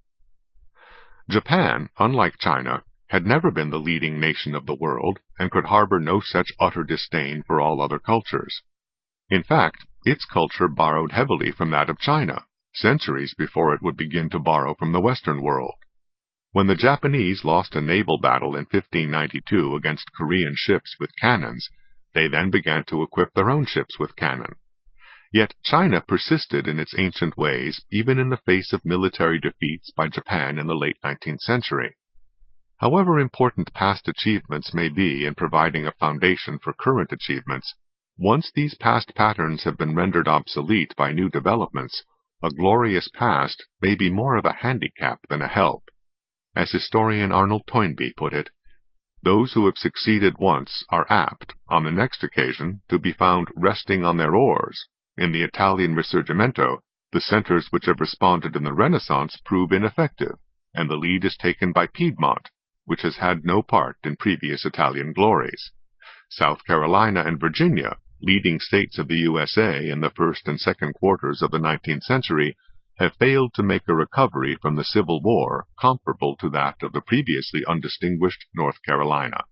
Japan, unlike China, had never been the leading nation of the world, and could harbor no such utter disdain for all other cultures. In fact, its culture borrowed heavily from that of China, centuries before it would begin to borrow from the Western world. When the Japanese lost a naval battle in fifteen ninety-two against Korean ships with cannons, they then began to equip their own ships with cannon. Yet China persisted in its ancient ways even in the face of military defeats by Japan in the late nineteenth century. However important past achievements may be in providing a foundation for current achievements, once these past patterns have been rendered obsolete by new developments, a glorious past may be more of a handicap than a help. As historian Arnold Toynbee put it, those who have succeeded once are apt, on the next occasion, to be found resting on their oars. In the Italian Risorgimento, the centers which have responded in the Renaissance prove ineffective, and the lead is taken by Piedmont, which has had no part in previous Italian glories. South Carolina and Virginia, leading states of the U S A in the first and second quarters of the nineteenth century, have failed to make a recovery from the Civil War comparable to that of the previously undistinguished North Carolina.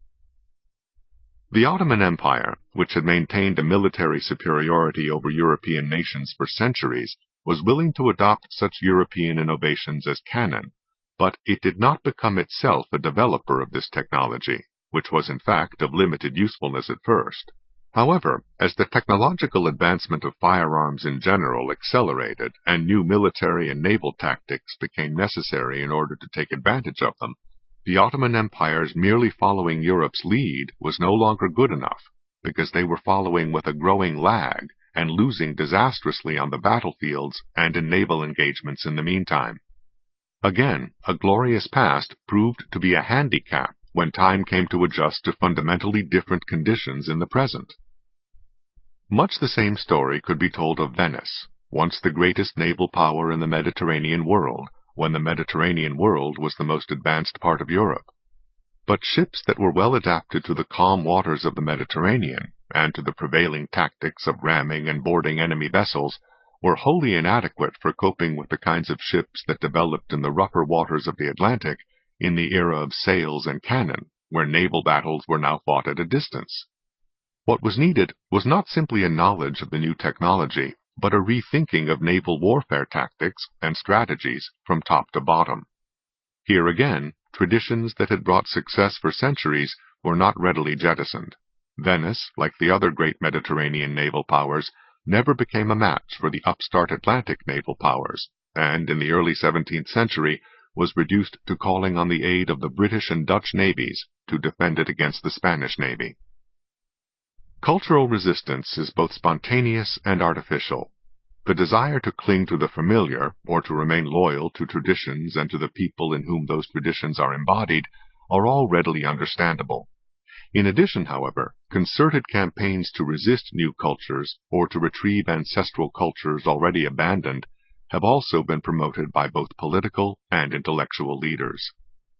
The Ottoman Empire, which had maintained a military superiority over European nations for centuries, was willing to adopt such European innovations as cannon, but it did not become itself a developer of this technology, which was in fact of limited usefulness at first. However, as the technological advancement of firearms in general accelerated and new military and naval tactics became necessary in order to take advantage of them, the Ottoman Empire's merely following Europe's lead was no longer good enough, because they were following with a growing lag and losing disastrously on the battlefields and in naval engagements in the meantime. Again, a glorious past proved to be a handicap when time came to adjust to fundamentally different conditions in the present. Much the same story could be told of Venice, once the greatest naval power in the Mediterranean world, when the Mediterranean world was the most advanced part of Europe. But ships that were well adapted to the calm waters of the Mediterranean, and to the prevailing tactics of ramming and boarding enemy vessels, were wholly inadequate for coping with the kinds of ships that developed in the rougher waters of the Atlantic in the era of sails and cannon, where naval battles were now fought at a distance. What was needed was not simply a knowledge of the new technology, but a rethinking of naval warfare tactics and strategies from top to bottom. Here again, traditions that had brought success for centuries were not readily jettisoned. Venice, like the other great Mediterranean naval powers, never became a match for the upstart Atlantic naval powers, and in the early seventeenth century was reduced to calling on the aid of the British and Dutch navies to defend it against the Spanish navy. Cultural resistance is both spontaneous and artificial. The desire to cling to the familiar, or to remain loyal to traditions and to the people in whom those traditions are embodied, are all readily understandable. In addition, however, concerted campaigns to resist new cultures or to retrieve ancestral cultures already abandoned have also been promoted by both political and intellectual leaders.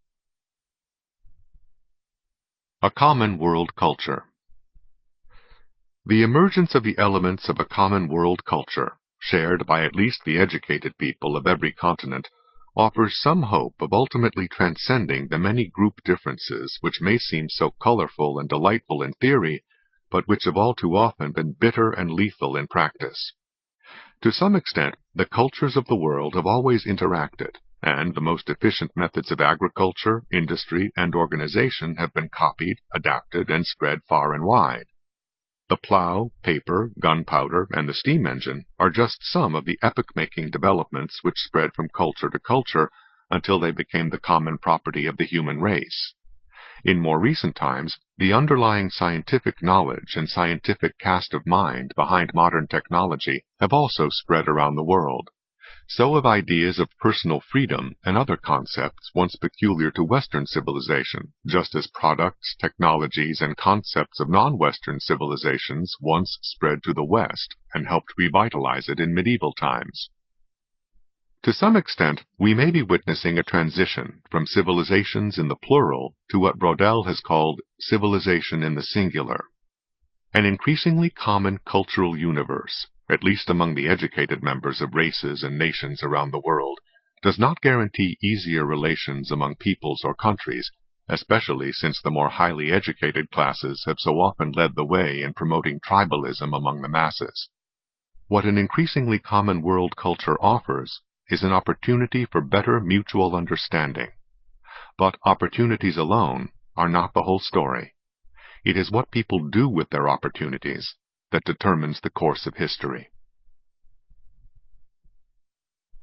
A common world culture. The emergence of the elements of a common world culture, shared by at least the educated people of every continent, offers some hope of ultimately transcending the many group differences which may seem so colorful and delightful in theory, but which have all too often been bitter and lethal in practice. To some extent, the cultures of the world have always interacted, and the most efficient methods of agriculture, industry, and organization have been copied, adapted, and spread far and wide. The plow, paper, gunpowder, and the steam engine are just some of the epoch-making developments which spread from culture to culture until they became the common property of the human race. In more recent times, the underlying scientific knowledge and scientific cast of mind behind modern technology have also spread around the world. So have ideas of personal freedom and other concepts once peculiar to Western civilization, just as products, technologies, and concepts of non-Western civilizations once spread to the West and helped revitalize it in medieval times. To some extent, we may be witnessing a transition from civilizations in the plural to what Braudel has called civilization in the singular. An increasingly common cultural universe, at least among the educated members of races and nations around the world, does not guarantee easier relations among peoples or countries, especially since the more highly educated classes have so often led the way in promoting tribalism among the masses. What an increasingly common world culture offers is an opportunity for better mutual understanding. But opportunities alone are not the whole story. It is what people do with their opportunities that determines the course of history.